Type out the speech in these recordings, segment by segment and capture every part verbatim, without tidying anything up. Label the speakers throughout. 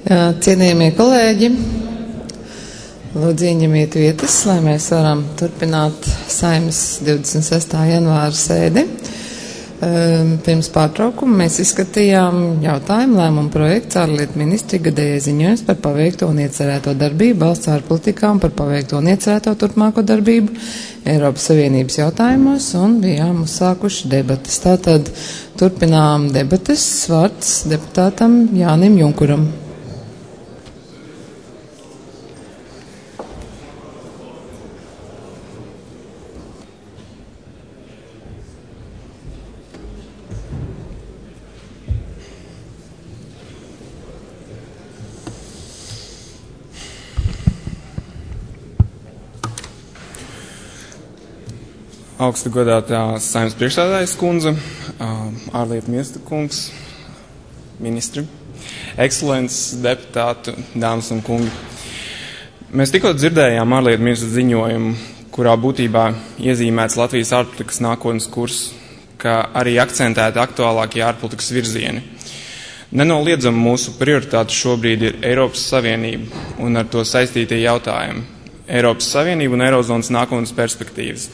Speaker 1: Cienījamie kolēģi, lūdzu ieņemiet vietas, lai mēs varam turpināt Saeimas divdesmit sestā janvāra sēdi. Pirms pārtraukuma mēs izskatījām jautājumu lēmumu projekts ārlietu ministri gadējai ziņojums par paveikto un iecerēto darbību valsts ārpolitikā un par paveikto un iecerēto turpmāko darbību Eiropas Savienības jautājumos un bijām uzsākuši debatas. Tātad turpinām debatas, vārds deputātam Jānim Junkuram.
Speaker 2: Augsta godātā Saeimas priekšsēdētājas kundze, ārlietu ministra kungs, ministri, ekscelences, deputāti, dāmas un kungi. Mēs tikko dzirdējām ārlietu ministra ziņojumu, kurā būtībā iezīmēts Latvijas ārpolitikas nākotnes kurs, kā arī akcentēti aktuālākie ārpolitikas virzieni. Nenoliedzami mūsu prioritāte šobrīd ir Eiropas Savienība un ar to saistītie jautājumi. Eiropas Savienība un Eirozonas nākotnes perspektīvas.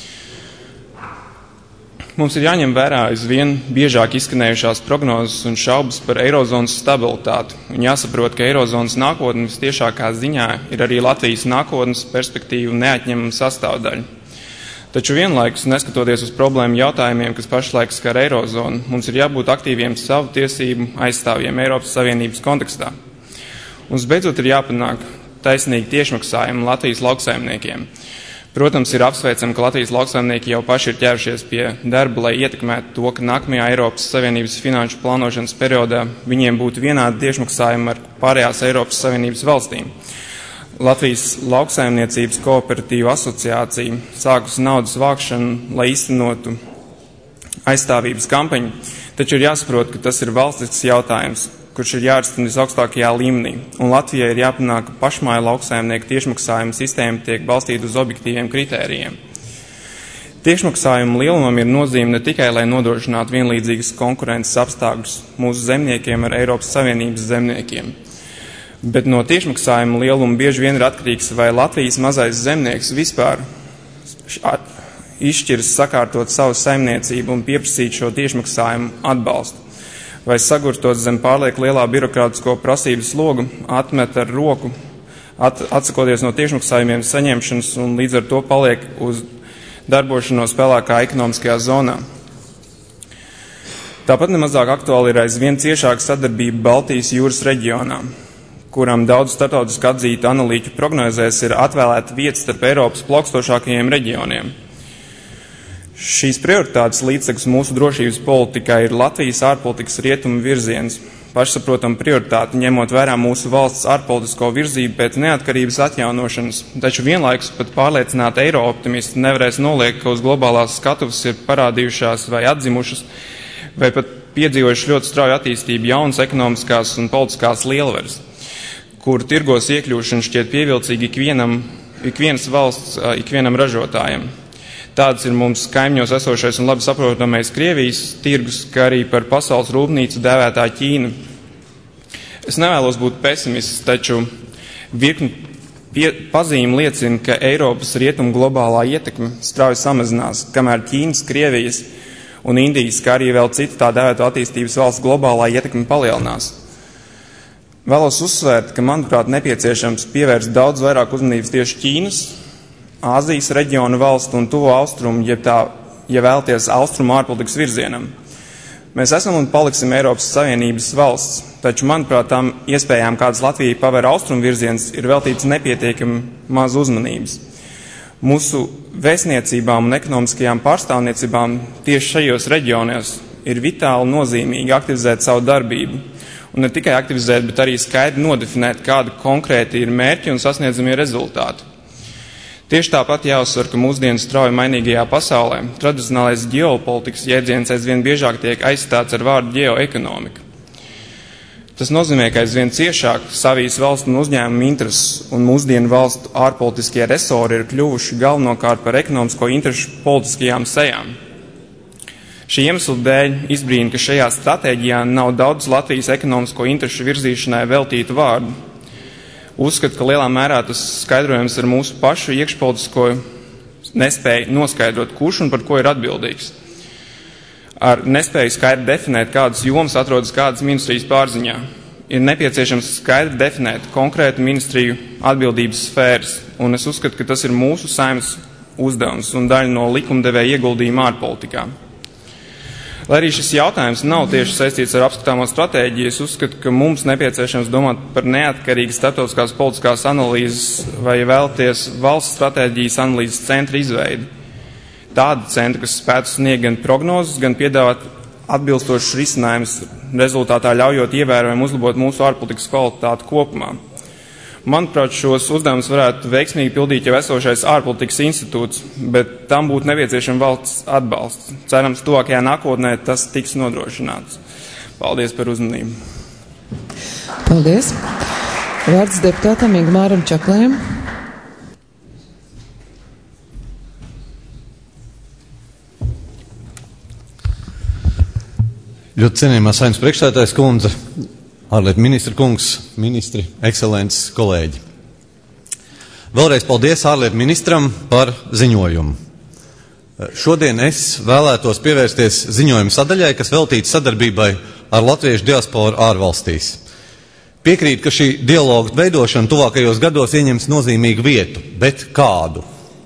Speaker 2: Mums ir jāņem vērā aizvien biežāk izskanējušās prognozes un šaubas par Eirozonas stabilitāti, un jāsaprot, ka Eirozonas nākotne vistiešākā ziņā ir arī Latvijas nākotnes perspektīvu neatņemama sastāvdaļa. Taču vienlaikus, neskatoties uz problēmu jautājumiem, kas pašlaik skar Eirozonu, mums ir jābūt aktīviem savu tiesību aizstāvjiem Eiropas Savienības kontekstā. Mums beidzot ir jāpanāk taisnīgi tiešmaksājumi Latvijas lauksaimniekiem. Protams, ir apsveicami, ka Latvijas lauksaimnieki jau paši ir ķērušies pie darba, lai ietekmētu to, ka nākamajā Eiropas Savienības finanšu plānošanas periodā viņiem būtu vienādi tiešmaksājumi ar pārējās Eiropas Savienības valstīm. Latvijas lauksaimniecības kooperatīva asociācija sākusi naudas vākšanu, lai īstenotu aizstāvības kampaņu, taču ir jāsaprot, ka tas ir valstisks jautājums, kurš ir jārisina visaugstākajā līmenī, un Latvijai ir jāpanāk, ka pašmāju lauksaimnieku tiešmaksājuma sistēma tiek balstīta uz objektīviem kritērijiem. Tiešmaksājuma lielumam ir nozīme ne tikai, lai nodrošinātu vienlīdzīgas konkurences apstākļus mūsu zemniekiem ar Eiropas Savienības zemniekiem, bet no tiešmaksājuma lieluma bieži vien ir atkarīgs, vai Latvijas mazais zemnieks vispār izšķiras sakārtot savu saimniecību un pieprasīt šo tiešmaksājumu atbalstu, vai sagurtot zem pārlieku lielā birokrātisko prasību slogu, atmet ar roku, at, atsakoties no tiešmaksājumiem saņemšanas un līdz ar to paliek uz darbošanos pelēkā ekonomiskajā zonā. Tāpat nemazāk aktuāli ir aizvien ciešāka sadarbība Baltijas jūras reģionā, kuram daudz starptautiski atzītu analīķu prognozēs ir atvēlēta vieta starp Eiropas plaukstošākajiem reģioniem. Šīs prioritātes līdztekus mūsu drošības politikā ir Latvijas ārpolitikas rietumu virziens, pašsaprotam prioritāti ņemot vērā mūsu valsts ārpolitisko virzību pēc neatkarības atjaunošanas, taču vienlaikus pat pārliecināti eirooptimisti nevarēs noliekt, ka uz globālās skatuves ir parādījušās vai atzimušas, vai pat piedzīvojuši ļoti strauju attīstību jaunas ekonomiskās un politiskās lielvaras, kur tirgos iekļūšana šķiet pievilcīgi ikvienam, ikvienas valsts, ikvienam ražotājam. Tāds ir mums kaimiņos esošais un labi saprotamais Krievijas tirgus, kā arī par pasaules rūpnīcu dēvētā Ķīna. Es nevēlos būt pesimists, taču virkni pie, pazīme liecina, ka Eiropas rietumu globālā ietekme strauji samazinās, kamēr Ķīnas, Krievijas un Indijas, kā arī vēl citu tā dēvēto attīstības valsts globālā ietekme palielinās. Vēlos uzsvērt, ka, manuprāt, nepieciešams pievērst daudz vairāk uzmanības tieši Ķīnas, Āzijas reģiona valstu un tuvo austrumu, jeb tā, ja vēlties austrumu ārpolitikas virzienam. Mēs esam un paliksim Eiropas Savienības valsts, taču, manuprāt, tām iespējām, kādas Latvijai paver austrumu virziens, ir veltīts nepietiekami maz uzmanības. Mūsu vēstniecībām un ekonomiskajām pārstāvniecībām tieši šajos reģionos ir vitāli nozīmīgi aktivizēt savu darbību. Un ne tikai aktivizēt, bet arī skaidri nodefinēt, kādi konkrēti ir mērķi un sasniedzamie rezultāti. Tieši tāpat jāuzsver, ka mūsdienu strauji mainīgajā pasaulē tradicionālais ģeopolitikas jēdziens aizvien biežāk tiek aizstāts ar vārdu ģeoekonomika. Tas nozīmē, ka aizvien ciešāk savijas valstu un uzņēmumu intereses un mūsdienu valstu ārpolitiskie resori ir kļuvuši galvenokārt par ekonomisko interešu politiskajām sejām. Šī iemesla dēļ izbrīna, ka šajā stratēģijā nav daudz Latvijas ekonomisko interešu virzīšanai veltītu vārdu. Uzskatu, ka lielā mērā tas skaidrojums ar mūsu pašu iekšpolitisko nespēju noskaidrot, kurš un par ko ir atbildīgs. Ar nespēju skaidri definēt, kādas jomas atrodas kādas ministrijas pārziņā. Ir nepieciešams skaidri definēt konkrētu ministriju atbildības sfēras, un es uzskatu, ka tas ir mūsu Saeimas uzdevums un daļa no likumdevēja ieguldījuma ārpolitikā. Lai arī šis jautājums nav tieši saistīts ar apskatāmo stratēģiju, es uzskatu, ka mums nepieciešams domāt par neatkarīgas starptautiskās politiskās analīzes vai vēlties valsts stratēģijas analīzes centra izveidi. Tāda centra, kas spētu sniegt gan prognozes, gan piedāvāt atbilstošus risinājumus, rezultātā ļaujot ievērojami uzlabot mūsu ārpolitikas kvalitāti kopumā. Manuprāt, šos uzdevumus varētu veiksmīgi pildīt jau esošais ārpolitikas institūts, bet tam būtu nepieciešama valsts atbalsts. Cerams, tuvākajā nākotnē tas tiks nodrošināts. Paldies par uzmanību.
Speaker 1: Paldies. Vārds deputātam Ingmāram Čaklējam.
Speaker 3: Ļoti cienījamā Saeimas priekšsēdētājas kundze, ārlietu ministra kungs, ministri, ekscelences, kolēģi. Vēlreiz paldies ārlietu ministram par ziņojumu. Šodien es vēlētos pievērsties ziņojuma sadaļai, kas veltīta sadarbībai ar latviešu diasporu ārvalstīs. Piekrīt, ka šī dialoga veidošana tuvākajos gados ieņems nozīmīgu vietu, bet kādu?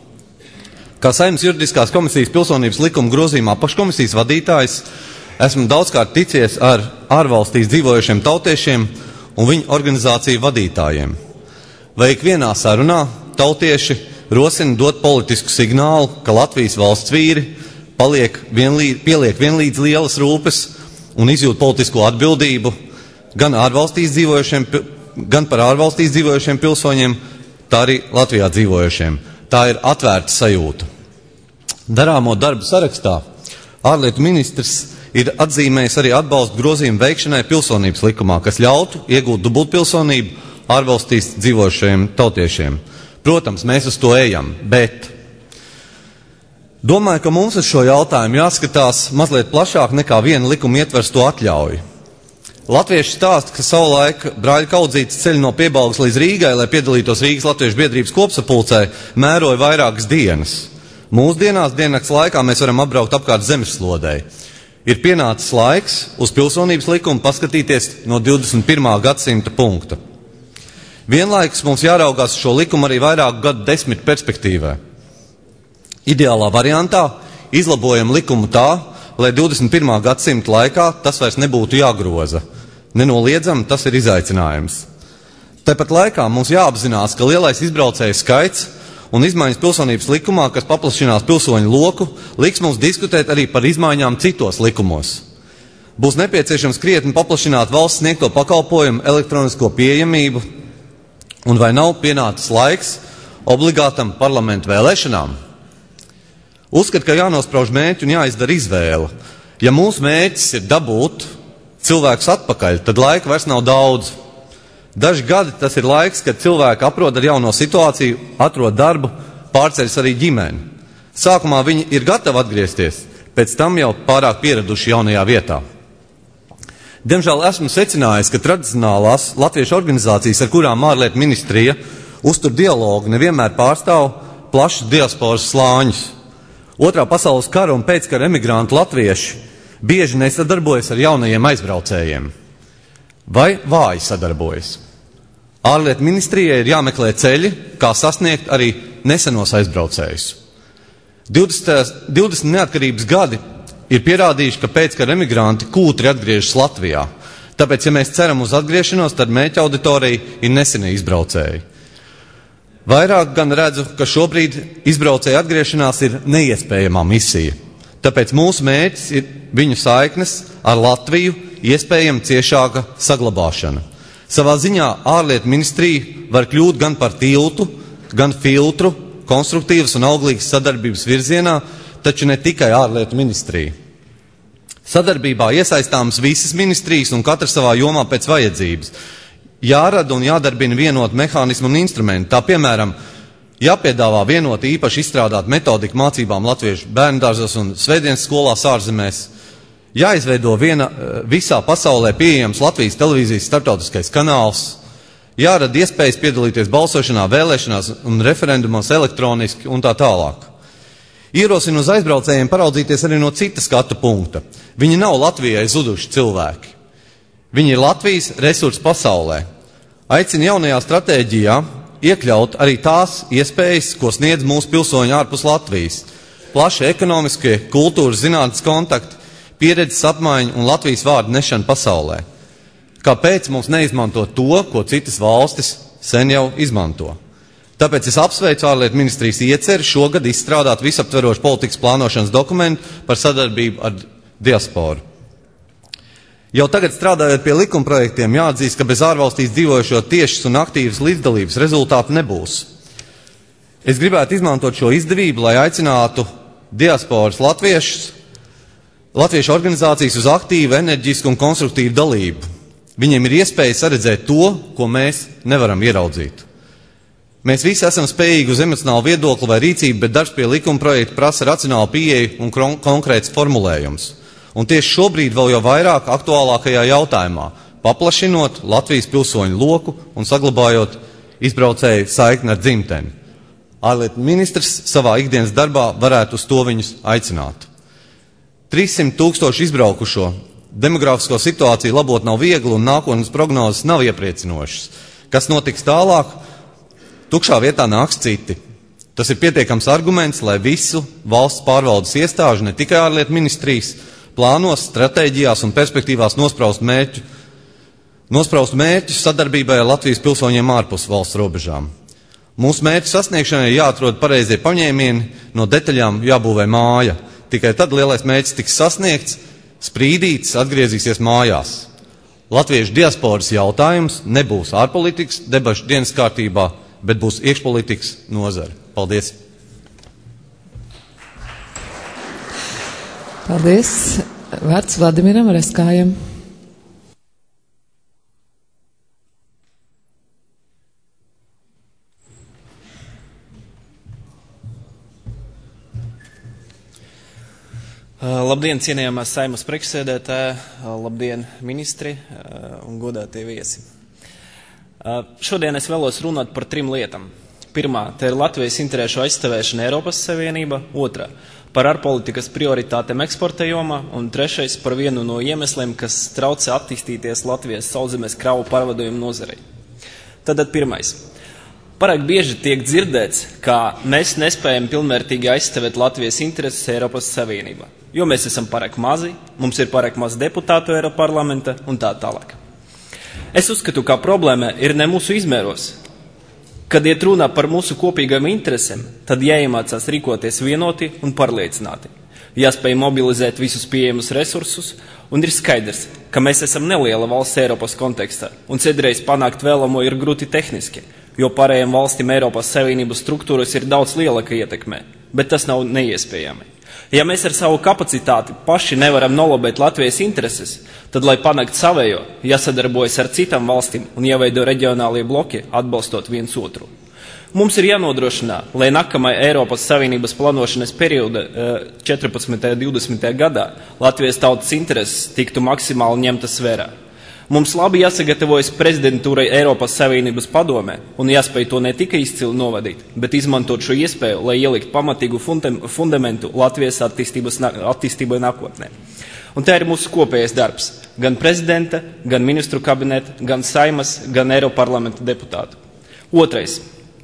Speaker 3: Kā Saeimas juridiskās komisijas pilsonības likuma grozījuma apakškomisijas vadītājs, esmu daudzkārt ticies ar ārvalstīs dzīvojušiem tautiešiem un viņu organizāciju vadītājiem. Vai ikvienā sarunā tautieši rosina dot politisku signālu, ka Latvijas valsts vīri paliek vienlīdz, pieliek vienlīdz lielas rūpes un izjūt politisko atbildību gan, ārvalstīs dzīvojušiem, gan par ārvalstīs dzīvojušiem pilsoņiem, tā arī Latvijā dzīvojušiem. Tā ir atvērta sajūta. Darāmo darbu sarakstā ārlietu ministrs ir atzīmējis arī atbalstu grozījumu veikšanai pilsonības likumā, kas ļautu iegūt dubultpilsonību ārvalstīs dzīvošajiem tautiešiem. Protams, mēs uz to ejam, bet domāju, ka mums uz šo jautājumu jāskatās mazliet plašāk nekā viena likuma ietvers to atļauj. Latvieši stāsta, ka savulaik brāļa Kaudzītes ceļu no Piebalgas līdz Rīgai, lai piedalītos Rīgas Latviešu biedrības kopsapulcē, mēroja vairākas dienas. Mūsdienās diennakts laikā mēs varam apbraukt apkārt zemeslodei. Ir pienācis laiks uz pilsonības likumu paskatīties no divdesmit pirmā gadsimta punkta. Vienlaikus mums jāraugās šo likumu arī vairāku gadu desmit perspektīvā. Ideālā variantā izlabojam likumu tā, lai divdesmit pirmā gadsimta laikā tas vairs nebūtu jāgroza. Nenoliedzam, tas ir izaicinājums. Tāpat laikā mums jāapzinās, ka lielais izbraucēju skaits un izmaiņas pilsonības likumā, kas paplašinās pilsoņu loku, liks mums diskutēt arī par izmaiņām citos likumos. Būs nepieciešams krietni paplašināt valsts sniegto pakalpojumu elektronisko pieejamību, un vai nav pienācis laiks obligātam parlamentu vēlēšanām? Uzskat, ka jānosprauž mērķi un jāizdara izvēle. Ja mūsu mērķis ir dabūt cilvēkus atpakaļ, tad laika vairs nav daudz. Daži gadi tas ir laiks, kad cilvēki aprod ar jauno situāciju, atrod darbu, pārceļas arī ģimeni. Sākumā viņi ir gatavi atgriezties, pēc tam jau pārāk pieraduši jaunajā vietā. Diemžēl esmu secinājis, ka tradicionālās latviešu organizācijas, ar kurām ārlietu ministrija uztur dialogu, nevienmēr pārstāv plašus diasporas slāņus. Otrā pasaules kara un pēckara emigrantu latvieši bieži nesadarbojas ar jaunajiem aizbraucējiem. Vai vāji sadarbojas? Ārlietu ministrijai ir jāmeklē ceļi, kā sasniegt arī nesenos aizbraucējus. divdesmit neatkarības gadi ir pierādījuši, ka pēckara emigranti kūtri atgriežas Latvijā. Tāpēc, ja mēs ceram uz atgriešanos, tad mērķa auditorija ir nesenie izbraucēji. Vairāk gan redzu, ka šobrīd izbraucēju atgriešanās ir neiespējamā misija. Tāpēc mūsu mērķis ir viņu saiknes ar Latviju iespējama ciešāka saglabāšana. Savā ziņā ārlietu ministrija var kļūt gan par tiltu, gan filtru konstruktīvas un auglīgas sadarbības virzienā, taču ne tikai ārlietu ministrija. Sadarbībā iesaistāmas visas ministrijas un katra savā jomā pēc vajadzības. Jārada un jādarbina vienot mehānismu un instrumentu. Tā piemēram, jāpiedāvā vienoti īpaši izstrādāt metodiku mācībām latviešu bērndārzos un svētdienas skolās ārzemēs. Jāizveido viena visā pasaulē pieejams Latvijas televīzijas starptautiskais kanāls, jārada iespējas piedalīties balsošanā, vēlēšanās un referendumos elektroniski un tā tālāk. Ierosinu uz aizbraucējiem paraudzīties arī no cita skatu punkta. Viņi nav Latvijai zuduši cilvēki. Viņi ir Latvijas resursi pasaulē. Aicinu jaunajā stratēģijā iekļaut arī tās iespējas, ko sniedz mūsu pilsoņi ārpus Latvijas. Plaši ekonomiskie, kultūras, zinātnes kontakti, pieredzes apmaiņa un Latvijas vārdu nešana pasaulē. Kāpēc mums neizmantot to, ko citas valstis sen jau izmanto? Tāpēc es apsveicu ārlietu ministrijas ieceri šogad izstrādāt visaptverošu politikas plānošanas dokumentu par sadarbību ar diasporu. Jau tagad strādājot pie likumprojektiem, jāatzīst, ka bez ārvalstīs dzīvojušo tiešas un aktīvas līdzdalības rezultātu nebūs. Es gribētu izmantot šo izdevību, lai aicinātu diasporas latviešus, latviešu organizācijas uz aktīvu, enerģisku un konstruktīvu dalību. Viņiem ir iespēja saredzēt to, ko mēs nevaram ieraudzīt. Mēs visi esam spējīgi uz emocionālu viedokli vai rīcību, bet darbs pie likumprojekta prasa racionālu pieeju un konkrēts formulējums. Un tieši šobrīd vēl jau vairāk aktuālākajā jautājumā, paplašinot Latvijas pilsoņu loku un saglabājot izbraucēju saikni ar dzimteni. Ārlietu ministrs savā ikdienas darbā varētu uz to viņus aicināt. trīssimt tūkstoši izbraukušo, demografisko situāciju labot nav viegli un nākotnes prognozes nav iepriecinošas. Kas notiks tālāk? Tukšā vietā nāks citi. Tas ir pietiekams arguments, lai visu valsts pārvaldes iestāžu, ne tikai ārlietu ministrijas, plānos, stratēģijās un perspektīvās nospraust mērķu, nospraust mērķus sadarbībai ar Latvijas pilsoņiem ārpus valsts robežām. Mūsu mērķu sasniegšanai jāatrod pareizie paņēmieni, no detaļām jābūvē māja. Tikai tad lielais mērķis tiks sasniegts, sprīdīts, atgriezīsies mājās. Latviešu diasporas jautājums nebūs ārpolitikas debašu dienas kārtībā, bet būs iekšpolitikas nozare. Paldies!
Speaker 1: Paldies! Vārds Vladimiram Reskājam.
Speaker 4: Labdien, cienījamās Saeimas priekšsēdētāja, labdien, ministri un godātie viesi. Šodien es vēlos runāt par trim lietām. Pirmā, te ir Latvijas interešu aizstāvēšana Eiropas Savienība, otrā, par ārpolitikas prioritātēm eksporta jomā, un trešais par vienu no iemesliem, kas traucē attīstīties Latvijas sauszemes kravu pārvadojumu nozarei. Tātad pirmais. Parāk bieži tiek dzirdēts, ka mēs nespējam pilnvērtīgi aizstāvēt Latvijas intereses Eiropas Savienībā, jo mēs esam parāk mazi, mums ir parāk maz deputātu Eiroparlamenta un tā tālāk. Es uzskatu, ka problēma ir ne mūsu izmēros. Kad iet runā par mūsu kopīgām interesēm, tad jāiemācās rīkoties vienoti un pārliecināti. Jāspēj mobilizēt visus pieejamus resursus, un ir skaidrs, ka mēs esam neliela valsts Eiropas kontekstā, un citreiz panākt vēlamo ir grūti tehniski, jo pārējiem valstīm Eiropas Savienības struktūras ir daudz lielāka ietekmē, bet tas nav neiespējami. Ja mēs ar savu kapacitāti paši nevaram nolobēt Latvijas intereses, tad, lai panākt savējo, jāsadarbojas ar citām valstīm un jāveido reģionālie bloki, atbalstot viens otru. Mums ir jānodrošinā, lai nākamajā Eiropas Savienības plānošanas perioda četrpadsmitajā un divdesmitajā gadā Latvijas tautas intereses tiktu maksimāli ņemtas vērā. Mums labi jāsagatavojas prezidentūrai Eiropas Savienības padomē un jāspēj to ne tikai izcili novadīt, bet izmantot šo iespēju, lai ielikt pamatīgu fundamentu Latvijas attīstībai nākotnē. Un tā ir mūsu kopējais darbs, gan prezidenta, gan ministru kabineta, gan Saimas, gan Eiroparlamenta deputātu. Otrais.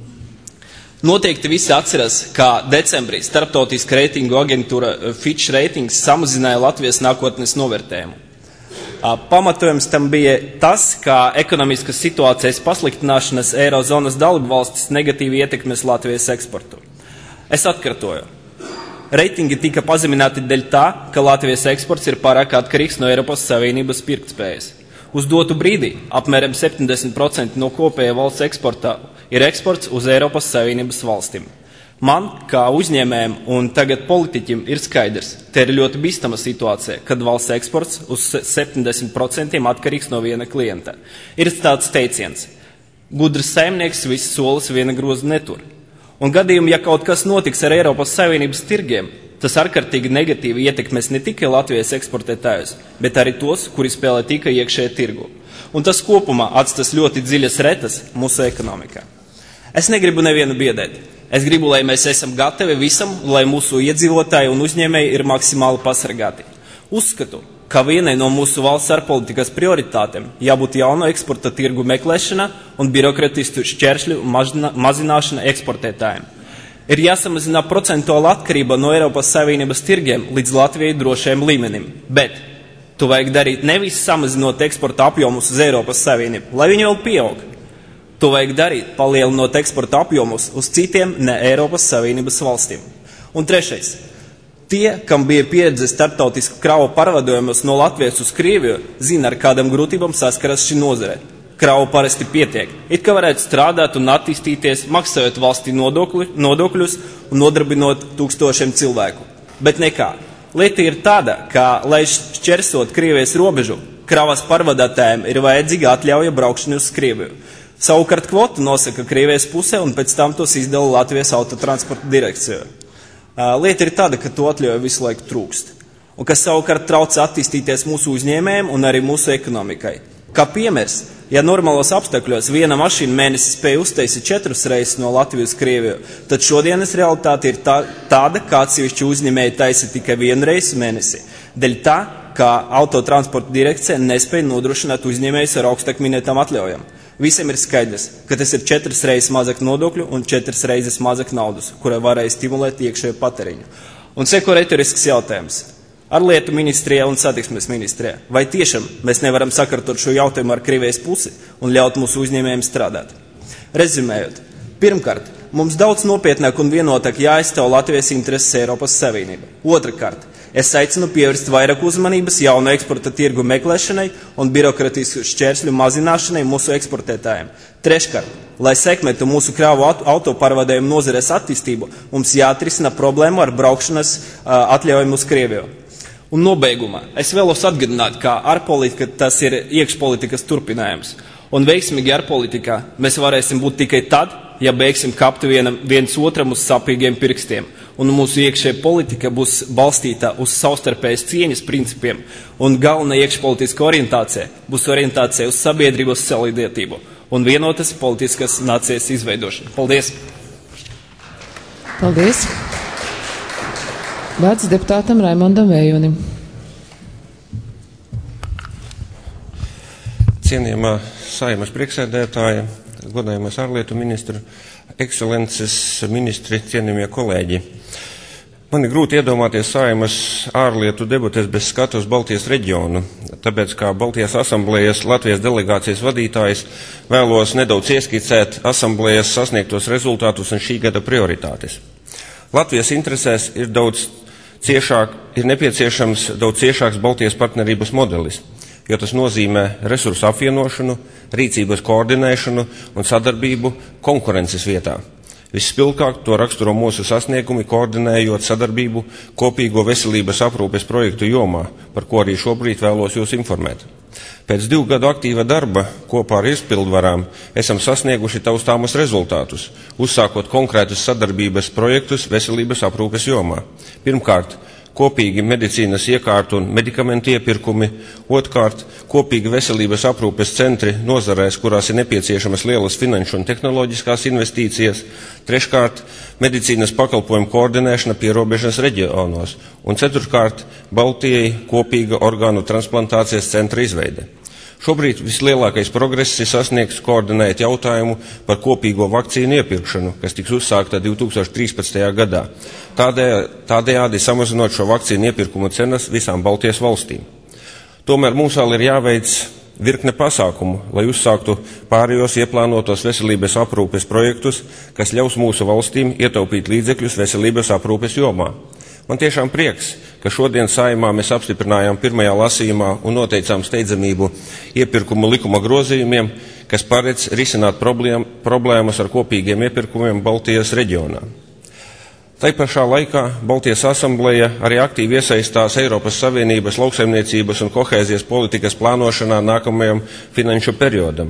Speaker 4: Noteikti visi atceras, ka decembrī starptautiska reitingu aģentūra Fitch Ratings samazināja Latvijas nākotnes novērtējumu. Pamatojums tam bija tas, ka ekonomiskas situācijas pasliktināšanas Eirozonas dalību valstis negatīvi ietekmēs Latvijas eksportu. Es atkārtoju. Reitingi tika pazemināti dēļ tā, ka Latvijas eksports ir pārāk atkarīgs no Eiropas Savienības pirktspējas. Uz dotu brīdī apmēram septiņdesmit procenti no kopējā valsts eksportā ir eksports uz Eiropas Savienības valstīm. Man, kā uzņēmējiem un tagad politiķim, ir skaidrs, te ir ļoti bīstama situācija, kad valsts eksports uz septiņdesmit procentiem atkarīgs no viena klienta. Ir tāds teiciens, gudrs saimnieks viss solis viena groza netur. Un gadījumā, ja kaut kas notiks ar Eiropas Savienības tirgiem, Tas ārkārtīgi negatīvi ietekmēs ne tikai Latvijas eksportētājus, bet arī tos, kuri spēlē tikai iekšējā tirgu. Un tas kopumā atstās ļoti dziļas retas mūsu ekonomikā. Es negribu nevienu biedēt. Es gribu, lai mēs esam gatavi visam, lai mūsu iedzīvotāji un uzņēmēji ir maksimāli pasargāti. Uzskatu, ka vienai no mūsu valsts ārpolitikas prioritātēm jābūt jauno eksporta tirgu meklēšana un birokratistu šķēršļu mazināšana eksportētājiem. Ir jāsamazina procentuāla atkarība no Eiropas Savienības tirgiem līdz Latvijai drošajam līmenim, bet to vajag darīt nevis samazinot eksporta apjomus uz Eiropas Savienību, lai viņi vēl pieaug. To vajag darīt, palielinot eksporta apjomus uz citiem ne Eiropas Savienības valstīm. Un trešais. Tie, kam bija pieredze starptautisku kravu pārvadojumos no Latvijas uz Krieviju, zina, ar kādām grūtībām saskaras šī nozare. Kravu parasti pietiek. It kā varētu strādāt un attīstīties, maksājot valstī nodokļu, nodokļus un nodarbinot tūkstošiem cilvēku. Bet nekā. Lieta ir tāda, ka, lai šķersot Krievijas robežu, kravas pārvadātājiem ir vajadzīga atļauja braukšanai uz Krieviju. Savukārt kvotu nosaka Krievijas pusē un pēc tam tos izdala Latvijas autotransporta direkcija. Lieta ir tāda, ka to atļauja visu laiku trūkst. Un kas savukārt trauc attīstīties mūsu uzņēmējiem un arī mūsu ekonomikai. Kā piemērs, ja normālos apstākļos viena mašīna mēnesi spēja uztaisīt četrus reisus no Latvijas uz Krieviju, tad šodienas realitāte ir tā, tāda, kā atsevišķi uzņēmēji taisa tikai vienu reizi mēnesi. Dēļ tā, ka autotransporta direkcija nespēja nodrošināt uzņēmējus ar augstāk minētām atļaujām. Visiem ir skaidrs, ka tas ir četras reizes mazāk nodokļu un četras reizes mazāk naudas, kurai varēja stimulēt iekšējo patēriņu. Un seko retorisks jautājums. Ārlietu ministrijā un satiksmes ministrijā. Vai tiešām mēs nevaram sakārtot šo jautājumu ar Krievijas pusi un ļaut mūsu uzņēmējiem strādāt? Rezumējot, pirmkārt, mums daudz nopietnāk un vienotāk jāaizstāv Latvijas intereses Eiropas Savienība. Otrakārt, es aicinu pievērst vairāk uzmanības jaunu eksporta tirgu meklēšanai un birokratisku šķērsļu mazināšanai mūsu eksportētājiem. Treškārt, lai sekmētu mūsu kravu autopārvadājumu nozares attīstību, mums jāatrisina problēma ar braukšanas uh, atļaujumu uz Krieviju. Un nobeigumā es vēlos atgādināt, ka ārpolitika tas ir iekšpolitikas turpinājums. Un veiksmīgi ārpolitikā mēs varēsim būt tikai tad, ja beigsim kapt vienam, viens otram uz sapīgiem pirkstiem. Un mūsu iekšējā politika būs balstīta uz savstarpējas cieņas principiem. Un galvenā iekšpolitiska orientācija būs orientācija uz sabiedrības solidaritātību un vienotas politiskas nācijas izveidošanu. Paldies!
Speaker 1: Paldies! Vārds deputātam Raimondam Vējonim.
Speaker 5: Cienījamā Saeimas priekšsēdētāja, godājamais ārlietu ministru, ekscelences ministri, cienījamie kolēģi. Man ir grūti iedomāties Saeimas ārlietu debates bez skatu uz Baltijas reģionu, tāpēc kā Baltijas asamblējas Latvijas delegācijas vadītājs vēlos nedaudz ieskicēt asamblējas sasniegtos rezultātus un šī gada prioritātes. Latvijas interesēs ir daudz ciešāk, ir nepieciešams daudz ciešāks Baltijas partnerības modelis, jo tas nozīmē resursu apvienošanu, rīcības koordinēšanu un sadarbību konkurences vietā. Visspilgtāk to raksturo mūsu sasniegumi, koordinējot sadarbību kopīgo veselības aprūpes projektu jomā, par ko arī šobrīd vēlos jūs informēt. Pēc divu gadu aktīva darba kopā ar izpildvarām esam sasnieguši taustāmus rezultātus, uzsākot konkrētus sadarbības projektus veselības aprūpes jomā. Pirmkārt, kopīgi medicīnas iekārtu un medikamentu iepirkumi, otrkārt, kopīgi veselības aprūpes centri nozarēs, kurās ir nepieciešamas lielas finanšu un tehnoloģiskās investīcijas, treškārt, medicīnas pakalpojumu koordinēšana pierobežas reģionos, un ceturtkārt, Baltijai kopīga orgānu transplantācijas centra izveide. Šobrīd vislielākais progress ir sasniegts koordinēt jautājumu par kopīgo vakcīnu iepirkšanu, kas tiks uzsākta divi tūkstoši trīspadsmitajā gadā, tādē, tādējādi samazinot šo vakcīnu iepirkumu cenas visām Baltijas valstīm. Tomēr mums vēl ir jāveic virkne pasākumu, lai uzsāktu pārējos ieplānotos veselības aprūpes projektus, kas ļaus mūsu valstīm ietaupīt līdzekļus veselības aprūpes jomā. Man tiešām prieks, ka šodien Saeimā mēs apstiprinājām pirmajā lasījumā un noteicām steidzamību iepirkumu likuma grozījumiem, kas paredz risināt problēm, problēmas ar kopīgiem iepirkumiem Baltijas reģionā. Tai pašā laikā Baltijas asambleja arī aktīvi iesaistās Eiropas Savienības lauksaimniecības un kohēzijas politikas plānošanā nākamajam finanšu periodam.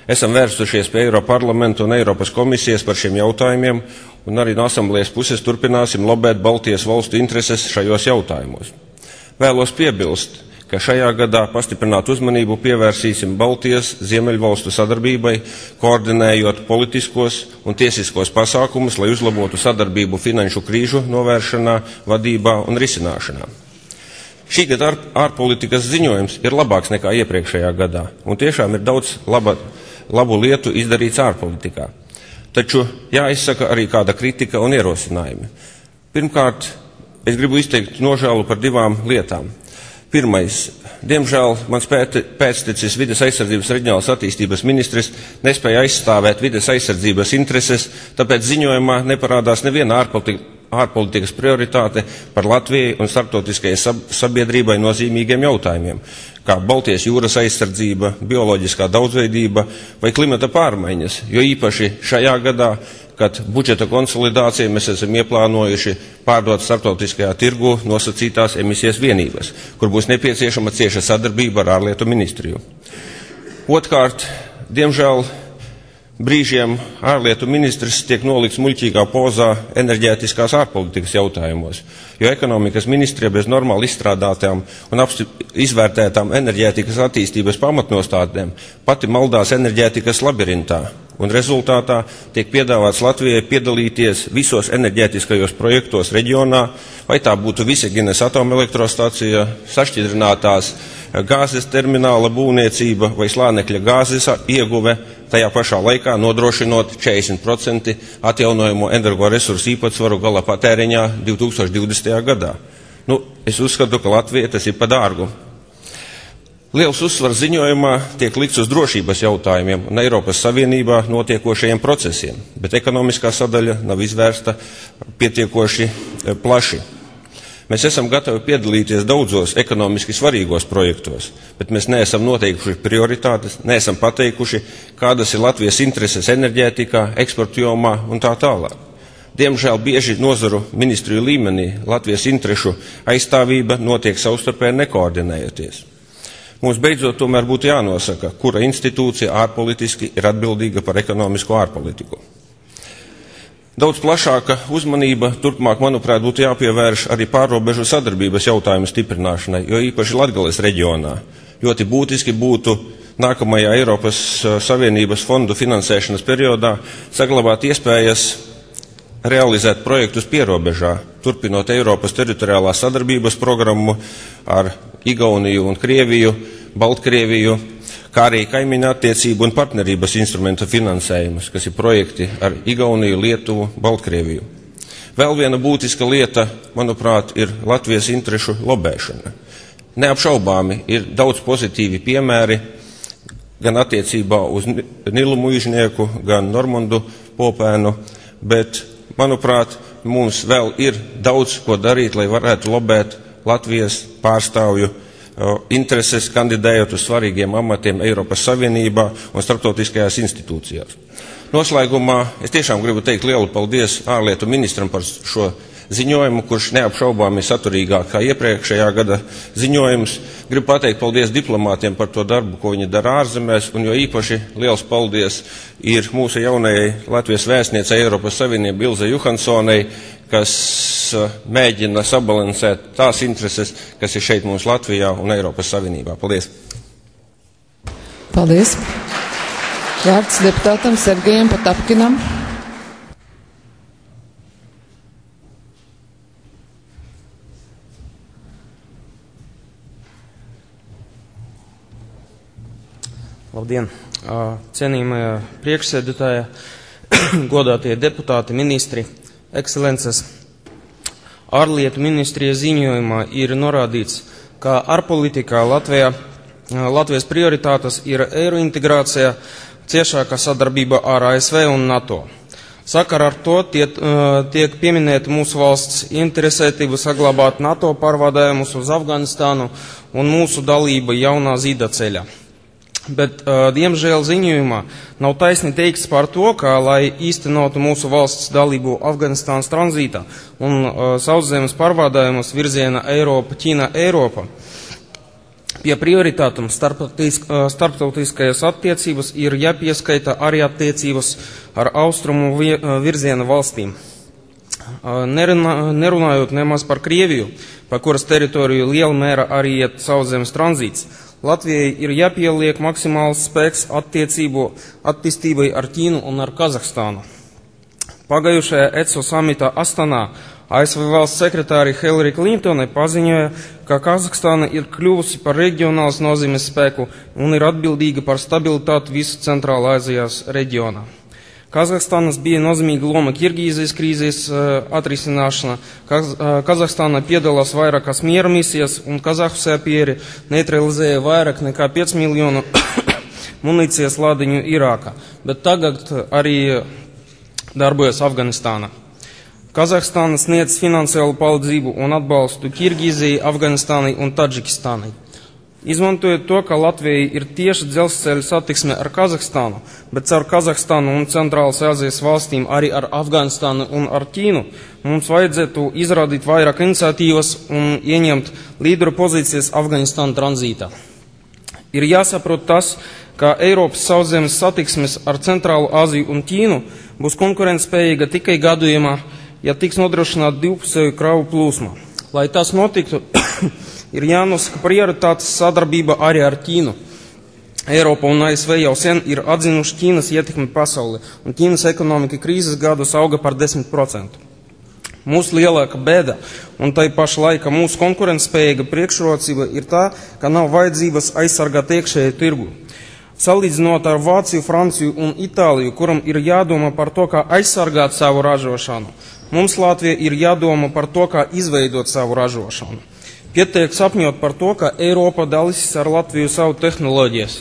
Speaker 5: Esam vērstušies pie Eiroparlamenta un Eiropas komisijas par šiem jautājumiem, un arī no asamblējas puses turpināsim lobēt Baltijas valstu intereses šajos jautājumos. Vēlos piebilst, ka šajā gadā pastiprinātu uzmanību pievērsīsim Baltijas ziemeļvalstu sadarbībai, koordinējot politiskos un tiesiskos pasākumus, lai uzlabotu sadarbību finanšu krīžu novēršanā, vadībā un risināšanā. Šī gada ār, ārpolitikas ziņojums ir labāks nekā iepriekšējā gadā, un tiešām ir daudz laba, labu lietu izdarīts ārpolitikā. Taču jāizsaka arī kāda kritika un ierosinājumi. Pirmkārt, es gribu izteikt nožēlu par divām lietām. Pirmais, diemžēl mans pēctecis vides aizsardzības reģionālās attīstības ministrs nespēja aizstāvēt vides aizsardzības intereses, tāpēc ziņojumā neparādās neviena ārpolitika, ārpolitikas prioritāte par Latvijai un starptautiskajai sabiedrībai nozīmīgiem jautājumiem, kā Baltijas jūras aizsardzība, bioloģiskā daudzveidība vai klimata pārmaiņas, jo īpaši šajā gadā, kad budžeta konsolidācija mēs esam ieplānojuši pārdot starptautiskajā tirgu nosacītās emisijas vienības, kur būs nepieciešama cieša sadarbība ar ārlietu ministriju. Otkārt, diemžēl brīžiem ārlietu ministrs tiek nolikts muļķīgā pozā enerģētiskās ārpolitikas jautājumos, jo ekonomikas ministrija bez normāli izstrādātām un izvērtētām enerģētikas attīstības pamatnostādēm pati maldās enerģētikas labirintā, un rezultātā tiek piedāvāts Latvijai piedalīties visos enerģētiskajos projektos reģionā, vai tā būtu Viseginas atomelektrostacija, sašķidrinātās gāzes termināla būvniecība vai slānekļa gāzes ieguve, tajā pašā laikā nodrošinot četrdesmit procenti atjaunojamo energoresursu īpatsvaru gala patēriņā divi tūkstoši divdesmitajā gadā. Nu, es uzskatu, ka Latvija tas ir pa dārgu. Liels uzsvars ziņojumā tiek likts uz drošības jautājumiem un Eiropas Savienībā notiekošajiem procesiem, bet ekonomiskā sadaļa nav izvērsta pietiekoši plaši. Mēs esam gatavi piedalīties daudzos ekonomiski svarīgos projektos, bet mēs neesam noteikuši prioritātes, neesam pateikuši, kādas ir Latvijas intereses enerģētikā, eksporta jomā un tā tālāk. Diemžēl bieži nozaru ministriju līmenī Latvijas interešu aizstāvība notiek savstarpēji nekoordinējoties. Mums beidzot tomēr būtu jānosaka, kura institūcija ārpolitiski ir atbildīga par ekonomisko ārpolitiku. Daudz plašāka uzmanība turpmāk, manuprāt, būtu jāpievērš arī pārrobežu sadarbības jautājumu stiprināšanai, jo īpaši Latgales reģionā. Ļoti būtiski būtu nākamajā Eiropas Savienības fondu finansēšanas periodā saglabāt iespējas realizēt projektus pierobežā, turpinot Eiropas teritoriālās sadarbības programmu ar Igauniju un Krieviju, Baltkrieviju, kā arī kaimiņu attiecību un partnerības instrumenta finansējumus, kas ir projekti ar Igauniju, Lietuvu, Baltkrieviju. Vēl viena būtiska lieta, manuprāt, ir Latvijas interešu lobēšana. Neapšaubāmi ir daudz pozitīvi piemēri, gan attiecībā uz Nilu Muižnieku, gan Normundu Popēnu, bet, manuprāt, mums vēl ir daudz ko darīt, lai varētu lobēt Latvijas pārstāvju intereses, kandidējot uz svarīgiem amatiem Eiropas Savienībā un starptautiskajās institūcijās. Noslēgumā es tiešām gribu teikt lielu paldies ārlietu ministram par šo ziņojumu, kurš neapšaubāmi saturīgāk kā iepriekšējā gada ziņojums. Gribu pateikt paldies diplomātiem par to darbu, ko viņi dara ārzemēs, un jo īpaši liels paldies ir mūsu jaunajai Latvijas vēstniecei Eiropas Savienībā Ilze Johansonai, kas mēģina sabalansēt tās intereses, kas ir šeit mums Latvijā un Eiropas Savienībā. Paldies!
Speaker 1: Paldies! Vārds deputātam Sergejam Potapkinam.
Speaker 6: Labdien! Cienījamie priekšsēdētāji, godātie deputāti, ministri, ekscelences. Ārlietu ministrijas ziņojumā ir norādīts, ka ārpolitikā Latvijā, Latvijas prioritātes ir eirointegrācija, ciešāka sadarbība ar A S V un NATO. Sakarā ar to tiek, tiek pieminēta mūsu valsts interesētība saglabāt NATO pārvadājumus uz Afganistānu un mūsu dalība jaunā zīda ceļā. Bet, diemžēl, ziņojumā nav taisni teikts par to, ka, lai īstenotu mūsu valsts dalību Afganistānas tranzītā un sauszemes pārvadājumus virziena Eiropa, Ķīna, Eiropa, Pie prioritātām starptautiskajās attiecības ir jāpieskaita arī attiecības ar austrumu virziena valstīm. Nerunā, nerunājot nemaz par Krieviju, pa kuras teritoriju liela mēra arī iet sauszemes tranzīts, Latvijai ir jāpieliek maksimāls spēks attiecību attīstībai ar Ķīnu un ar Kazahstānu. Pagājušajā E C O samitā Astanā A S V valsts sekretāri Hillary Clintone paziņoja, ka Kazahstāna ir kļuvusi par reģionālas nozīmes spēku un ir atbildīga par stabilitāti visu Centrālā Azijas reģionā. Kazahstānas bija nozīmīga loma Kirgīzijas krīzes uh, atrisināšana. Kaz, uh, Kazahstāna piedalās vairākās miera misijas un Kazahu sēpieri neutralizēja vairāk nekā pieci miljonu munīcijas lādiņu Irākā, bet tagad arī darbojas Afganistāna. Kazahstāna sniedz finansiālu palīdzību un atbalstu Kirgīzijai, Afganistānai un Tadžikistānai. Izmantojot to, ka Latvijai ir tieši dzelzceļa satiksme ar Kazahstānu, bet caur Kazahstānu un Centrālas Azijas valstīm arī ar Afganistānu un ar Ķīnu, mums vajadzētu izrādīt vairāk iniciatīvas un ieņemt līderu pozīcijas Afganistāna tranzītā. Ir jāsaprot tas, ka Eiropas sauszemes satiksmes ar Centrālu Aziju un Ķīnu būs konkurentspējīga tikai gadījumā, ja tiks nodrošināta divpusēju kravu plūsma. Lai tas notiktu, ir jānosaka prioritātes sadarbība arī ar Ķīnu. Eiropa un A S V jau sen ir atzinuši Ķīnas ietekmi pasaulē, un Ķīnas ekonomika krīzes gados auga par desmit procentiem. Mūsu lielāka bēda un tai paša laika mūsu konkurentspējīga priekšrocība ir tā, ka nav vajadzības aizsargāt iekšēju tirgu. Salīdzinot ar Vāciju, Franciju un Itāliju, kuram ir jādomā par to, kā aizsargāt savu ražošanu, mums Latvija ir jādomā par to, kā izveidot savu ražošanu. Pietiek sapņot par to, ka Eiropa dalīsies ar Latviju savu tehnoloģijas.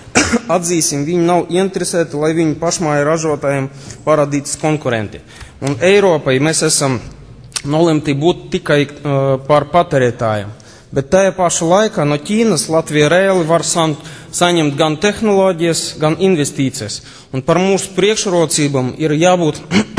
Speaker 6: Atzīsim, viņi nav interesēti, lai viņu pašmāju ražotājiem parādītas konkurenti. Un Eiropai mēs esam nolemti būt tikai uh, par patērētājiem. Bet tajā paša laikā no Ķīnas Latvija reāli var samt, saņemt gan tehnoloģijas, gan investīcijas. Un par mūsu priekšrocībām ir jābūt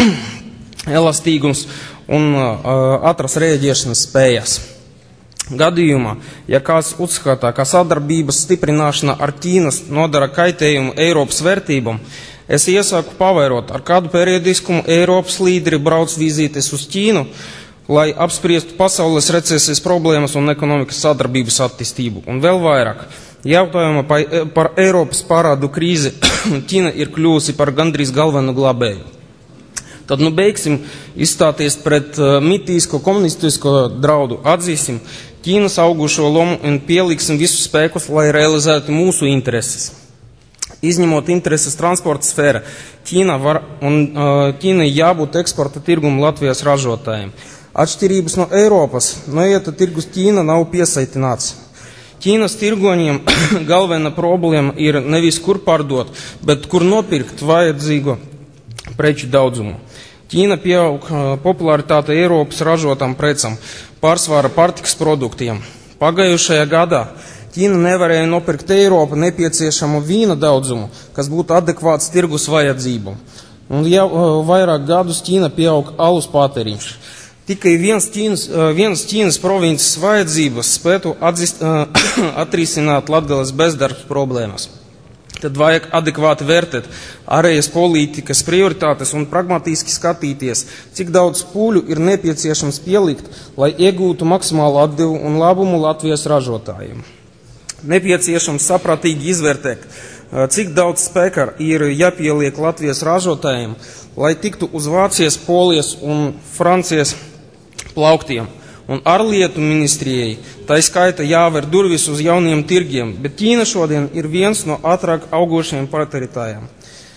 Speaker 6: elastīgums un uh, atras rēģēšanas spējas. Gadījumā, ja kāds uzskatā, ka sadarbības stiprināšana ar Ķīnas nodara kaitējumu Eiropas vērtībām, es iesaku pavairot, ar kādu periodiskumu Eiropas līderi brauc vizītes uz Ķīnu, lai apspriestu pasaules recesijas problēmas un ekonomikas sadarbības attīstību. Un vēl vairāk, jautājumā par Eiropas parādu krīzi Ķīna ir kļuvusi par gandrīz galvenu glābēju. Tad nu beigsim izstāties pret uh, mitīsko komunistisko draudu, atzīsim Ķīnas augušo lomu un pieliksim visus spēkus, lai realizētu mūsu intereses. Izņemot intereses transporta sfēra, Ķīna var un uh, Ķīnai jābūt eksporta tirgumu Latvijas ražotājiem. Atšķirības no Eiropas, noieta tirgus Ķīna nav piesaitināts. Ķīnas tirgoņiem galvenā problēma ir nevis kur pārdot, bet kur nopirkt vajadzīgo preču daudzumu. Ķīna pieaug popularitāte Eiropas ražotām precam, pārsvara pārtikas produktiem. Pagājušajā gadā Ķīna nevarēja nopirkt Eiropa nepieciešamo vīna daudzumu, kas būtu adekvāts tirgus vajadzībām. Un jau vairāk gadus Ķīna pieaug alus patēriņš. Tikai viens Ķīnas, viens Ķīnas provinces vajadzības spētu atzist, atrisināt Latgales bezdarbs problēmas. Tad vajag adekvāti vērtēt ārējas politikas prioritātes un pragmatiski skatīties, cik daudz pūļu ir nepieciešams pielikt, lai iegūtu maksimālu atdevu un labumu Latvijas ražotājiem. Nepieciešams saprātīgi izvērtēt, cik daudz spēka ir jāpieliek Latvijas ražotājiem, lai tiktu uz Vācijas, Polijas un Francijas plauktiem. Un ārlietu ministrijai tā skaita jāver durvis uz jauniem tirgiem, bet Ķīna šodien ir viens no ātrāk augošiem patērētājiem.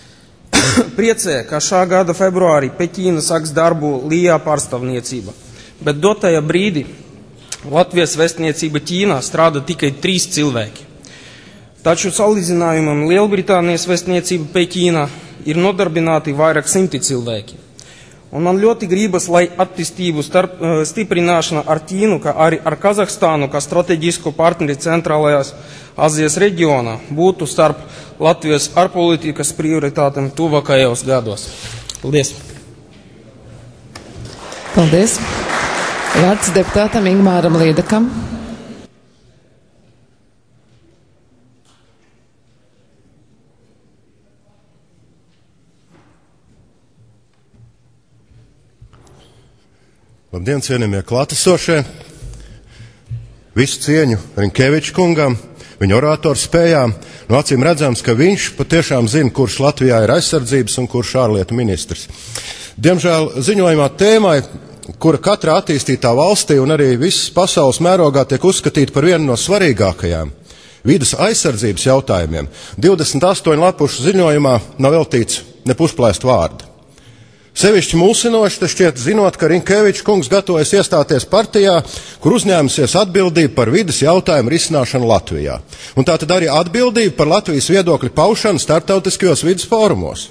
Speaker 6: Priecē, ka šā gada februārī Peķīna sāks darbu Lijā pārstāvniecība, bet dotajā brīdī Latvijas vēstniecība Ķīnā strādā tikai trīs cilvēki. Taču salīdzinājumam Lielbritānijas vēstniecība Peķīnā ir nodarbināti vairāk simti cilvēki. Un man ļoti gribas, lai attīstību starp, stiprināšana ar Ķīnu, kā arī ar Kazahstānu, kā strateģisku partneri Centrālajās Azijas reģionā, būtu starp Latvijas ārpolitikas prioritātēm tuvākajos gados. Paldies!
Speaker 1: Paldies! Vārds deputātam Ingmāram Līdakam.
Speaker 7: Labdien, cienījamie klātesošie! Visu cieņu Rinkeviča kungam, viņa oratoru spējām. No acīm redzams, ka viņš patiešām zina, kurš Latvijā ir aizsardzības un kurš ārlietu ministrs. Diemžēl ziņojumā tēmai, kura katrā attīstītā valstī un arī visas pasaules mērogā tiek uzskatīta par vienu no svarīgākajām vides aizsardzības jautājumiem, divdesmit astoņu lapušu ziņojumā nav veltīts ne pušplēst vārdu. Sevišķi mulsinoši tas šķiet zinot, ka Rinkeviča kungs gatavojas iestāties partijā, kur uzņēmusies atbildību par vides jautājumu risināšanu Latvijā. Un tā tad arī atbildību par Latvijas viedokļu paušanu starptautiskajos vides fórumos.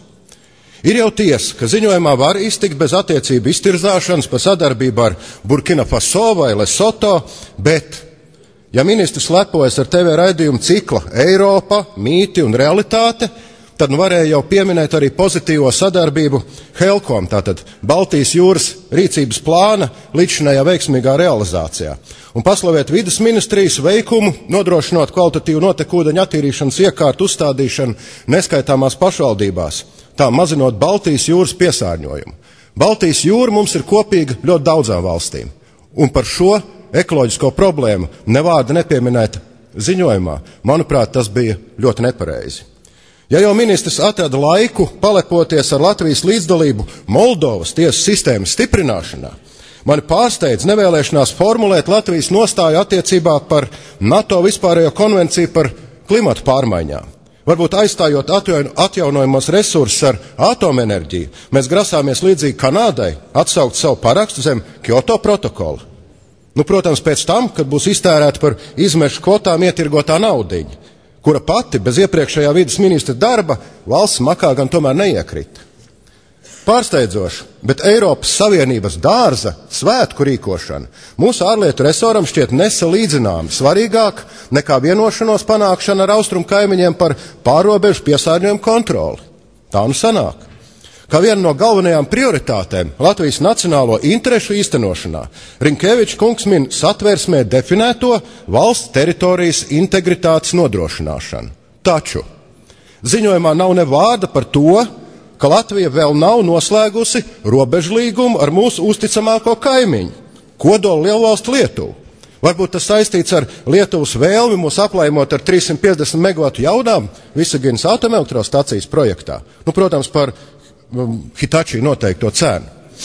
Speaker 7: Ir jau tiesa, ka ziņojumā var iztikt bez attiecību iztirzāšanas par sadarbību ar Burkina Faso vai Lesoto, bet, ja ministrs lepojas ar T V raidījumu cikla Eiropa, mīti un realitāte, tad nu varēja jau pieminēt arī pozitīvo sadarbību Helcom, tātad Baltijas jūras rīcības plāna līdzinājā veiksmīgā realizācijā. Un paslavēt vides ministrijas veikumu, nodrošinot kvalitatīvu notekūdeņu attīrīšanas iekārtu uzstādīšanu neskaitāmās pašvaldībās, tā mazinot Baltijas jūras piesārņojumu. Baltijas jūra mums ir kopīga ļoti daudzām valstīm. Un par šo ekoloģisko problēmu nevārda nepieminēta ziņojumā, manuprāt, tas bija ļoti nepareizi. Ja jau ministrs atrada laiku palepoties ar Latvijas līdzdalību Moldovas tiesu sistēmas stiprināšanā, mani pārsteidz nevēlēšanās formulēt Latvijas nostāju attiecībā par NATO vispārējo konvenciju par klimatu pārmaiņām. Varbūt aizstājot atjaunojamos resursus ar atomenerģiju, mēs grasāmies līdzīgi Kanādai atsaukt savu parakstu zem Kyoto protokola. Nu, protams, pēc tam, kad būs iztērēta par izmešu kvotām ietirgotā naudiņa, kura pati bez iepriekšējā vides ministra darba valsts makā gan tomēr neiekrita. Pārsteidzoši, bet Eiropas Savienības dārza svētku rīkošana mūsu ārlietu resoram šķiet nesalīdzināmi svarīgāk nekā vienošanos panākšana ar austrumu kaimiņiem par pārrobežu piesārņojumu kontroli. Tā nu sanāk. Kā viena no galvenajām prioritātēm Latvijas nacionālo interešu īstenošanā, Rinkeviča kungs min satversmē definēto valsts teritorijas integritātes nodrošināšanu. Taču ziņojumā nav ne vārda par to, ka Latvija vēl nav noslēgusi robežlīgumu ar mūsu uzticamāko kaimiņu, kodolu lielvalstu Lietuvu. Varbūt tas saistīts ar Lietuvas vēlmi mūs aplaimot ar trīssimt piecdesmit megavatu jaudām Visaginas atomelektrostacijas projektā. Nu, protams, par Hitachi noteikto cenu.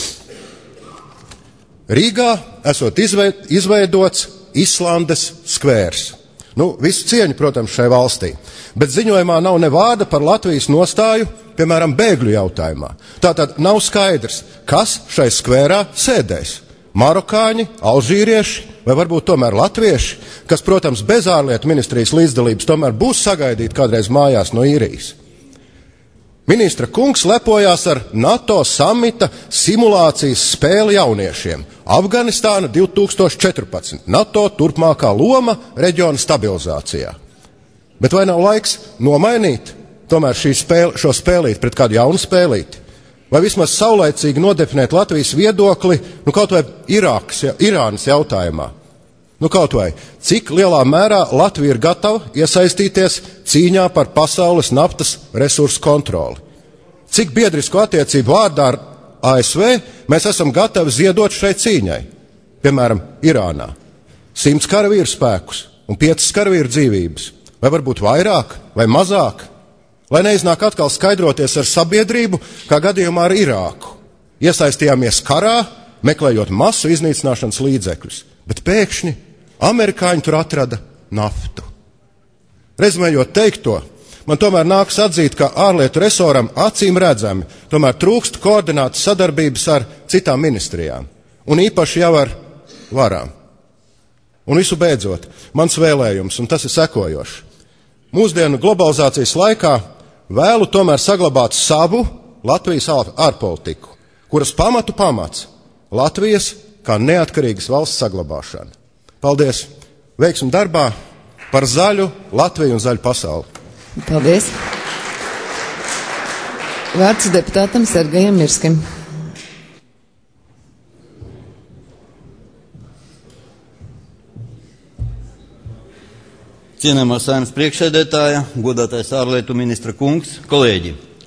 Speaker 7: Rīgā esot izveidots Islandes skvērs. Nu, visu cieņu, protams, šai valstī, bet ziņojumā nav ne vārda par Latvijas nostāju, piemēram, bēgļu jautājumā. Tātad nav skaidrs, kas šai skvērā sēdēs. Marokāņi, alžīrieši vai varbūt tomēr latvieši, kas, protams, bez ārlietu ministrijas līdzdalības tomēr būs sagaidīti kādreiz mājās no īrijas. Ministra kungs lepojās ar NATO samita simulācijas spēli jauniešiem. Afganistāna divi tūkstoši četrpadsmit. NATO turpmākā loma reģiona stabilizācijā. Bet vai nav laiks nomainīt tomēr šī spēle, šo spēlīti pret kādu jaunu spēlīti? Vai vismaz saulaicīgi nodefinēt Latvijas viedokli, nu kaut vai Irākas, Irānas jautājumā? Nu kaut vai, cik lielā mērā Latvija ir gatava iesaistīties cīņā par pasaules naftas resursu kontroli? Cik biedrisko attiecību vārdā ar A S V mēs esam gatavi ziedot šai cīņai? Piemēram, Irānā. Simts karavīru spēkus un piecas karavīru dzīvības. Vai varbūt vairāk vai mazāk? Lai neiznāk atkal skaidroties ar sabiedrību, kā gadījumā ar Irāku. Iesaistījāmies karā, meklējot masu iznīcināšanas līdzekļus, bet pēkšņi amerikāņi tur atrada naftu. Rezumējot teikto, man tomēr nāks atzīt, ka ārlietu resoram acīm redzami tomēr trūkst koordinātas sadarbības ar citām ministrijām, un īpaši jau ar varām. Un visu beidzot, mans vēlējums, un tas ir sekojošs. Mūsdienu globalizācijas laikā vēlu tomēr saglabāt savu Latvijas ārpolitiku, kuras pamatu pamats Latvijas kā neatkarīgas valsts saglabāšana. Paldies! Veiksim darbā par zaļu Latviju un zaļu pasauli.
Speaker 1: Paldies! Vārds deputātam Sergejam Mirskim.
Speaker 8: Cienējamā Saeimas priekšsēdētāja, godātais ārlietu ministra kungs, kolēģi.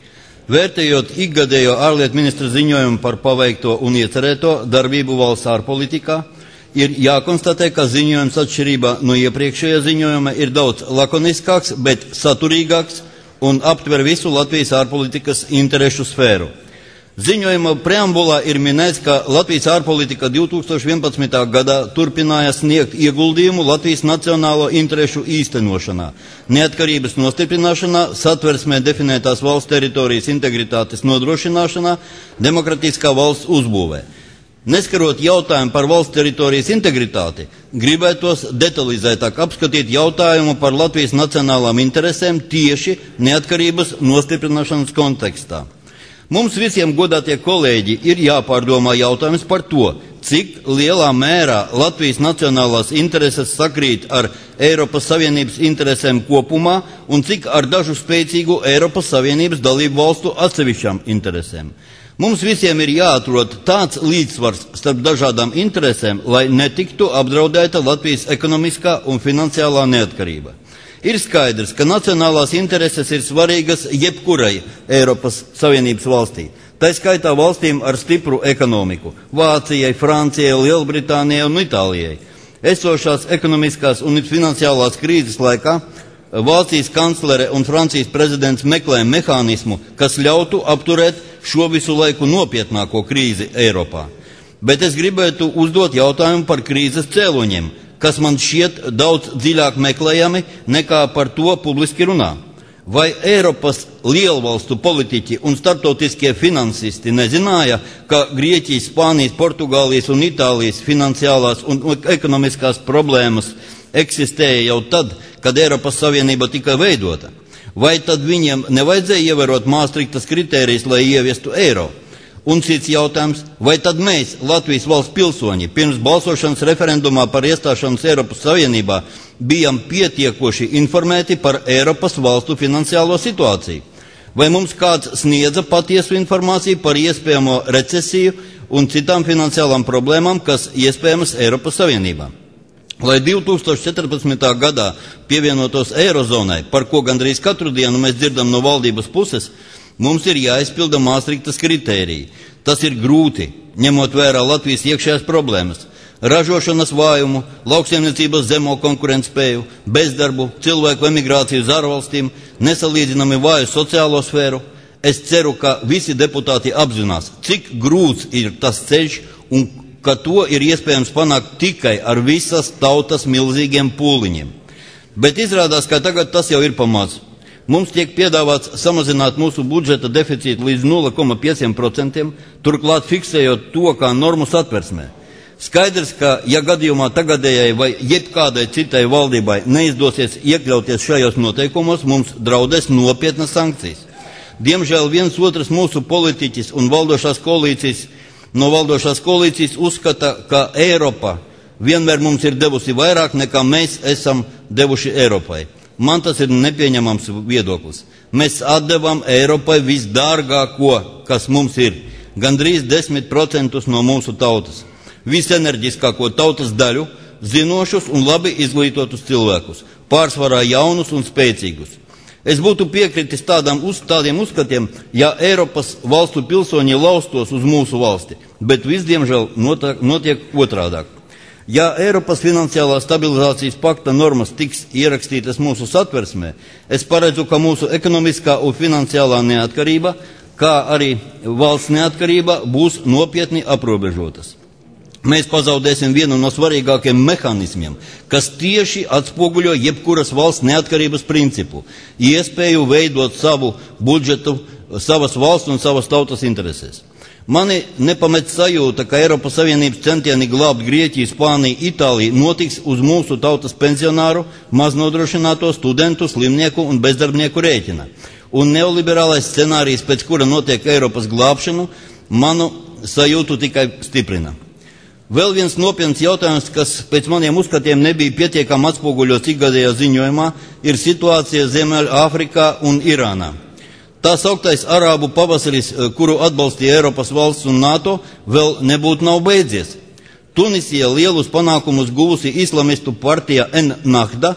Speaker 8: Vērtējot ikgadējo ārlietu ministra ziņojumu par paveikto un iecerēto darbību valsts ārpolitikā, ir jākonstatē, ka ziņojums atšķirībā no iepriekšējā ziņojuma ir daudz lakoniskāks, bet saturīgāks un aptver visu Latvijas ārpolitikas interešu sfēru. Ziņojuma preambulā ir minēts, ka Latvijas ārpolitika divi tūkstoši vienpadsmitā gadā turpināja sniegt ieguldījumu Latvijas nacionālo interešu īstenošanā, neatkarības nostiprināšanā, satversmē definētās valsts teritorijas integritātes nodrošināšanā, demokratiskā valsts uzbūvē. Neskarot jautājumu par valsts teritorijas integritāti, gribētos detalizētāk apskatīt jautājumu par Latvijas nacionālām interesēm tieši neatkarības nostiprināšanas kontekstā. Mums visiem, godātie kolēģi, ir jāpārdomā jautājums par to, cik lielā mērā Latvijas nacionālās intereses sakrīt ar Eiropas Savienības interesēm kopumā un cik ar dažu spēcīgu Eiropas Savienības dalību valstu atsevišķām interesēm. Mums visiem ir jāatrod tāds līdzsvars starp dažādām interesēm, lai netiktu apdraudēta Latvijas ekonomiskā un finansiālā neatkarība. Ir skaidrs, ka nacionālās intereses ir svarīgas jebkurai Eiropas Savienības valstī. Tā skaitā valstīm ar stipru ekonomiku – Vācijai, Francijai, Lielbritānijai un Itālijai. Esošās ekonomiskās un finansiālās krīzes laikā Vācijas kanclere un Francijas prezidents meklē mehānismu, kas ļautu apturēt šo visu laiku nopietnāko krīzi Eiropā. Bet es gribētu uzdot jautājumu par krīzes cēloņiem, kas man šķiet daudz dziļāk meklējami nekā par to publiski runā. Vai Eiropas lielvalstu politiķi un starptautiskie finansisti nezināja, ka Grieķijas, Spānijas, Portugālijas un Itālijas finansiālās un ekonomiskās problēmas eksistēja jau tad, kad Eiropas Savienība tika veidota? Vai tad viņiem nevajadzēja ievērot Māstriktas kritērijas, lai ieviestu eiro? Un cits jautājums, vai tad mēs, Latvijas valsts pilsoņi, pirms balsošanas referendumā par iestāšanos Eiropas Savienībā, bijām pietiekoši informēti par Eiropas valstu finansiālo situāciju? Vai mums kāds sniedza patiesu informāciju par iespējamo recesiju un citām finansiālām problēmām, kas iespējamas Eiropas Savienībā? Lai divi tūkstoši četrpadsmitā gadā pievienotos Eirozonai, par ko gandrīz katru dienu mēs dzirdam no valdības puses, mums ir jāizpilda Māstriktas kritēriji. Tas ir grūti, ņemot vērā Latvijas iekšējās problēmas, ražošanas vājumu, lauksaimniecības zemo konkurentspēju, bezdarbu, cilvēku emigrāciju uz ārvalstīm, nesalīdzinami vāju sociālo sfēru. Es ceru, ka visi deputāti apzinās, cik grūts ir tas ceļš un ka to ir iespējams panākt tikai ar visas tautas milzīgiem pūliņiem. Bet izrādās, ka tagad tas jau ir pamats. Mums tiek piedāvāts samazināt mūsu budžeta deficītu līdz nulle komats pieci procenti, turklāt fiksējot to kā normu satversmē. Skaidrs, ka ja gadījumā tagadējai vai jebkādai citai valdībai neizdosies iekļauties šajos noteikumos, mums draudēs nopietnas sankcijas. Diemžēl viens otrs mūsu politiķis un valdošās koalīcijas, no valdošās koalīcijas uzskata, ka Eiropa vienmēr mums ir devusi vairāk nekā mēs esam devuši Eiropai. Man tas ir nepieņemams viedoklis. Mēs atdevam Eiropai visdārgāko, kas mums ir, gandrīz desmit procentus no mūsu tautas. Visenerģiskāko tautas daļu, zinošus un labi izglītotus cilvēkus, pārsvarā jaunus un spēcīgus. Es būtu piekritis tādām uz, tādiem uzskatiem, ja Eiropas valstu pilsoņi laustos uz mūsu valsti, bet viss, diemžēl, notiek, notiek otrādāk. Ja Eiropas finansiālā stabilizācijas pakta normas tiks ierakstītas mūsu satversmē, es paredzu, ka mūsu ekonomiskā un finansiālā neatkarība, kā arī valsts neatkarība, būs nopietni aprobežotas. Mēs pazaudēsim vienu no svarīgākiem mehānismiem, kas tieši atspoguļo jebkuras valsts neatkarības principu, iespēju veidot savu budžetu, savas valsts un savas tautas interesēs. Mani nepamet sajūta, ka Eiropas Savienības centieni glābt Grieķiju, Spāniju, Itāliju notiks uz mūsu tautas pensionāru, maznodrošināto studentu, slimnieku un bezdarbnieku rēķina. Un neoliberālais scenārijs, pēc kura notiek Eiropas glābšanu, manu sajūtu tikai stiprina. Vēl viens nopietns jautājums, kas pēc maniem uzskatiem nebija pietiekami atspoguļots ikgadējā ziņojumā, ir situācija Ziemeļāfrikā un Irānā. Tā sauktais arābu pavasaris, kuru atbalstīja Eiropas valsts un NATO, vēl nebūtu nav beidzies. Tunisija lielus panākumus guvusi islamistu partija En Nahda,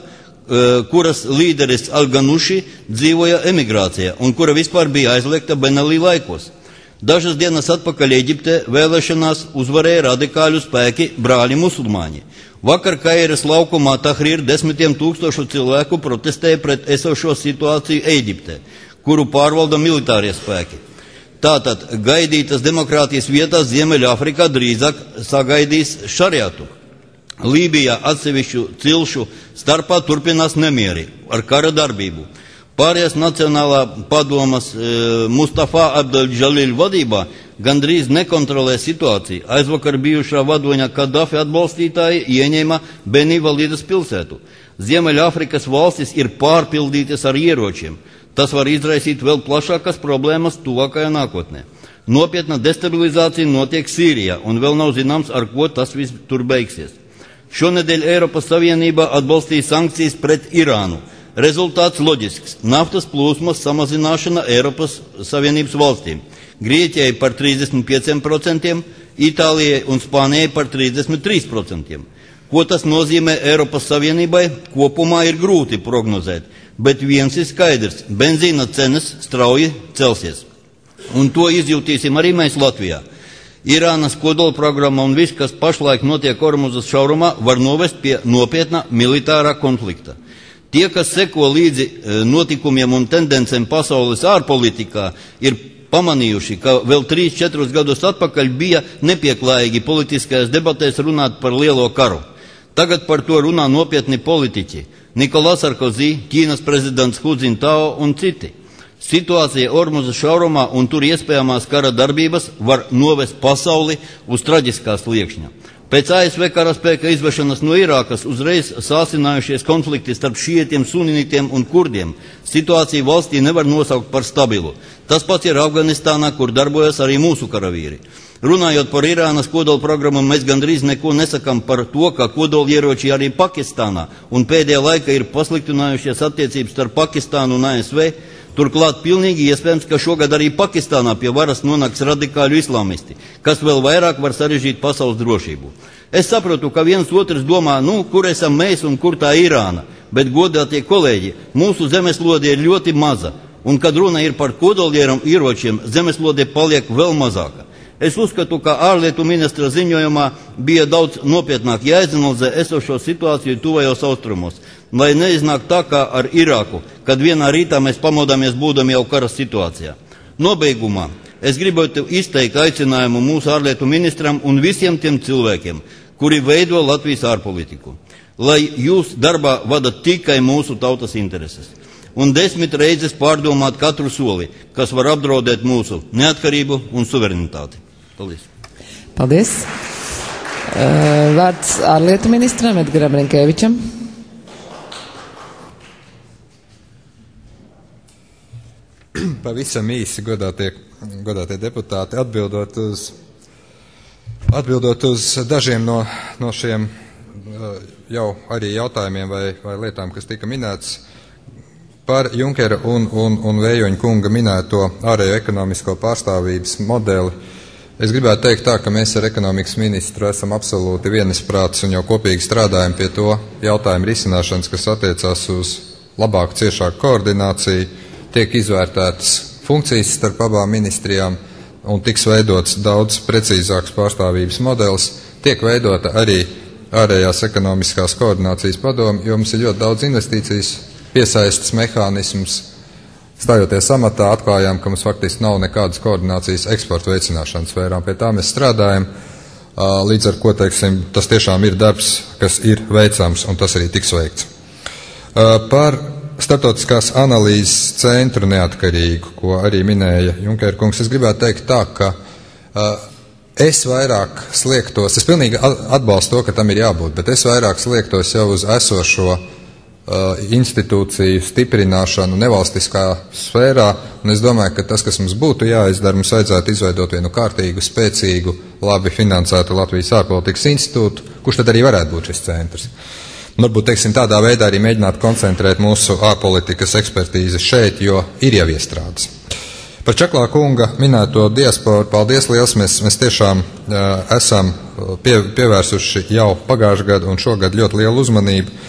Speaker 8: kuras līderis Al-Ganuši dzīvoja emigrācijā un kura vispār bija aizliegta Benalī laikos. Dažas dienas atpakaļ Eģiptē vēlēšanās uzvarēja radikāļu spēki brāļi musulmaņi. Vakar Kairas laukumā Tahrir desmitiem tūkstošu cilvēku protestēja pret esošo situāciju Eģiptē, kuru pārvalda militārie spēki. Tātad gaidītas demokrātijas vietās Ziemeļāfrikā drīzāk sagaidīs šariatu. Lībijā atsevišķu cilšu starpā turpinās nemieri ar kara darbību. Pārējās Nacionālā padomas e, Mustafa Abdel-Džalil vadībā gandrīz nekontrolē situāciju. Aizvakar bijušā vadoņa Kadafi atbalstītāji ieņēma Beni Validas pilsētu. Ziemeļāfrikas valstis ir pārpildītas ar ieročiem. Tas var izraisīt vēl plašākas problēmas tuvākajā nākotnē. Nopietna destabilizācija notiek Sīrijā, un vēl nav zināms, ar ko tas viss tur beigsies. Šonedēļ Eiropas Savienība atbalstīja sankcijas pret Irānu. Rezultāts loģisks – naftas plūsmas samazināšana Eiropas Savienības valstīm. Grieķijai par trīsdesmit pieciem procentiem, Itālijai un Spānijai par trīsdesmit trīs procentiem. Ko tas nozīmē Eiropas Savienībai, kopumā ir grūti prognozēt, bet viens ir skaidrs – benzīna cenas strauji celsies. Un to izjūtīsim arī mēs Latvijā. Irānas kodolprogramma un viss, kas pašlaik notiek Ormuzas šaurumā, var novest pie nopietna militārā konflikta. Tie, kas seko līdzi notikumiem un tendencēm pasaules ārpolitikā, ir pamanījuši, ka vēl trīs četrus gadus atpakaļ bija nepieklājīgi politiskajās debatēs runāt par lielo karu. Tagad par to runā nopietni politiķi – Nikolās Sarkozī, Ķīnas prezidents Hu Dzintao un citi. Situācija Ormuzas šaurumā un tur iespējamās kara darbības var novest pasauli uz traģiskā sliekšņa. Pēc A S V karaspēka izvešanas no Irākas uzreiz sāsinājušies konflikti starp šietiem, sunītiem un kurdiem. Situāciju valstī nevar nosaukt par stabilu. Tas pats ir Afganistānā, kur darbojas arī mūsu karavīri. Runājot par Irānas kodolprogrammu, mēs gandrīz neko nesakam par to, ka kodolieroči arī Pakistānā, un pēdējā laika ir pasliktinājušies attiecības starp Pakistānu un A S V. Turklāt pilnīgi iespējams, ka šogad arī Pakistānā pie varas nonāks radikāļu islamisti, kas vēl vairāk var sarežģīt pasaules drošību. Es saprotu, ka viens otrs domā, nu, kur esam mēs un kur tā Irāna, bet godātie kolēģi, mūsu zemeslode ir ļoti maza, un kad runa ir par kodolieram ieročiem, zemeslode paliek vēl mazāka. Es uzskatu, ka ārlietu ministra ziņojumā bija daudz nopietnāk jāizanalizē esošo situāciju tuvajos austrumos, lai neiznāk tā kā ar Irāku, kad vienā rītā mēs pamodāmies būdami jau kara situācijā. Nobeigumā es gribētu izteikt aicinājumu mūsu ārlietu ministram un visiem tiem cilvēkiem, kuri veido Latvijas ārpolitiku, lai jūs darbā vadat tikai mūsu tautas intereses. Un desmit reizes pārdomāt katru soli, kas var apdraudēt mūsu neatkarību un suverenitāti. Paldies.
Speaker 1: Paldies. Uh, vārds ārlietu ministram Edgaram Rinkēvičam.
Speaker 9: Pavisam īsi, godātie, godātie deputāti, atbildot uz, atbildot uz dažiem no, no šiem uh, jau arī jautājumiem vai, vai lietām, kas tika minēts par Junkera un, un, un Vējoņa kunga minēto ārējo ekonomisko pārstāvības modeli. Es gribētu teikt tā, ka mēs ar ekonomikas ministru esam absolūti vienisprāts un jau kopīgi strādājam pie to jautājumu risināšanas, kas attiecās uz labāku, ciešāku koordināciju, tiek izvērtētas funkcijas starp abām ministrijām un tiks veidots daudz precīzāks pārstāvības modelis, tiek veidota arī ārējās ekonomiskās koordinācijas padome, jo mums ir ļoti daudz investīcijas, piesaistas mehānismus. Stājoties amatā, atklājām, ka mums faktiski nav nekādas koordinācijas eksporta veicināšanas sfērām. Pie tā mēs strādājam, līdz ar ko, teiksim, tas tiešām ir darbs, kas ir veicams, un tas arī tiks veikts. Par starptautiskās analīzes centru neatkarīgu, ko arī minēja Junkera kungs, es gribētu teikt tā, ka es vairāk sliektos, es pilnīgi atbalstu to, ka tam ir jābūt, bet es vairāk sliektos jau uz esošo institūciju stiprināšanu nevalstiskā sfērā, un es domāju, ka tas, kas mums būtu jāizdara, mums vajadzētu izveidot vienu kārtīgu, spēcīgu, labi finansētu Latvijas ārpolitikas institūtu, kurš tad arī varētu būt šis centrs. Un varbūt, teiksim, tādā veidā arī mēģināt koncentrēt mūsu ārpolitikas ekspertīzi šeit, jo ir jau iestrādes. Par Čaklā kunga minēto diasporu, paldies liels, mēs, mēs tiešām uh, esam pie, pievērsuši jau pagājušajā gadu un šogad ļoti lielu uzmanību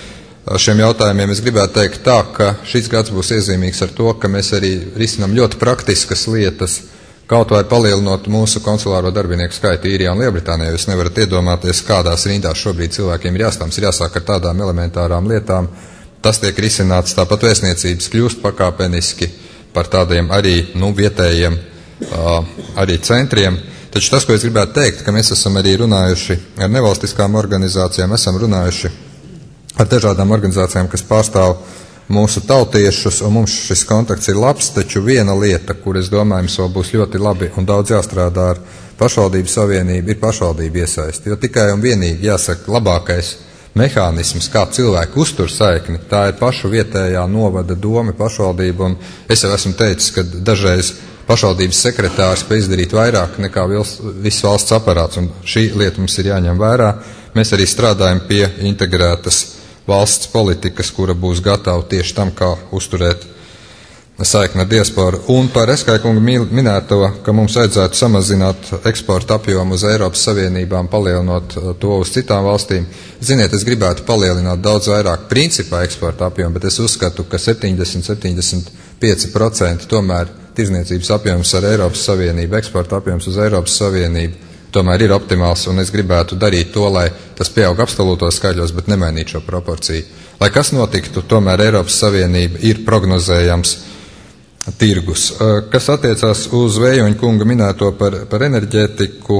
Speaker 9: šiem jautājumiem. Es gribētu teikt tā, ka šis gads būs iezīmīgs ar to, ka mēs arī risinām ļoti praktiskas lietas, kaut vai palielinot mūsu konsulāro darbinieku skaitu Īrijā un Lielbritānijā. Jūs nevarat iedomāties, kādās rindās šobrīd cilvēkiem ir jāstāms, ir jāsāk ar tādām elementārām lietām. Tas tiek risināts, tāpat vēstniecības kļūst pakāpeniski par tādiem arī, nu, vietējiem uh, arī centriem. Taču tas, ko es gribētu teikt, ka mēs esam arī runājuši ar nevalstiskām organizācijām, esam runājuši ar dažādām organizācijām, kas pārstāv mūsu tautiešus, un mums šis kontakts ir labs, taču viena lieta, kur es domāju, mums vēl būs ļoti labi un daudz jāstrādā ar pašvaldību savienību, ir pašvaldību iesaisti, jo tikai un vienīgi jāsaka labākais mehānisms, kā cilvēki uztur saikni, tā ir pašu vietējā novada doma, pašvaldība, un es jau esmu teicis, ka dažreiz pašvaldības sekretārs spēj izdarīt vairāk nekā viss valsts aparāts, un šī lieta mums ir jāņem vērā. Mēs arī strādājam pie integrētas valsts politikas, kura būs gatava tieši tam, kā uzturēt saikni ar diasporu. Un par Eskaikunga minēto, ka mums vajadzētu samazināt eksporta apjomu uz Eiropas Savienībām, palielinot to uz citām valstīm. Ziniet, es gribētu palielināt daudz vairāk principā eksporta apjomu, bet es uzskatu, ka septiņdesmit līdz septiņdesmit pieci procenti tomēr tirzniecības apjoms ar Eiropas Savienību, eksporta apjoms uz Eiropas Savienību tomēr ir optimāls, un es gribētu darīt to, lai tas pieaug absolūtos skaļos, bet nemainīt šo proporciju. Lai kas notiktu, tomēr Eiropas Savienība ir prognozējams tirgus. Kas attiecās uz Vējoņa kunga minēto par, par enerģētiku,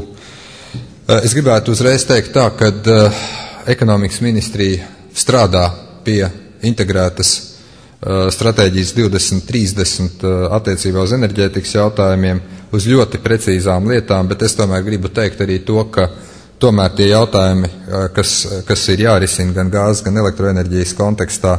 Speaker 9: es gribētu uzreiz teikt tā, ka ekonomikas ministrija strādā pie integrētas stratēģijas divdesmit trīsdesmit attiecībā uz enerģētikas jautājumiem, uz ļoti precīzām lietām, bet es tomēr gribu teikt arī to, ka tomēr tie jautājumi, kas, kas ir jārisina gan gāzes, gan elektroenerģijas kontekstā,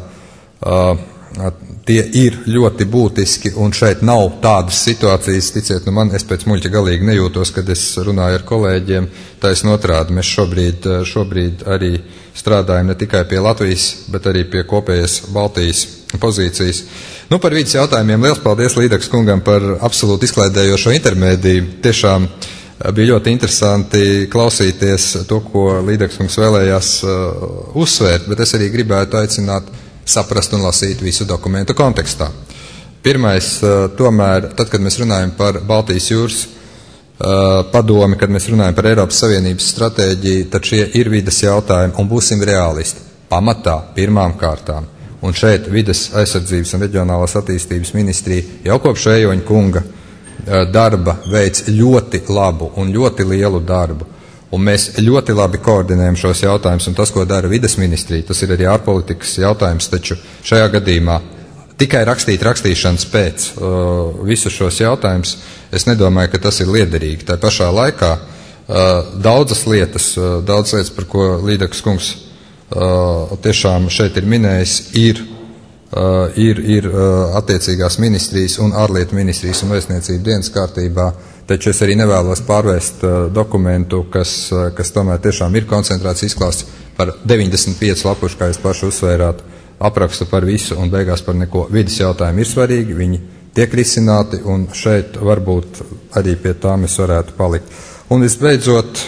Speaker 9: tie ir ļoti būtiski, un šeit nav tādas situācijas, ticiet, nu man, es pēc muļķa galīgi nejūtos, kad es runāju ar kolēģiem, taisn otrādi, mēs šobrīd, šobrīd arī strādājam ne tikai pie Latvijas, bet arī pie kopējas Baltijas pozīcijas. Nu, par vidas jautājumiem liels paldies Līdaks kungam par absolūti izklaidējošo intermēdiju. Tiešām bija ļoti interesanti klausīties to, ko Līdaks kungs vēlējās uh, uzsvērt, bet es arī gribētu aicināt saprast un lasīt visu dokumentu kontekstā. Pirmais, uh, tomēr, tad, kad mēs runājam par Baltijas jūras uh, padomi, kad mēs runājam par Eiropas Savienības stratēģiju, tad šie ir vidas jautājumi, un būsim realisti. Pamatā, pirmām kārtām. Un šeit vides aizsardzības un reģionālās attīstības ministrija jau kopš Vējoņa kunga darba veic ļoti labu un ļoti lielu darbu. Un mēs ļoti labi koordinējam šos jautājumus, un tas, ko dara vides ministrija, tas ir arī ārpolitikas jautājums, taču šajā gadījumā tikai rakstīt rakstīšanas pēc uh, visus šos jautājumus, es nedomāju, ka tas ir liederīgi. Tā pašā laikā uh, daudzas lietas, uh, daudzas lietas, par ko Līdakas kungs Uh, tiešām šeit ir minējis, ir, uh, ir, ir uh, attiecīgās ministrijas un ārlietu ministrijas un vēstniecību dienas kārtībā, taču es arī nevēlos pārvērst uh, dokumentu, kas, uh, kas tomēr tiešām ir koncentrēts izklāsts par deviņdesmit pieci lapušu, kā jūs paši uzsvērāt, aprakstu par visu un beigās par neko. Vides jautājumi ir svarīgi, viņi tiek risināti, un šeit varbūt arī pie tā mēs varētu palikt. Un visbeidzot,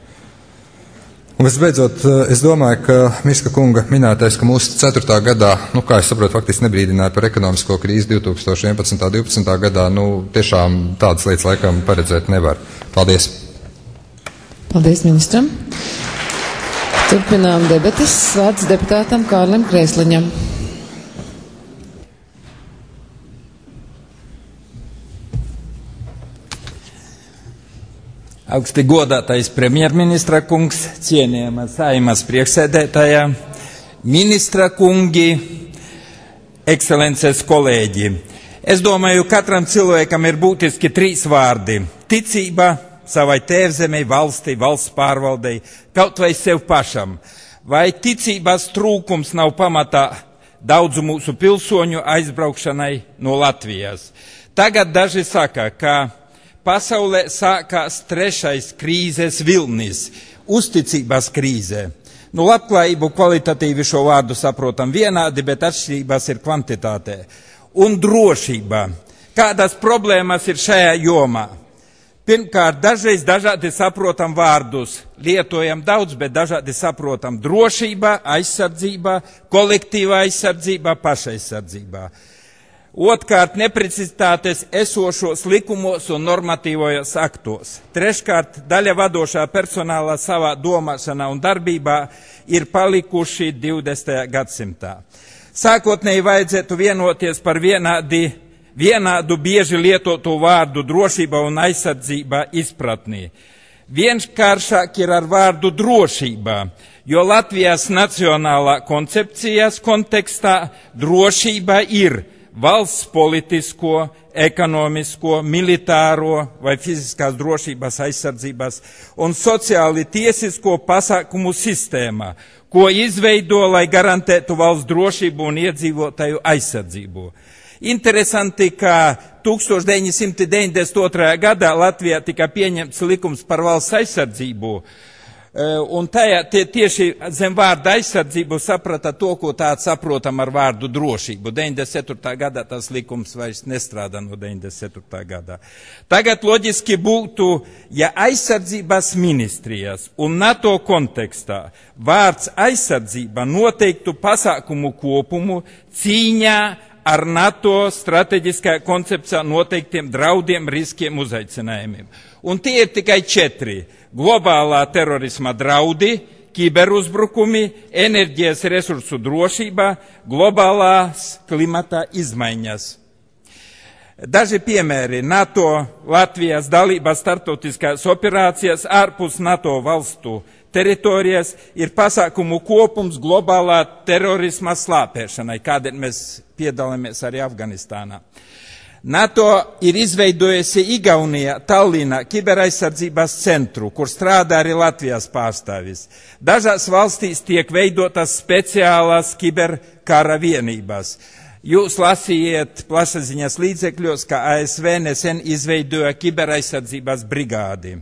Speaker 9: Un visbeidzot, es domāju, ka Miška kunga minētais, ka mūsu ceturtā gadā, nu, kā es saprotu, faktiski nebrīdināja par ekonomisko krīzi divi tūkstoši vienpadsmitā un divpadsmitā gadā, nu, tiešām tādas lietas laikam paredzēt nevar. Paldies.
Speaker 1: Paldies ministram. Turpinām debatas. Vārds deputātam Kārlim Krēsliņam.
Speaker 10: Augsti godātais premjerministra kungs, cienījama Saeimas priekšsēdētāja, ministra kungi, ekscelences kolēģi. Es domāju, katram cilvēkam ir būtiski trīs vārdi – ticība savai tēvzemei, valstī, valsts pārvaldei, kaut vai sev pašam. Vai ticības trūkums nav pamatā daudzu mūsu pilsoņu aizbraukšanai no Latvijas? Tagad daži saka, ka pasaulē sākās trešais krīzes vilnis – uzticības krīze. Nu, labklājību kvalitatīvi šo vārdu saprotam vienādi, bet atšķirības ir kvantitātē. Un drošība. Kādas problēmas ir šajā jomā? Pirmkārt, dažreiz dažādi saprotam vārdus, lietojam daudz, bet dažādi saprotam drošība, aizsardzība, kolektīva aizsardzība, pašaizsardzība. Otkārt, neprecizitātes esošos likumos un normatīvojos aktos. Treškārt, daļa vadošā personālā savā domāšanā un darbībā ir palikuši divdesmitajā gadsimtā. Sākotnēji vajadzētu vienoties par vienādi, vienādu bieži lietotu vārdu drošība un aizsardzība izpratnī. Vienkāršāk ir ar vārdu drošība, jo Latvijas nacionālā koncepcijas kontekstā drošība ir valsts politisko, ekonomisko, militāro vai fiziskās drošības aizsardzības un sociāli tiesisko pasākumu sistēmā, ko izveido, lai garantētu valsts drošību un iedzīvotāju aizsardzību. Interesanti, ka tūkstoš deviņi simti deviņdesmit otrajā gadā Latvijā tika pieņemts likums par valsts aizsardzību, un tajā tie, tieši zem vārda aizsardzību saprata to, ko tādu saprotam ar vārdu drošību. deviņdesmit ceturtajā gadā tas likums vairs nestrādā no deviņdesmit ceturtajā gadā. Tagad loģiski būtu, ja aizsardzības ministrijas un NATO kontekstā vārds aizsardzība noteiktu pasākumu kopumu cīņā ar NATO strateģiskajā koncepcijā noteiktiem draudiem, riskiem, uzaicinājumiem. Un tie ir tikai četri. Globālā terorisma draudi, kiberuzbrukumi, enerģijas resursu drošība, globālās klimata izmaiņas. Daži piemēri. NATO Latvijas dalības starptautiskās operācijas ārpus NATO valstu teritorijas ir pasākumu kopums globālā terorisma slāpēšanai, kādēļ mēs piedalāmies arī Afganistānā. NATO ir izveidojusi Igaunijā, Tallinā kiberaizsardzības centru, kur strādā arī Latvijas pārstāvis. Dažās valstīs tiek veidotas speciālās kiberkara vienības. Jūs lasījiet plašsaziņas līdzekļos, ka A S V nesen izveidoja kiberaizsardzības brigādi.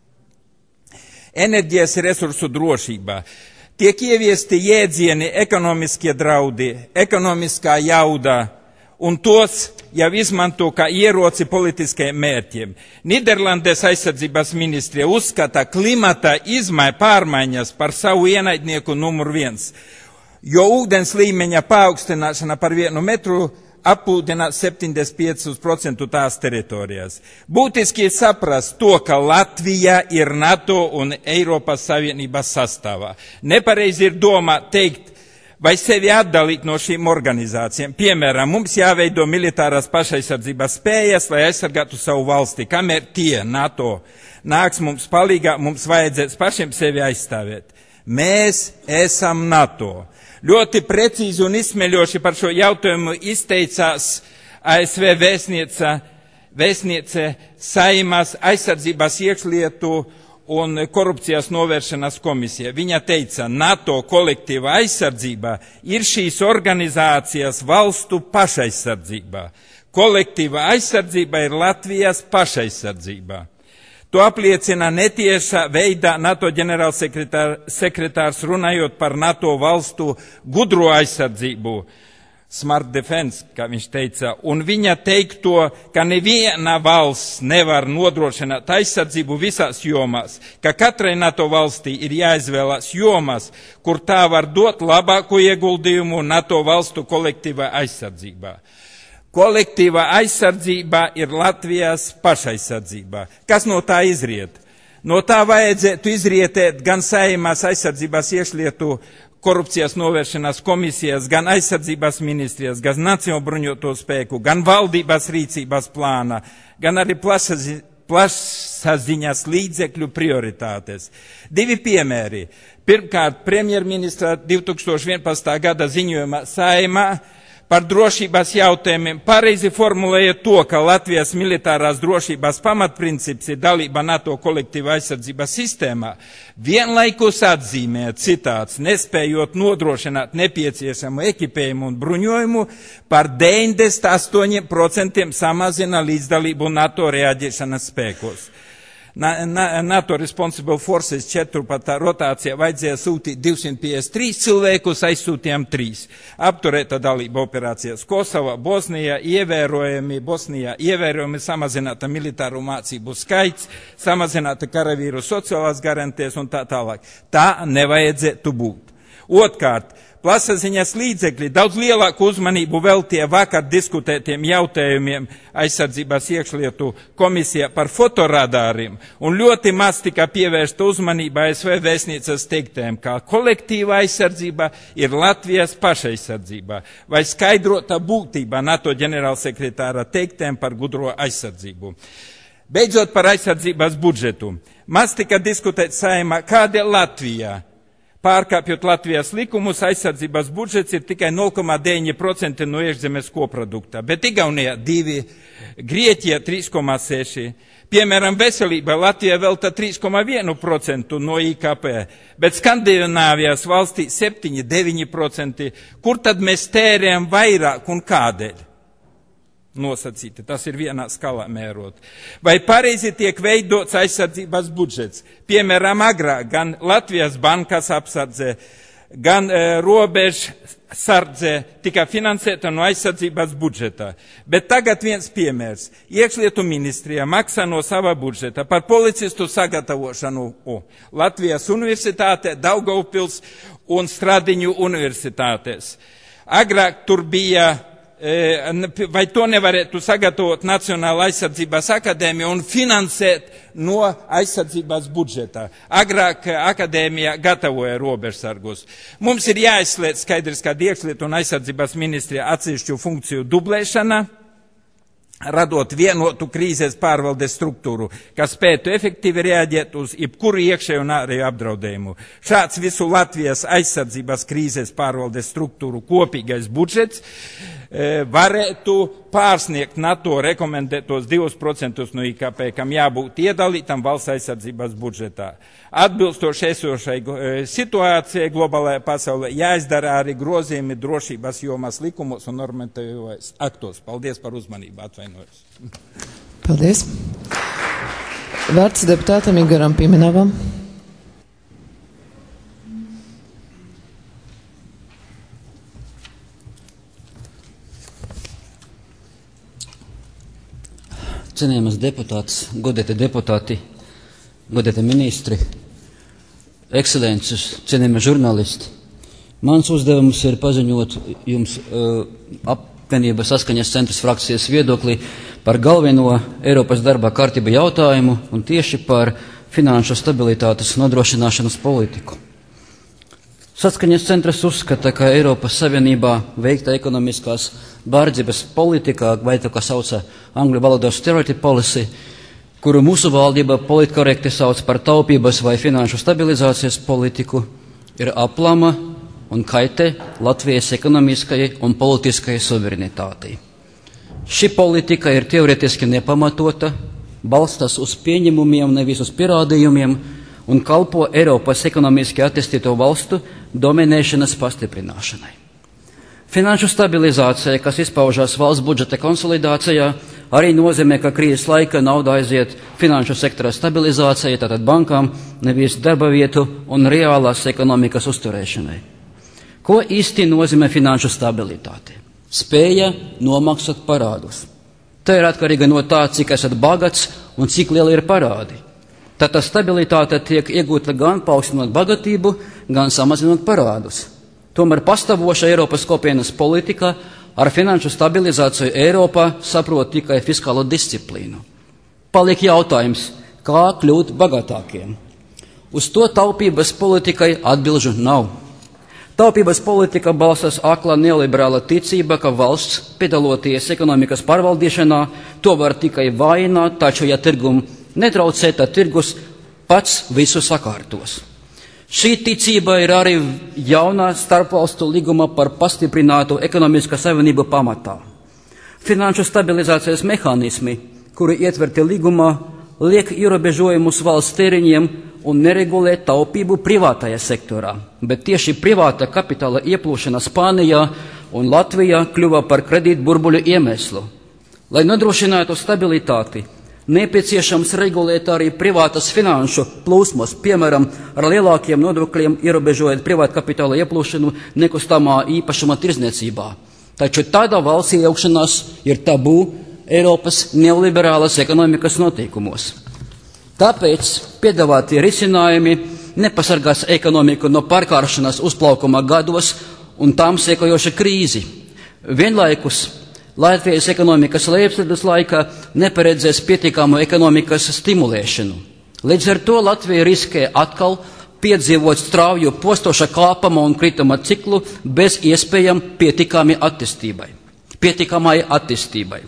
Speaker 10: Enerģijas resursu drošībā. Tiek ieviesti jēdzieni ekonomiskie draudi, ekonomiskā jauda, un tos jau izmanto kā ieroci politiskajiem mērķiem. Niderlandes aizsardzības ministrija uzskata klimata izmaiņas pārmaiņas par savu ienaidnieku numur viens, jo ūdens līmeņa paaugstināšana par vienu metru apūdināt septiņdesmit pieci procenti tās teritorijās. Būtiski saprast to, ka Latvija ir NATO un Eiropas Savienības sastāvā. Nepareizi ir domā teikt, vai sevi atdalīt no šīm organizācijām. Piemēram, mums jāveido militārās pašaizsardzības spējas, lai aizsargātu savu valsti. Kamēr tie NATO nāks mums palīgā, mums vajadzēs pašiem sevi aizstāvēt. Mēs esam NATO. Ļoti precīzi un izsmeļoši par šo jautājumu izteicās A S V vēstniece, vēstniece Saeimas aizsardzības iekšlietu un korupcijas novēršanas komisija. Viņa teica, NATO kolektīva aizsardzība ir šīs organizācijas valstu pašaizsardzība. Kolektīva aizsardzība ir Latvijas pašaizsardzība. To apliecina netieša veidā NATO ģenerālsekretārs runājot par NATO valstu gudro aizsardzību, smart defense, kā viņš teica, un viņa teikto, ka neviena valsts nevar nodrošināt aizsardzību visās jomās, ka katrai NATO valstī ir jāizvēlās jomas, kur tā var dot labāko ieguldījumu NATO valstu kolektīvā aizsardzībā. Kolektīvā aizsardzība ir Latvijas pašaizsardzība. Kas no tā izriet? No tā vajadzētu izrietēt gan Saeimas aizsardzības iekšlietu korupcijas novēršanas komisijas, gan aizsardzības ministrijas, gan Nacionālo bruņoto spēku, gan valdības rīcības plāna, gan arī plašsazi, plašsaziņas līdzekļu prioritātes. Divi piemēri. Pirmkārt, premjerministra divi tūkstoši vienpadsmitā gada ziņojumā Saeimā par drošības jautājumiem pareizi formulēja to, ka Latvijas militārās drošības pamatprincips ir dalība NATO kolektīva aizsardzības sistēmā, vienlaikus atzīmē, citāts, nespējot nodrošināt nepieciešamu ekipējumu un bruņojumu, par deviņdesmit astoņiem procentiem samazina līdzdalību NATO reaģēšanas spēkos. NATO Responsible Forces četrpadsmitā rotācijā vajadzēja sūtīt divsimt piecdesmit trīs cilvēkus, aizsūtījām trīs. Apturēta dalība operācijās Kosovā, Bosnijā, ievērojami, Bosnijā ievērojami samazināta militāru mācību skaits, samazināta karavīru sociālās garantijas un tā tālāk. Tā nevajadzētu būt. Otkārt, plašsaziņas līdzekļi daudz lielāku uzmanību veltīja vakar diskutētiem jautājumiem aizsardzības iekšlietu komisijā par fotoradāriem, un ļoti maz tika pievērsta uzmanība A S V vēstniecības teiktēm, kā kolektīva aizsardzība ir Latvijas pašaizsardzība, vai skaidrota būtība NATO ģenerālsekretāra teiktēm par gudro aizsardzību. Beidzot par aizsardzības budžetu. Maz tika diskutēts Saeimā, kāda Latvijā. Pārkāpjot Latvijas likumus, aizsardzības budžets ir tikai nulle komā deviņi procenti no iekšzemes koprodukta, bet Igaunijā divi, Grieķijā trīs komā seši. Piemēram, veselība Latvijā velta trīs komā vienu procentu no I K P, bet Skandināvijas valstīs septiņi, deviņi procenti. Kur tad mēs tērējam vairāk un kādēļ? Nosacīti, tas ir vienā skalā mērot. Vai pareizi tiek veidots aizsardzības budžets? Piemēram, agrāk gan Latvijas bankas apsardze, gan e, robežu sardze tika finansēta no aizsardzības budžeta. Bet tagad viens piemērs. Iekšlietu ministrija maksā no sava budžeta par policistu sagatavošanu o, Latvijas universitātē, Daugavpils un Stradiņu universitātēs. Agrāk tur bija vai to nevarētu sagatavot Nacionāla aizsardzības akadēmija un finansēt no aizsardzības budžeta. Agrāk akadēmija gatavoja robežsargus. Mums ir jāizslēdz skaidrs, ka iekšlietu un aizsardzības ministrija atsevišķu funkciju dublēšana, radot vienotu krīzes pārvaldes struktūru, kas spētu efektīvi reaģēt uz jebkuru iekšēju un ārēju apdraudējumu. Šāds visu Latvijas aizsardzības krīzes pārvaldes struktūru kopīgais budžets e, varētu pārsniegt NATO rekomendētos divus procentus no I K P, kam jābūt iedalītam valsts aizsardzības budžetā. Atbilstoši esošai e, situācijai globālajā pasaulē jāizdara arī grozījumi drošības jomas likumos un normatīvos aktos. Paldies par uzmanību. Atvainojos.
Speaker 1: Paldies. Vārds deputātam Igoram Pimenovam.
Speaker 11: Cienījamas deputāts, godētie deputāti, godētie ministri, ekscelences, cienījamie žurnālisti. Mans uzdevums ir paziņot jums uh, apvienības saskaņas centras frakcijas viedokli par galveno Eiropas darba kārtība jautājumu un tieši par finanšu stabilitātes nodrošināšanas politiku. Saskaņas centrs uzskata, ka Eiropas Savienībā veikta ekonomiskās bārdzības politikā, vai tā kā sauca angļu valodā austerity policy, kuru mūsu valdība politkorekti sauc par taupības vai finanšu stabilizācijas politiku, ir aplama un kaitē Latvijas ekonomiskajai un politiskajai suverenitātei. Šī politika ir teoretiski nepamatota, balstās uz pieņemumiem, nevis uz pierādījumiem, un kalpo Eiropas ekonomiski attīstīto valstu dominēšanas pastiprināšanai. Finanšu stabilizācija, kas izpaužās valsts budžeta konsolidācijā, arī nozīmē, ka krīzes laika nauda aiziet finanšu sektora stabilizācijai, tātad bankām, nevis darba vietu un reālās ekonomikas uzturēšanai. Ko īsti nozīmē finanšu stabilitāte? Spēja nomaksāt parādus. Tā ir atkarīga no tā, cik esat bagats un cik liela ir parādi. Tātad stabilitāte tiek iegūta gan paaugstinot bagātību, gan samazinot parādus. Tomēr pastāvoša Eiropas kopienas politika ar finanšu stabilizāciju Eiropā saprot tikai fiskālo disciplīnu. Paliek jautājums, kā kļūt bagātākiem. Uz to taupības politikai atbilžu nav. Taupības politika balstās aklā neoliberāla ticība, ka valsts, piedaloties ekonomikas pārvaldīšanā, to var tikai vājināt, taču, ja tirgumu netraucē, tad tirgus pats visu sakārtos. Šī ticība ir arī jaunā starpvalstu līguma par pastiprinātu ekonomiskā savienību pamatā. Finanšu stabilizācijas mehānismi, kuri ietverti līgumā, liek ierobežojumus valsts tēriņiem un neregulē taupību privātajā sektorā, bet tieši privāta kapitāla ieplūšana Spānijā un Latvijā kļuva par kredīt burbuļu iemeslu. Lai nodrošinātu stabilitāti, Nepieciešams regulēt arī privātas finanšu plūsmas, piemēram, ar lielākiem nodokļiem ierobežojot privāta kapitāla ieplūšanu nekustamā īpašuma tirdzniecībā. Taču tāda valsts iejaukšanās ir tabū Eiropas neoliberālas ekonomikas noteikumos. Tāpēc piedāvātie risinājumi nepasargās ekonomiku no pārkāršanās uzplaukuma gados un tām sekojoša krīzi. Vienlaikus Latvijas ekonomikas lejupslīdes laikā neparedzēs pietiekamu ekonomikas stimulēšanu. Līdz ar to Latvija riskē atkal piedzīvot strauju postoša kāpama un krituma ciklu bez iespējām pietikamai attīstībai. Pietikamai attīstībai.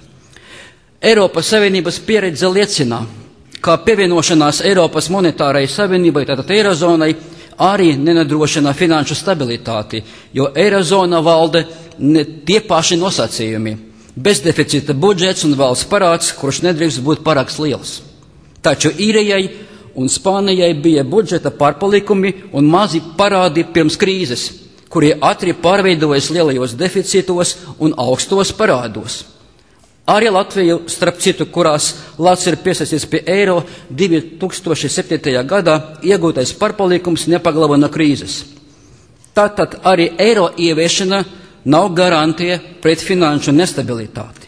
Speaker 11: Eiropas Savienības pieredze liecina, ka pievienošanās Eiropas monetārai savienībai, tātad Eirozonai, arī nenodrošina finanšu stabilitāti, jo Eirozona valda ne tie paši nosacījumi. Bezdeficīta budžets un valsts parāds, kurš nedrīkst būt pārāk liels. Taču Īrijai un Spānijai bija budžeta pārpalikumi un mazi parādi pirms krīzes, kurie ātri pārveidojas lielajos deficītos un augstos parādos. Arī Latviju, starp citu, kurās Latvijas ir piesaistīts pie eiro divi tūkstoši septītajā gadā, iegūtais pārpalikums nepaglāba no krīzes. Tātad arī eiro ieviešana nav garantija pret finanšu nestabilitāti.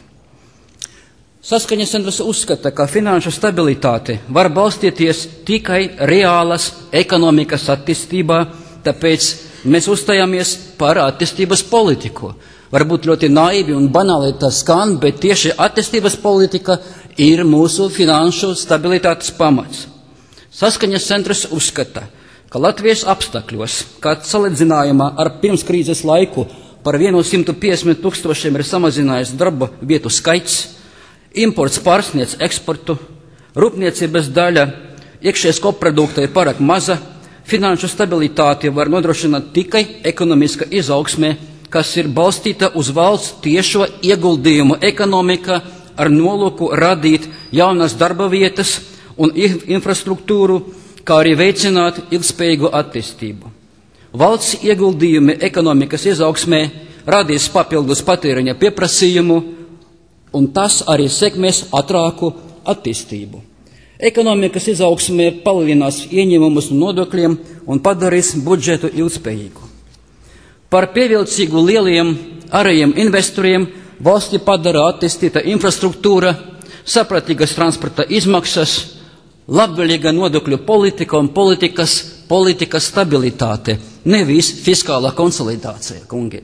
Speaker 11: Saskaņas centrs uzskata, ka finanšu stabilitāte var balstīties tikai reālas ekonomikas attīstībā, tāpēc mēs uzstājamies par attīstības politiku. Varbūt ļoti naivi un banāli tas skan, bet tieši attīstības politika ir mūsu finanšu stabilitātes pamats. Saskaņas centrs uzskata, ka Latvijas apstākļos, kad salīdzinājumā ar pirmskrīzes laiku par simt piecdesmit tūkstošiem ir samazinājies darba vietu skaits, imports pārsniedz eksportu, rūpniecības daļa iekšējais koprodukta ir pārāk maza, finanšu stabilitāti var nodrošināt tikai ekonomiska izaugsmē, kas ir balstīta uz valsts tiešo ieguldījumu ekonomikā ar nolūku radīt jaunas darba vietas un infrastruktūru, kā arī veicināt ilgspējīgu attīstību. Valsts ieguldījumi ekonomikas izaugsmē radīs papildus patēriņa pieprasījumu, un tas arī sekmēs ātrāku attīstību. Ekonomikas izaugsmē palielinās ieņēmumus no nodokļiem un padarīs budžetu ilgspējīgu. Par pievilcīgu lieliem ārējiem investoriem valsti padara attīstīta infrastruktūra, sapratīgas transporta izmaksas, labvēlīga nodokļu politika un politikas, politikas stabilitāte, nevis fiskālā konsolidācija, kungi.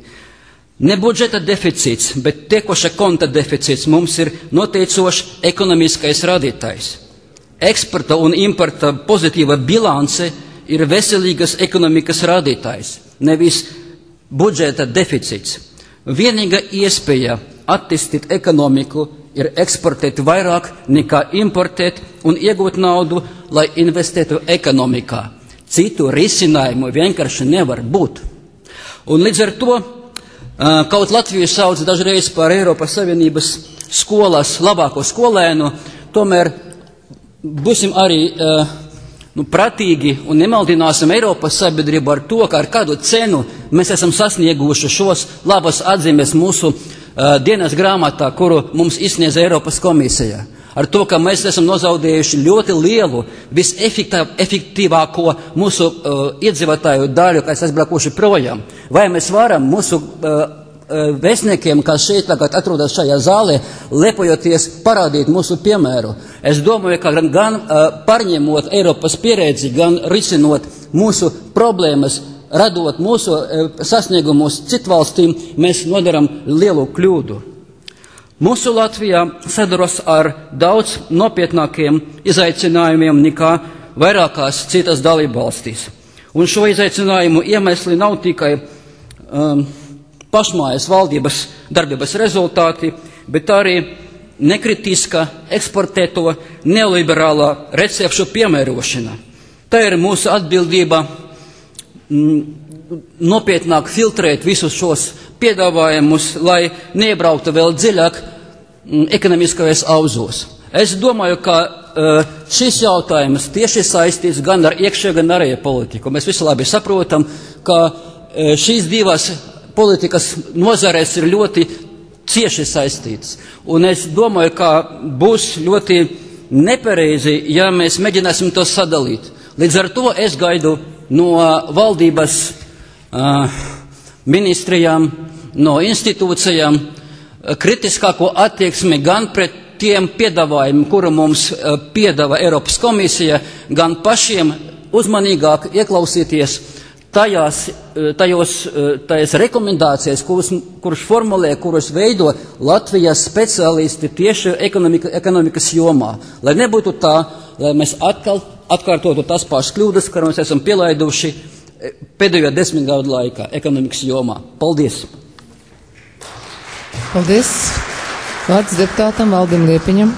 Speaker 11: Ne budžeta deficīts, bet tekoša konta deficīts mums ir noteicošs ekonomiskais rādītājs. Eksporta un importa pozitīva bilance ir veselīgas ekonomikas rādītājs, nevis budžeta deficīts. Vienīga iespēja attīstīt ekonomiku ir eksportēt vairāk nekā importēt un iegūt naudu, lai investētu ekonomikā. Citu risinājumu vienkārši nevar būt. Un līdz ar to, kaut Latviju sauc dažreiz par Eiropas Savienības skolas labāko skolēnu, tomēr būsim arī nu, prātīgi un nemaldināsim Eiropas sabiedrību ar to, ka ar kādu cenu mēs esam sasnieguši šos labas atzīmes mūsu uh, dienas grāmatā, kuru mums izsniedz Eiropas komisija. Ar to, ka mēs esam nozaudējuši ļoti lielu, visefektīvāko mūsu uh, iedzīvotāju daļu, kas aizbraukuši projām. Vai mēs varam mūsu uh, vēstniekiem, kas šeit tagad atrodas šajā zālē, lepojoties parādīt mūsu piemēru? Es domāju, ka gan, gan uh, pārņemot Eiropas pieredzi, gan risinot mūsu problēmas, radot mūsu uh, sasniegumus citvalstīm, mēs nodaram lielu kļūdu. Mūsu Latvijā sadaros ar daudz nopietnākiem izaicinājumiem nekā vairākās citas dalībvalstīs. Un šo izaicinājumu iemesli nav tikai um, pašmājas valdības darbības rezultāti, bet arī nekritiska eksportēto neoliberālā recepšu piemērošana. Tā ir mūsu atbildība mm, nopietnāk filtrēt visus šos piedāvājumus, lai neiebrauktu vēl dziļāk mm, ekonomiskajos auzos. Es domāju, ka uh, šis jautājums tieši saistīts gan ar iekšējo, gan ārējo politiku. Mēs visi labi saprotam, ka uh, šīs divas politikas nozares ir ļoti cieši saistītas. Un es domāju, ka būs ļoti nepareizi, ja mēs mēģināsim to sadalīt. Līdz ar to es gaidu no valdības uh, ministrijām, no institūcijām kritiskāko attieksmi gan pret tiem piedāvājumiem, kuru mums uh, piedāvā Eiropas komisija, gan pašiem uzmanīgāk ieklausīties tajās, tajos, tajās rekomendācijas, kuras, kuras formulē, kuras veido Latvijas speciālisti tieši ekonomika, ekonomikas jomā. Lai nebūtu tā, lai mēs atkal atkārtotu tās pašas kļūdas, kuras mēs esam pielaiduši pēdējo desmit gadu laikā ekonomikas jomā. Paldies!
Speaker 1: Paldies! Vārds deputātam Valdim Liepiņam.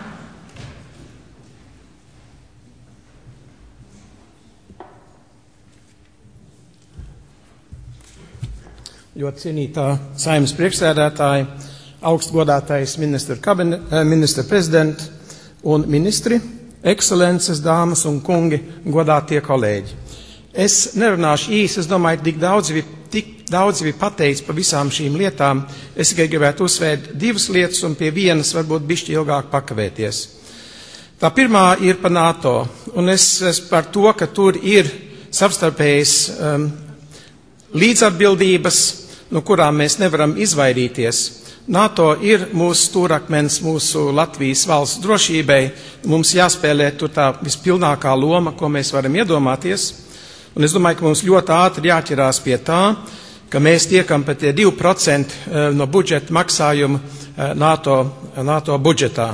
Speaker 12: Ļoti cienītā Saeimas priekšsēdētāja, augstgodātais ministra, kabine, ministra prezidenta un ministri, ekscelences, dāmas un kungi, godātie kolēģi. Es nerunāšu īsi, es domāju, tik daudz, tik daudz bija pateicis par visām šīm lietām. Es tikai gribētu uzsvērt divas lietas un pie vienas varbūt bišķi ilgāk pakavēties. Tā pirmā ir par NATO, un es, es par to, ka tur ir savstarpējas um, līdzatbildības, no kurām mēs nevaram izvairīties. NATO ir mūsu stūrakmens mūsu Latvijas valsts drošībai. Mums jāspēlē tur tā vispilnākā loma, ko mēs varam iedomāties. Un es domāju, ka mums ļoti ātri jāķerās pie tā, ka mēs tiekam pat tie divi procenti no budžeta maksājumu NATO, NATO budžetā.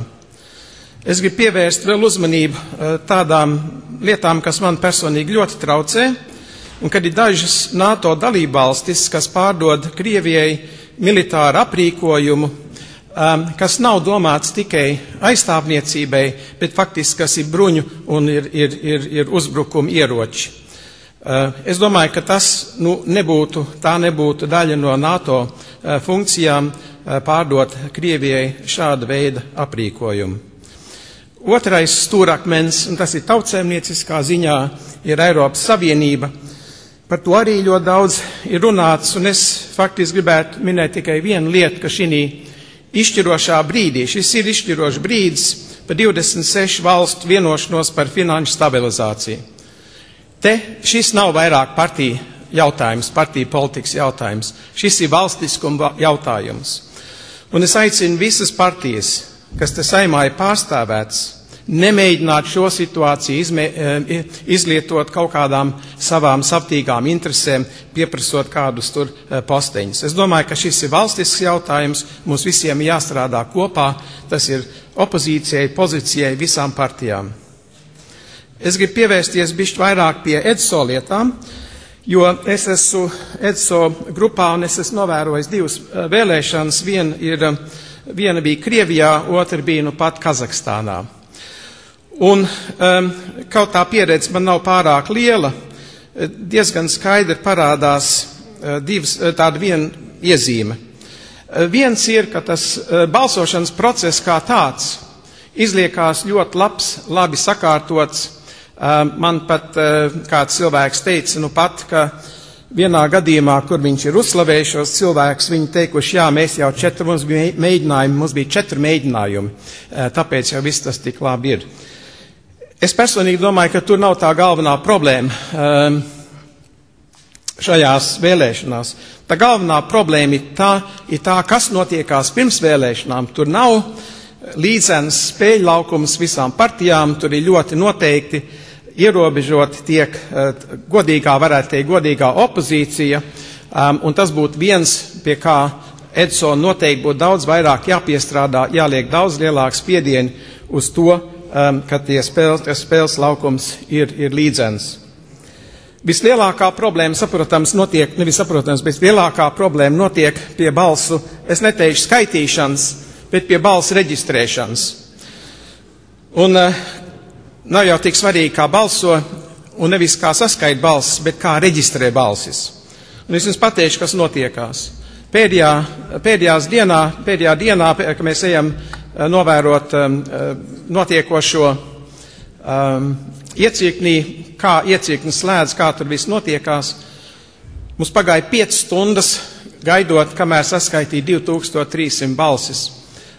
Speaker 12: Es gribu pievērst vēl uzmanību tādām lietām, kas man personīgi ļoti traucē. Un kad ir dažas NATO dalībvalstis, kas pārdod Krievijai militāru aprīkojumu, um, kas nav domāts tikai aizstāvniecībai, bet faktiski, kas ir bruņu un ir, ir, ir, ir uzbrukuma ieroči. Uh, es domāju, ka tas nu, nebūtu, tā nebūtu daļa no NATO uh, funkcijām uh, pārdot Krievijai šāda veida aprīkojumu. Otrais stūrakmens, un tas ir tautsēmnieciskā ziņā, ir Eiropas Savienība. Par to arī ļoti daudz ir runāts, un es faktiski gribētu minēt tikai vienu lietu, ka šī izšķirošā brīdī, šis ir izšķirošs brīdis par divdesmit sešu valstu vienošanos par finanšu stabilizāciju. Te šis nav vairāk partiju jautājums, partiju politikas jautājums. Šis ir valstiskuma jautājums. Un es aicinu visas partijas, kas te Saeimā ir pārstāvētas, nemēģināt šo situāciju izmē, izlietot kaut kādām savām saptīgām interesēm, pieprasot kādus tur posteņus. Es domāju, ka šis ir valstisks jautājums, mums visiem jāstrādā kopā, tas ir opozīcijai, pozīcijai, visām partijām. Es gribu pievērsties bišķi vairāk pie EDSO lietām, jo es esmu EDSO grupā un es esmu novērojis divas vēlēšanas. Viena, ir, viena bija Krievijā, otra bija nu pat Kazahstānā. Un um, kaut tā pieredze man nav pārāk liela, diezgan skaidri parādās uh, divas, tāda viena iezīme. Uh, viens ir, ka tas uh, balsošanas process kā tāds izliekās ļoti labs, labi sakārtots. Uh, man pat uh, kāds cilvēks teica, nu pat, ka vienā gadījumā, kur viņš ir uzslavējušos cilvēkus, viņi teikuši, jā, mēs jau četri, mums bija mēģinājumi, mums bija četri mēģinājumi, uh, tāpēc jau viss tas tik labi ir. Es personīgi domāju, ka tur nav tā galvenā problēma um, šajās vēlēšanās. Tā galvenā problēma ir tā, ir tā, kas notiekās pirms vēlēšanām. Tur nav līdzenas spēļu laukums visām partijām, tur ir ļoti noteikti ierobežoti tiek uh, godīgā, varētu teikt, godīgā opozīcija, um, un tas būtu viens, pie kā EDSO noteikti būtu daudz vairāk jāpiestrādā, jāliek daudz lielāks spiedieni uz to, Um, ka tie spēles, spēles laukums ir, ir līdzens. Vislielākā problēma, saprotams, notiek, nevis saprotams, bet lielākā problēma notiek pie balsu, es neteikšu skaitīšanas, bet pie balsu reģistrēšanas. Un uh, nav jau tik svarīgi, kā balso, un nevis kā saskait balsis, bet kā reģistrē balsis. Un es jums pateikšu, kas notiekās. Pēdējā, pēdējās dienā, pēdējā dienā, kad mēs ejam novērot um, notiekošo um, iecirknī, kā iecirknis slēdz, kā tur viss notiekās. Mums pagāja piecas stundas gaidot, kamēr saskaitīja divi tūkstoši trīs simti balsis.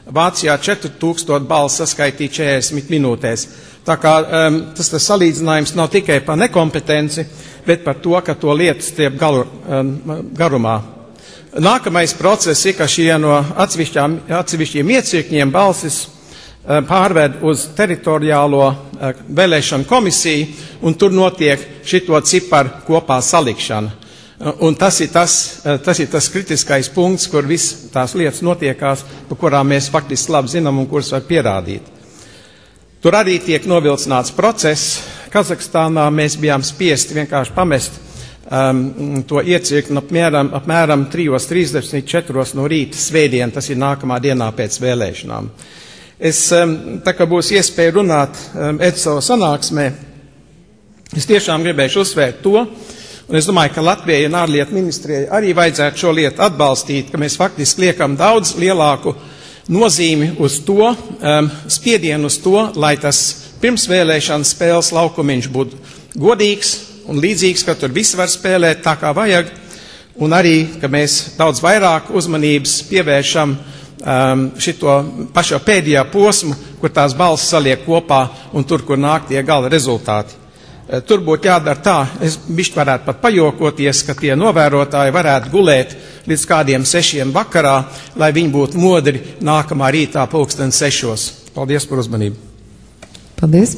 Speaker 12: Vācijā četri tūkstoši balsu saskaitīja četrdesmit minūtēs. Tā kā um, tas, tas salīdzinājums nav tikai par nekompetenci, bet par to, ka to lietu stiep galu, um, garumā. Nākamais process ir, ka šie no atsevišķiem iecirkņiem balsis um, pārved uz teritoriālo uh, vēlēšanu komisiju, un tur notiek šito ciparu kopā salikšana. Un tas ir tas, tas ir tas kritiskais punkts, kur viss tās lietas notiekās, par kurām mēs faktiski labi zinām un kuras var pierādīt. Tur arī tiek novilcināts process. Kazahstānā mēs bijām spiesti vienkārši pamest um, to iecirkni apmēram, apmēram trijos trīsdesmit četros no rīta svētdien, tas ir nākamā dienā pēc vēlēšanām. Es, um, tā kā būs iespēja runāt um, EDSO sanāksmē, es tiešām gribēšu uzsvērt to, un es domāju, ka Latvijai un ārlietu ministrijai arī vajadzētu šo lietu atbalstīt, ka mēs faktiski liekam daudz lielāku nozīmi uz to, um, spiedienu uz to, lai tas pirmsvēlēšanas spēles laukumiņš būtu godīgs un līdzīgs, ka tur visi var spēlēt tā, kā vajag, un arī, ka mēs daudz vairāk uzmanības pievēršam um, šito pašo pēdējā posmu, kur tās balss saliek kopā un tur, kur nāk tie gala rezultāti. Tur būtu jādara tā, es bišķi varētu pat pajokoties, ka tie novērotāji varētu gulēt līdz kādiem sešiem vakarā, lai viņi būtu modri nākamā rītā pulksten sešos. Paldies par uzmanību.
Speaker 1: Paldies.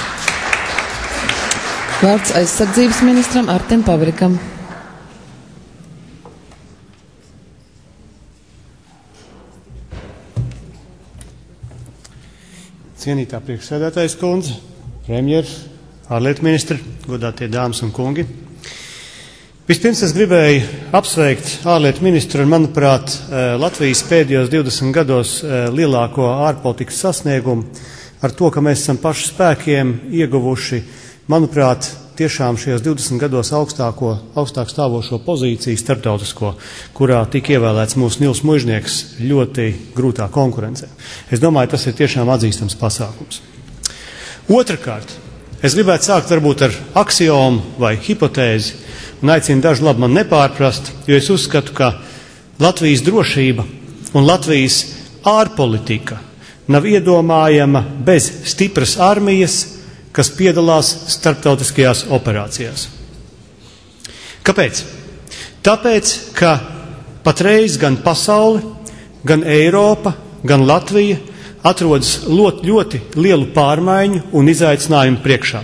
Speaker 1: Vārds aizsardzības ministram Artim Pavrikam.
Speaker 13: Cienītā priekšsēdētājas kundze, premjers, ārlietu ministri, godātie dāmas un kungi. Vispirms es gribēju apsveikt ārlietu ministru ar, manuprāt, Latvijas pēdējos divdesmit gados lielāko ārpolitikas sasniegumu, ar to, ka mēs esam pašu spēkiem ieguvuši, manuprāt, tiešām šajos divdesmit gados augstāko, augstāk stāvošo pozīciju starptautisko, kurā tika ievēlēts mūsu Nils Muižnieks ļoti grūtā konkurencē. Es domāju, tas ir tiešām atzīstams pasākums. Otrakārt, es gribētu sākt varbūt ar aksiomu vai hipotēzi un aicinu dažu labi man nepārprast, jo es uzskatu, ka Latvijas drošība un Latvijas ārpolitika nav iedomājama bez stipras armijas, kas piedalās starptautiskajās operācijās. Kāpēc? Tāpēc, ka patreiz gan pasaule, gan Eiropa, gan Latvija atrodas ļoti, ļoti lielu pārmaiņu un izaicinājumu priekšā.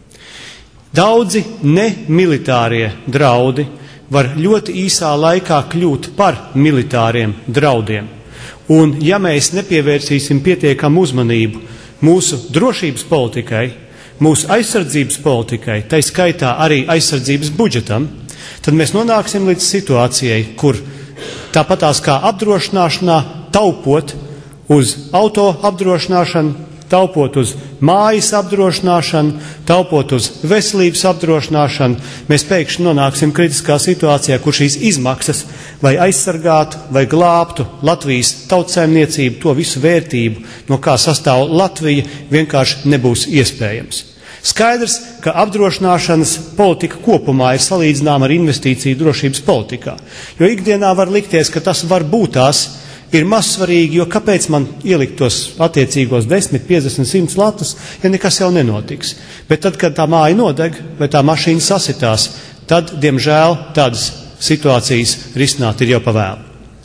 Speaker 13: Daudzi nemilitārie draudi var ļoti īsā laikā kļūt par militāriem draudiem. Un ja mēs nepievērsīsim pietiekamu uzmanību mūsu drošības politikai, mūsu aizsardzības politikai, tai skaitā arī aizsardzības budžetam, tad mēs nonāksim līdz situācijai, kur tāpatās kā apdrošināšanā taupot uz auto apdrošināšanu, taupot uz mājas apdrošināšanu, taupot uz veselības apdrošināšanu, mēs pēkšņi nonāksim kritiskā situācijā, kur šīs izmaksas, lai aizsargātu vai glābtu Latvijas tautsaimniecību, to visu vērtību, no kā sastāv Latvija, vienkārši nebūs iespējams. Skaidrs, ka apdrošināšanas politika kopumā ir salīdzināma ar investīciju drošības politikā, jo ikdienā var likties, ka tas var būt tās, ir mazsvarīgi, jo kāpēc man ielikt tos attiecīgos desmit, piecdesmit, simt latus, ja nekas jau nenotiks. Bet tad, kad tā māja nodeg vai tā mašīna sasitās, tad, diemžēl, tādas situācijas risināt ir jau pavēlu.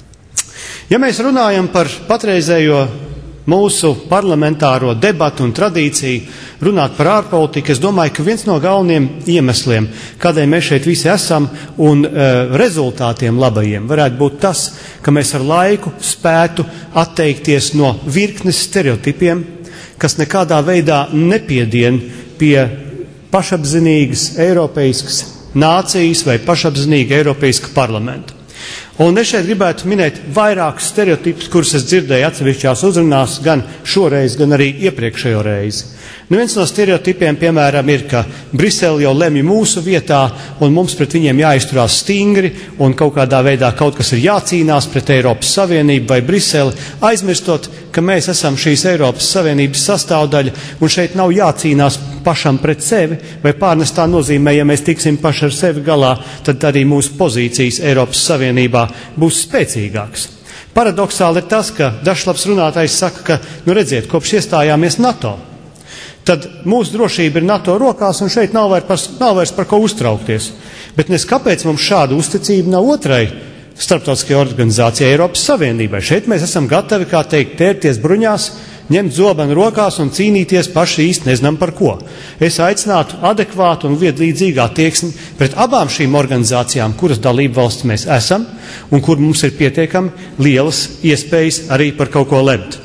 Speaker 13: Ja mēs runājam par patreizējo mūsu parlamentāro debatu un tradīciju runāt par ārpolitiku, es domāju, ka viens no galvenajiem iemesliem, kādēļ mēs šeit visi esam un e, rezultātiem labajiem, varētu būt tas, ka mēs ar laiku spētu atteikties no virknes stereotipiem, kas nekādā veidā nepiedien pie pašapzinīgas eiropeiskas nācijas vai pašapzinīga eiropeiska parlamenta. Un es šeit gribētu minēt vairākus stereotipus, kurus es dzirdēju atsevišķās uzrunās gan šoreiz, gan arī iepriekšējo reizi. Nu, viens no stereotipiem, piemēram, ir, ka Brisele jau lemj mūsu vietā un mums pret viņiem jāizturās stingri un kaut kādā veidā kaut kas ir jācīnās pret Eiropas Savienību vai Briseli, aizmirstot, ka mēs esam šīs Eiropas Savienības sastāvdaļa un šeit nav jācīnās pašam pret sevi, vai pārnestā nozīmē, ja mēs tiksim paši ar sevi galā, tad arī mūsu pozīcijas Eiropas Savienībā būs spēcīgākas. Paradoxāli ir tas, ka dažs labs runātājs saka, ka, nu redziet, kopš iestājāmies NATO, tad mūsu drošība ir NATO rokās, un šeit nav vairs par, nav vairs par ko uztraukties. Bet nes kāpēc mums šāda uzticība nav otrai starptautiskajai organizācijai, Eiropas Savienībai? Šeit mēs esam gatavi, kā teikt, tērties bruņās, ņemt zobenu rokās un cīnīties paši īsti nezinām par ko. Es aicinātu adekvātu un viedlīdzīgu attieksmi pret abām šīm organizācijām, kuras dalību valsts mēs esam, un kur mums ir pietiekami lielas iespējas arī par kaut ko lemt.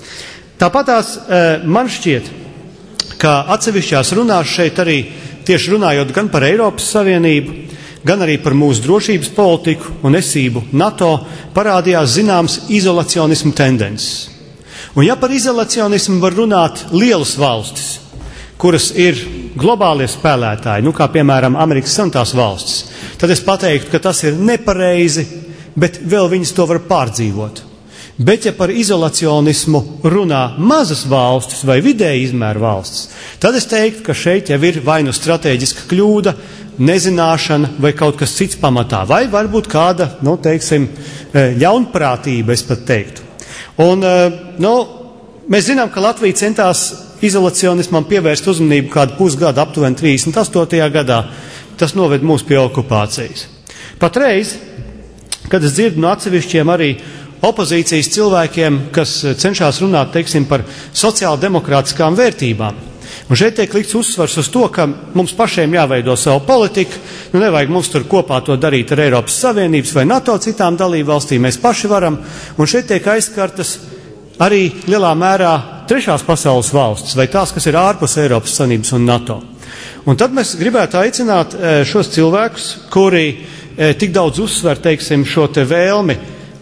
Speaker 13: Tāpatās man šķiet, ka atsevišķās runās šeit arī tieši runājot gan par Eiropas Savienību, gan arī par mūsu drošības politiku un esību NATO, parādījās zināms izolacionismu tendences. Un ja par izolacionismu var runāt lielas valstis, kuras ir globālie spēlētāji, nu kā piemēram Amerikas Savienotās valstis, tad es pateiktu, ka tas ir nepareizi, bet vēl viņas to var pārdzīvot. Bet ja par izolacionismu runā mazas valstis vai vidēji izmēra valstis, tad es teiktu, ka šeit jau ir vai nu stratēģiska kļūda, nezināšana vai kaut kas cits pamatā, vai varbūt kāda, nu, teiksim, ļaunprātība, es pat teiktu. Un, nu, mēs zinām, ka Latvija centās izolacionismam pievērst uzmanību kādu pusgadu, aptuveni trīsdesmit astotajā gadā. Tas noved mūs pie okupācijas. Patreiz, kad es dzirdu no atsevišķiem arī opozīcijas cilvēkiem, kas cenšas runāt, teiksim, par sociāldemokrātiskām vērtībām. Un šeit tiek likts uzsvars uz to, ka mums pašiem jāveido savu politiku, nu nevajag mums tur kopā to darīt ar Eiropas Savienības vai NATO citām dalību valstīm, mēs paši varam, un šeit tiek aizskartas arī lielā mērā trešās pasaules valsts, vai tās, kas ir ārpus Eiropas Savienības un NATO. Un tad mēs gribētu aicināt šos cilvēkus, kuri tik daudz uzsver, teiksim, šo te vēlmi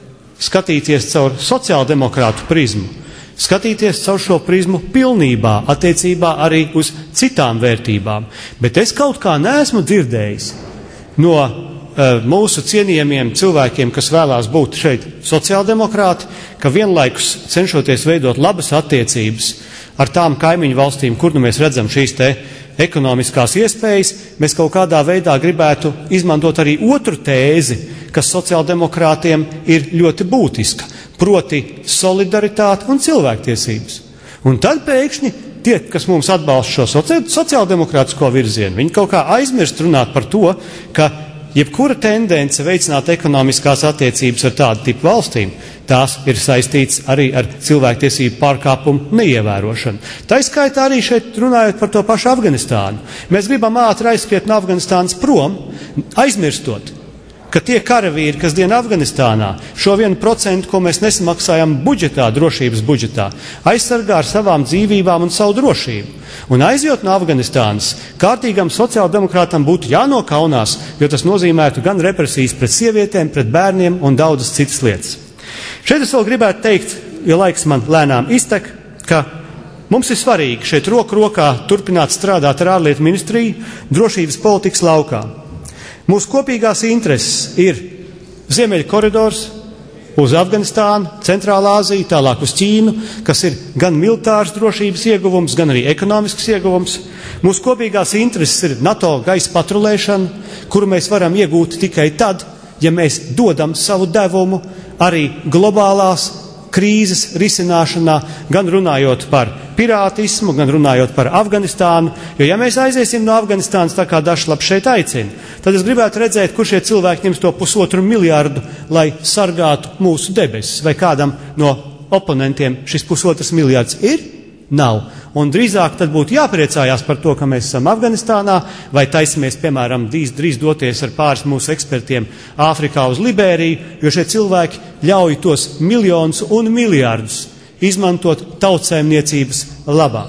Speaker 13: skatīties caur sociāldemokrātu prizmu, skatīties caur šo prizmu pilnībā, attiecībā arī uz citām vērtībām. Bet es kaut kā neesmu dzirdējis no uh, mūsu cienījamiem cilvēkiem, kas vēlās būt šeit sociāldemokrāti, ka vienlaikus cenšoties veidot labas attiecības ar tām kaimiņu valstīm, kur nu mēs redzam šīs te ekonomiskās iespējas, mēs kaut kādā veidā gribētu izmantot arī otru tēzi, kas sociāldemokrātiem ir ļoti būtiska, proti solidaritāte un cilvēktiesības. Un tad pēkšņi tie, kas mums atbalsta šo sociāldemokrātisko virzienu, viņi kaut kā aizmirst runāt par to, ka jebkura tendence veicināt ekonomiskās attiecības ar tādu tipu valstīm, tās ir saistīts arī ar cilvēktiesību pārkāpumu neievērošanu. Tā izskaitā arī šeit runājot par to pašu Afganistānu. Mēs gribam ātri aizskriet no Afganistānas prom, aizmirstot, ka tie karavīri, kas dien Afganistānā, šo vienu procentu, ko mēs nesamaksājam budžetā, drošības budžetā, aizsargā ar savām dzīvībām un savu drošību. Un aizjot no Afganistānas, kārtīgam sociāldemokrātam būtu jānokaunās, jo tas nozīmētu gan represijas pret sievietēm, pret bērniem un daudzas citas lietas. Šeit es vēl gribētu teikt, jo laiks man lēnām iztek, ka mums ir svarīgi šeit roku rokā turpināt strādāt ar ārlietu ministriju drošības politikas laukā. Mūsu kopīgās intereses ir Ziemeļa koridors uz Afganistānu, Centrālā Āziju, tālāk uz Ķīnu, kas ir gan militārs drošības ieguvums, gan arī ekonomisks ieguvums. Mūsu kopīgās intereses ir NATO gaisa patrulēšana, kuru mēs varam iegūt tikai tad, ja mēs dodam savu devumu arī globālās krīzes risināšanā, gan runājot par pirātismu, gan runājot par Afganistānu, jo ja mēs aiziesim no Afganistānas, tā kā dažs labs šeit aicina, tad es gribētu redzēt, kur šie cilvēki ņems to pusotru miljārdu, lai sargātu mūsu debesis, vai kādam no oponentiem šis pusotrs miljārds ir? Nav. Un drīzāk tad būtu jāpriecājās par to, ka mēs esam Afganistānā, vai taisamies, piemēram, drīz, drīz doties ar pāris mūsu ekspertiem Āfrikā uz Liberiju, jo šie cilvēki ļauj tos miljonus un miljārdus izmantot tautsēmniecības labā.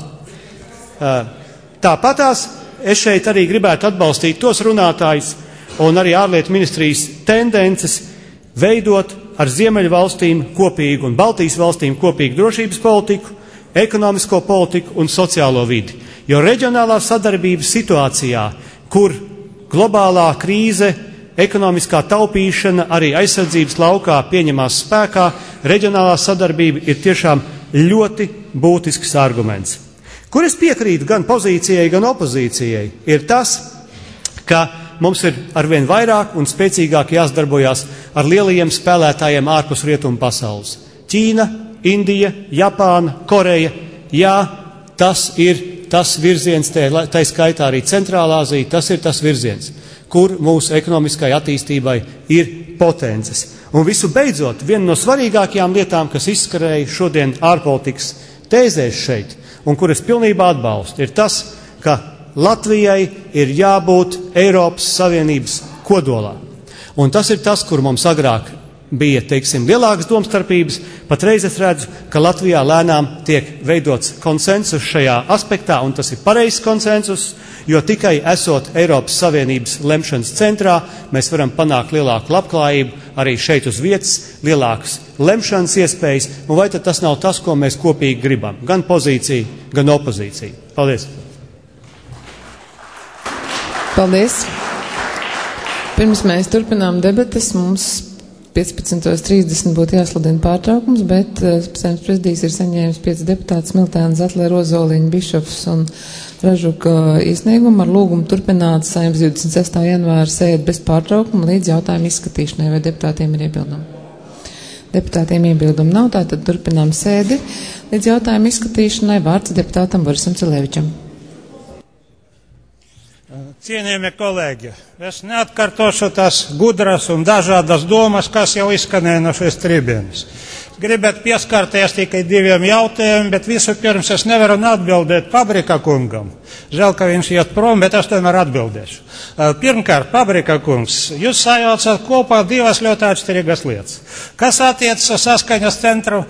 Speaker 13: Tāpatās es šeit arī gribētu atbalstīt tos runātājus un arī ārlietu ministrijas tendences veidot ar Ziemeļu valstīm kopīgu un Baltijas valstīm kopīgu drošības politiku, ekonomisko politiku un sociālo vidi. Jo reģionālā sadarbības situācijā, kur globālā krīze, ekonomiskā taupīšana arī aizsardzības laukā pieņemās spēkā, reģionālā sadarbība ir tiešām ļoti būtisks arguments. Kur es piekrītu gan pozīcijai, gan opozīcijai, ir tas, ka mums ir arvien vairāk un spēcīgāk jāsadarbojās ar lielajiem spēlētājiem ārpus rietumu pasaules. Ķīna, Indija, Japāna, Koreja. Jā, tas ir tas virziens, tai skaitā arī Centrālā Azija, tas ir tas virziens, kur mūsu ekonomiskai attīstībai ir potences. Un visu beidzot, viena no svarīgākajām lietām, kas izskarēja šodien ārpolitikas tēzēs šeit, un kur es pilnībā atbalstu, ir tas, ka Latvijai ir jābūt Eiropas Savienības kodolā. Un tas ir tas, kur mums agrāk bija, teiksim, lielākas domstarpības. Patreiz es redzu, ka Latvijā lēnām tiek veidots konsensus šajā aspektā, un tas ir pareizs konsensus, jo tikai esot Eiropas Savienības lemšanas centrā, mēs varam panākt lielāku labklājību arī šeit uz vietas, lielākas lemšanas iespējas, un vai tad tas nav tas, ko mēs kopīgi gribam, gan pozīcija, gan opozīcija. Paldies!
Speaker 1: Paldies! Pirms mēs turpinām debates, mums piecpadsmit trīsdesmit būtu jāsludina pārtraukums, bet Saeimas prezidijs ir saņēmis pieci deputāti Smiltēna, Zatlere, Ozoliņa, Bišofs un Ražuka iesniegumu ar lūgumu turpināt Saeimas divdesmit sestā janvāra sēdi bez pārtraukuma līdz jautājumu izskatīšanai, vai deputātiem ir iebildumi. Deputātiem iebildumu nav, tātad turpinām sēdi līdz jautājumu izskatīšanai. Vārds deputātam Borisam Cilevičam.
Speaker 14: Cienījamie kolēģi, es neatkārtošu tās gudras un dažādas domas, kas jau izskanēja no šīs tribīnes. Gribētu pieskarties tikai diviem jautājumiem, bet visu pirms es nevaru atbildēt Pabrika kungam. Žēl, ka viņš iet prom, bet es tomēr atbildēšu. Pirmkārt, Pabrika kungs, jūs sajaucat kopā divas ļoti atšķirīgas lietas. Kas attiecas uz saskaņas centru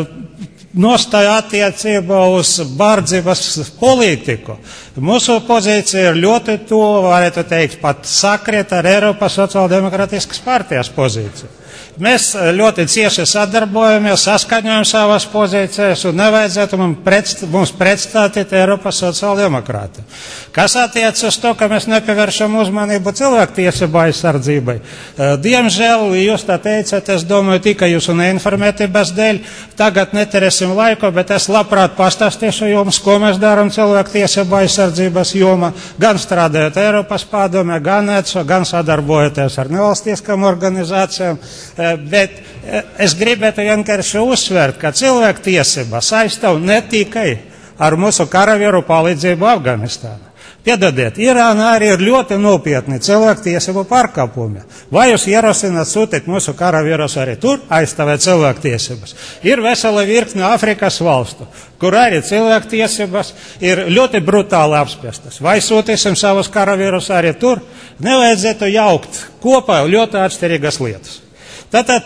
Speaker 14: nostāja attiecībā uz bardzības politiku. Mūsu pozīcija ir ļoti tuva, varētu teikt, pat sakrit ar Eiropas sociāldemokrātiskas partijas pozīciju. Mēs ļoti cieši sadarbojamies, saskaņojam savas pozīcijas un nevajadzētu mums, predst, mums pretstātīt Eiropas sociāldemokrāti. Kas attiec uz to, ka mēs nepievēršam uzmanību cilvēktiesību aizsardzībai. Diemžēl, jūs tā teicat, es domāju, tikai jūsu neinformētības dēļ. Tagad neterēsim laiku, bet es labprāt pastāstīšu jums, ko mēs darām cilvēktiesību aizsardzības jomā, gan strādājot Eiropas padomē, gan E C O, gan sadarbojoties ar nevalstiskām organizācijām. Bet es gribētu vienkārši uzsvērt, ka cilvēktiesība saistāv ne tikai ar mūsu karavīru palīdzību Afganistānā. Piedodiet, Irānā arī ir ļoti nopietni cilvēktiesību pārkāpumi. Vai jūs ierosināt sūtīt mūsu karavīrus arī tur, aizstāvēt cilvēktiesības? Ir vesela virkne Afrikas valstu, kur arī cilvēktiesības ir ļoti brutāli apspiestas. Vai sūtīsim savus karavīrus arī tur? Nevajadzētu jaukt kopā ļoti atšķirīgas lietas. Tātad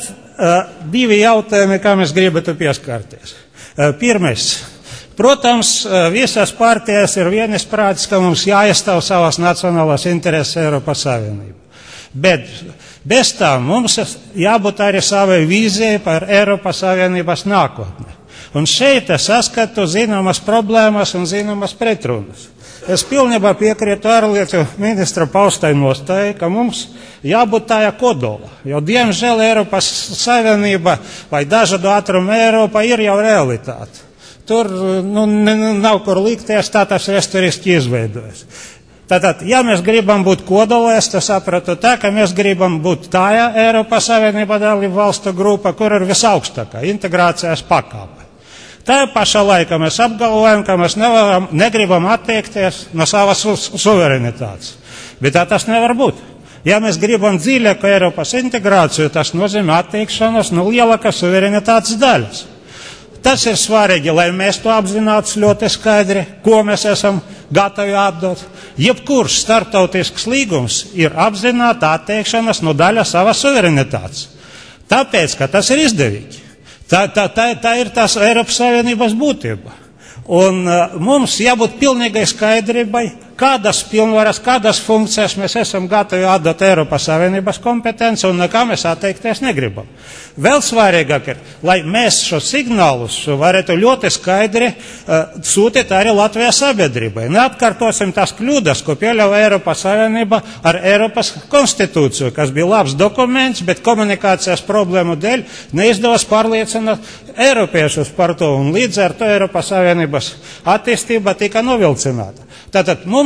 Speaker 14: divi jautājumi, kā mēs gribētu pieskarties. Pirmais. Protams, visas partijas ir vienisprātis, ka mums jāiestāv savas nacionālās intereses Eiropas Savienību. Bet bez tām mums jābūt arī savai vīzijai par Eiropas Savienības nākotni. Un šeit es saskatu zināmas problēmas un zināmas pretrunas. Es pilnībā piekrītu ārlietu ministra paustai nostājai, ka mums jābūt tajā kodola, jo diemžēl Eiropas Savienība vai dažādu ātrumu Eiropa ir jau realitāte. Tur nu, nav kur likties, tā tas vēsturiski izveidojas. Tātad, ja mēs gribam būt kodolā, es to sapratu tā, ka mēs gribam būt tajā Eiropas Savienība dalību valstu grupa, kur ir visaugstākā integrācijas pakāpe. Tā pašā laikā mēs apgalvojam, ka mēs nevaram, negribam attiekties no savas suverenitātes. Bet tā tas nevar būt. Ja mēs gribam dziļāku Eiropas integrāciju, tas nozīmē attiekšanos no lielākas suverenitātes daļas. Tas ir svarīgi, lai mēs to apzinātu ļoti skaidri, ko mēs esam gatavi atdot. Jebkurš starptautisks līgums ir apzināta attiekšanās no daļas savas suverenitātes. Tāpēc, ka tas ir izdevīgi. Tā, tā, tā, tā ir tās Eiropas Savienības būtība. Un uh, mums jābūt pilnīgai skaidrībai, kādas pilnvaras, kādas funkcijas mēs esam gatavi atdot Eiropas Savienības kompetenci un nekā mēs atteikties negribam. Vēl svarīgāk ir, lai mēs šo signālus varētu ļoti skaidri uh, sūtīt arī Latvijas sabiedrībai. Neatkārtosim tās kļūdas, ko pieļauja Eiropas Savienība ar Eiropas konstitūciju, kas bija labs dokuments, bet komunikācijas problēmu dēļ neizdevās pārliecināt Eiropiešus par to, un līdz ar to Eiropas Savienības attīstība tika novilcināta. Tātad mums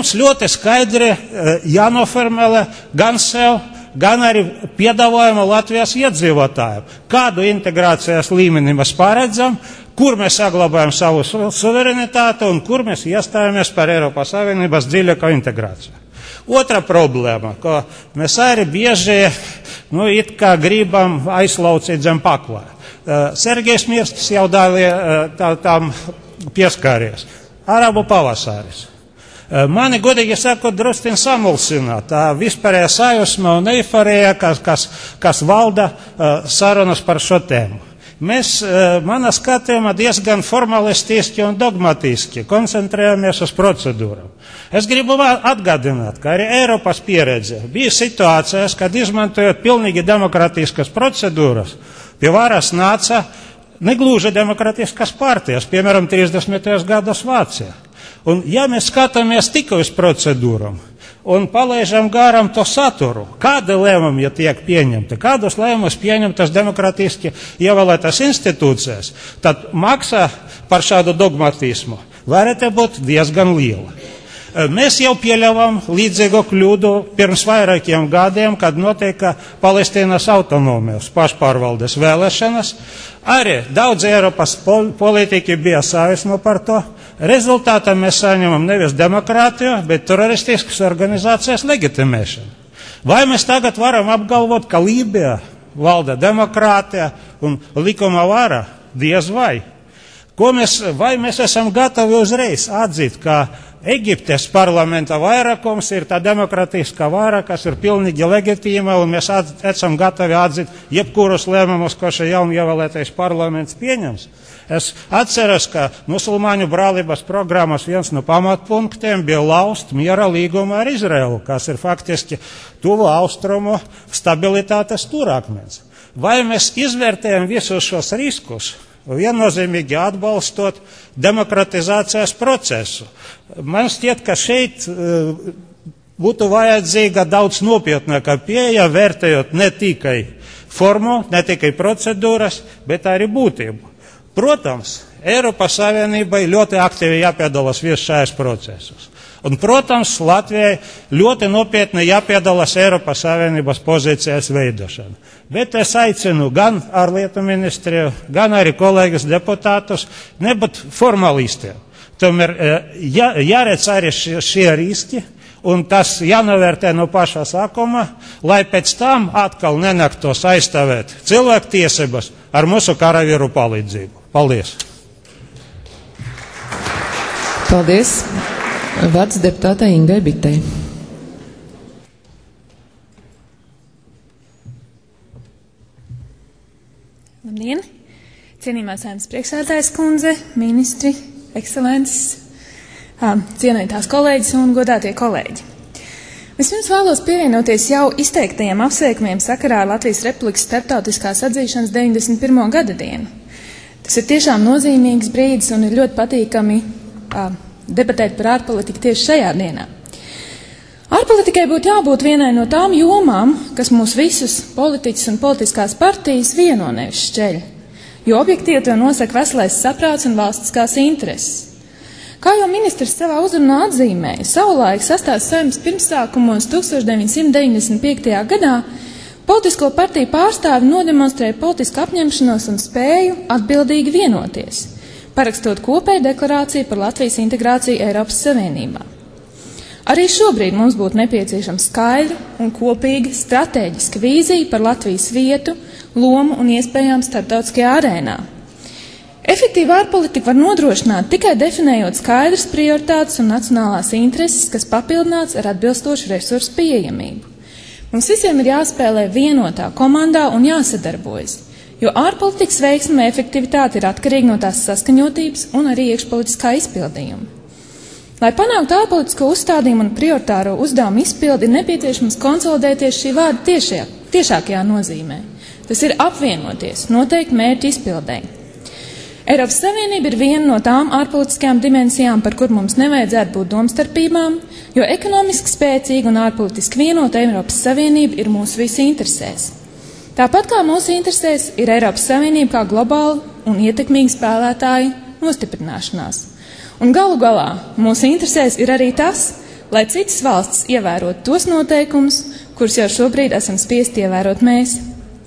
Speaker 14: mums ļoti skaidri jānoformulē gan sev, gan arī piedāvājuma Latvijas iedzīvotājiem. Kādu integrācijas līmeni mēs paredzam, kur mēs saglabājam savu suverenitāti un kur mēs iestājamies par Eiropas Savienības dziļāku integrāciju. Otra problēma, ko mēs arī bieži, nu, it kā gribam aizlaucīt zem pakloja. Sergejs Mirstis jau dāli tā, tam pieskāries. Arabu pavasaris. Mani, godīgi sakot, drusciņ samulsināt tā vispārējā sajūsma un eiforija, kas, kas, kas valda sarunas par šo tēmu. Mēs, manā skatījumā, diezgan formalistiski un dogmatiski koncentrējamies uz procedūram. Es gribu atgādināt, ka arī Eiropas pieredze bija situācijas, kad izmantojot pilnīgi demokratiskas procedūras, pie varas nāca negluži demokratiskas partijas, piemēram, trīsdesmitajos gados Vācijā. Un ja mēs skatāmies tikai uz procedūram un palaižam garām to saturu, kāda lēmumi ja tiek pieņemta, kādus lēmumus pieņemtas demokratiski ievēlētas institūcijas, tad maksa par šādu dogmatismu varētu būt diezgan liela. Mēs jau pieļāvām līdzīgu kļūdu pirms vairākiem gadiem, kad notika Palestīnas autonomijas pašpārvaldes vēlēšanas. Arī daudz Eiropas politiķi bija saisno par to. Rezultātā mēs saņemam nevis demokrātiju, bet teroristiskas organizācijas legitimēšanu. Vai mēs tagad varam apgalvot, ka Lībijā valda demokrātija un likuma vara? Diez vai. Ko mēs, vai mēs esam gatavi uzreiz atzīt, ka Eģiptes parlamenta vairākums ir tā demokratiskā vara, kas ir pilnīgi legitīma, un mēs at, esam gatavi atzīt jebkurus lēmumus, ko šī jaunievēlētais parlaments pieņems. Es atceros, ka musulmaņu brālības programmas viens no pamatpunktiem bija laust miera līgumu ar Izraelu, kas ir faktiski tuvu austrumu stabilitātes stūrakmens. Vai mēs izvērtējam visus šos riskus, viennozīmīgi atbalstot demokratizācijas procesu? Man šķiet, ka šeit uh, būtu vajadzīga daudz nopietnāka pieeja, vērtējot ne tikai formu, ne tikai procedūras, bet arī būtību. Protams, Eiropas Savienībai ļoti aktīvi jāpiedalās visos šajos procesos. Un, protams, Latvijai ļoti nopietni jāpiedalās Eiropas Savienības pozīcijas veidošana. Bet es aicinu gan ārlietu ministriju, gan arī kolēģus deputātus nebūt formalistiem. Tomēr jā, jāredz arī šie, šie riski, un tas jānovērtē no pašā sākuma, lai pēc tam atkal nenāktos aizstāvēt cilvēktiesības ar mūsu karavīru palīdzību. Paldies!
Speaker 1: Paldies! Vārds deputātei Ingai Bitei.
Speaker 15: Labdien! Cienījumā Saeimas priekšsēdētājas kundze, ministri, ekscelences, cienītās kolēģis un godātie kolēģi. Vispirms vēlos pievienoties jau izteiktajiem apsveikumiem sakarā ar Latvijas Republikas starptautiskās atzīšanas deviņdesmit pirmo gada dienu. Tas ir tiešām nozīmīgs brīdis un ir ļoti patīkami uh, debatēt par ārpolitiku tieši šajā dienā. Ārpolitikai būtu jābūt vienai no tām jomām, kas mūs visus politiķus un politiskās partijas vieno nevis šķeļ, jo objektīvi to nosaka veselais saprāts un valstiskās intereses. Kā jau ministrs savā uzrunā atzīmēja, savulaik sastāvs Saeimas pirmsākumos tūkstoš deviņsimt deviņdesmit piektajā gadā politisko partiju pārstāvi nodemonstrēja politisku apņemšanos un spēju atbildīgi vienoties, parakstot kopēju deklarāciju par Latvijas integrāciju Eiropas Savienībā. Arī šobrīd mums būtu nepieciešama skaidra un kopīga stratēģiska vīzija par Latvijas vietu, lomu un iespējām starptautiskajā arēnā. Efektīva ārpolitika var nodrošināt tikai definējot skaidras prioritātes un nacionālās intereses, kas papildināts ar atbilstošu resursu pieejamību. Mums visiem ir jāspēlē vienotā komandā un jāsadarbojas, jo ārpolitikas veiksme un efektivitāte ir atkarīga no tās saskaņotības un arī iekšpolitiskā izpildījuma. Lai panāktu ārpolitisko uzstādījumu un prioritāro uzdevumu izpildi, ir nepieciešams konsolidēties šī vārda tiešajā, tiešākajā nozīmē. Tas ir apvienoties, noteikti mērķi izpildēji. Eiropas Savienība ir viena no tām ārpolitiskajām dimensijām, par kur mums nevajadzētu būt domstarpībām, jo ekonomiski spēcīga un ārpolitiski vienota Eiropas Savienība ir mūsu visi interesēs. Tāpat kā mūsu interesēs ir Eiropas Savienība kā globāla un ietekmīga spēlētāja nostiprināšanās. Un galu galā mūsu interesēs ir arī tas, lai citas valstis ievērotu tos noteikumus, kurus jau šobrīd esam spiesti ievērot mēs.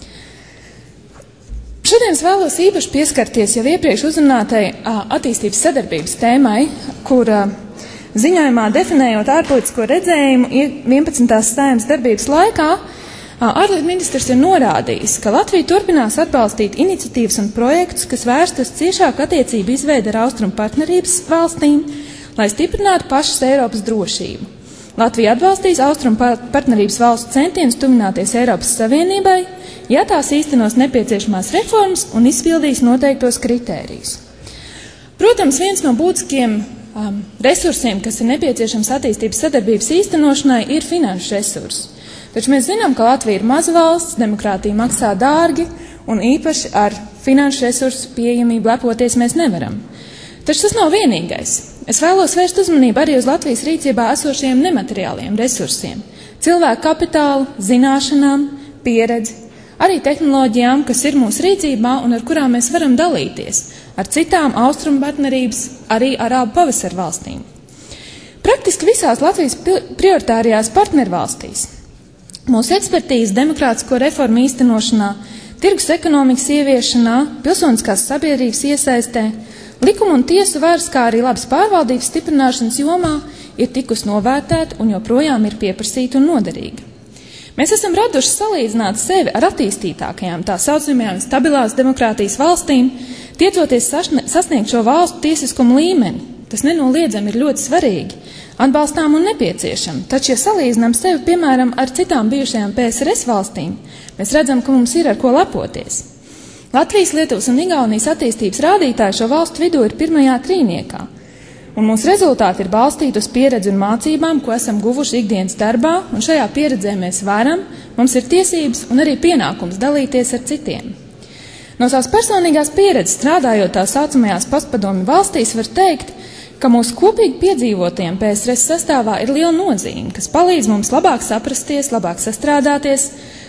Speaker 15: Šodien es vēlos īpaši pieskarties jau iepriekš uzrunātai attīstības sadarbības tēmai, kur ziņojumā definējot ārpolitisko redzējumu vienpadsmitās Saeimas darbības laikā, ārlietu ministrs ir norādījis, ka Latvija turpinās atbalstīt iniciatīvas un projektus, kas vērst uz ciešāku attiecību izveidi ar austrumu partnerības valstīm, lai stiprinātu pašas Eiropas drošību. Latvija atbalstīs austrumu partnerības valstu centienus tuvināties Eiropas Savienībai, ja tās īstenos nepieciešamās reformas un izpildīs noteiktos kritērijus. Protams, viens no būtiskiem um, resursiem, kas ir nepieciešams attīstības sadarbības īstenošanai, ir finanšu resursi. Taču mēs zinām, ka Latvija ir maza valsts, demokrātija maksā dārgi, un īpaši ar finanšu resursu pieejamību lepoties mēs nevaram. Taču tas nav vienīgais. Es vēlos vērst uzmanību arī uz Latvijas rīcībā esošajiem nemateriāliem resursiem, cilvēku kapitālu, zināšanām, pieredzi, arī tehnoloģijām, kas ir mūsu rīcībā un ar kurām mēs varam dalīties ar citām austrumu partnerības, arī arābu pavasara valstīm. Praktiski visās Latvijas prioritārajās partnervalstīs mūsu ekspertīze demokrātisko reformu īstenošanā, tirgus ekonomikas ieviešanā, pilsoniskās sabiedrības iesaistē, likuma un tiesu varas, kā arī labas pārvaldības stiprināšanas jomā ir tikus novērtēta un joprojām ir pieprasīta un noderīga. Mēs esam raduši salīdzināt sevi ar attīstītākajām tā saucamajām stabilās demokrātijas valstīm, tiecoties sasniegt šo valstu tiesiskumu līmeni. Tas nenoliedzami ir ļoti svarīgi, atbalstām un nepieciešami, taču, ja salīdzinām sevi, piemēram, ar citām bijušajām P S R S valstīm, mēs redzam, ka mums ir ar ko lepoties. Latvijas, Lietuvas un Igaunijas attīstības rādītāji šo valstu vidū ir pirmajā trīniekā, un mūsu rezultāti ir balstīti uz pieredzi un mācībām, ko esam guvuši ikdienas darbā, un šajā pieredzē mēs varam, mums ir tiesības un arī pienākums dalīties ar citiem. No savas personīgās pieredzes strādājot tā saucamajās postpadomju valstīs, var teikt, ka mūsu kopīgi piedzīvotajiem P S R S sastāvā ir liela nozīme, kas palīdz mums labāk saprasties, labāk sastrādāties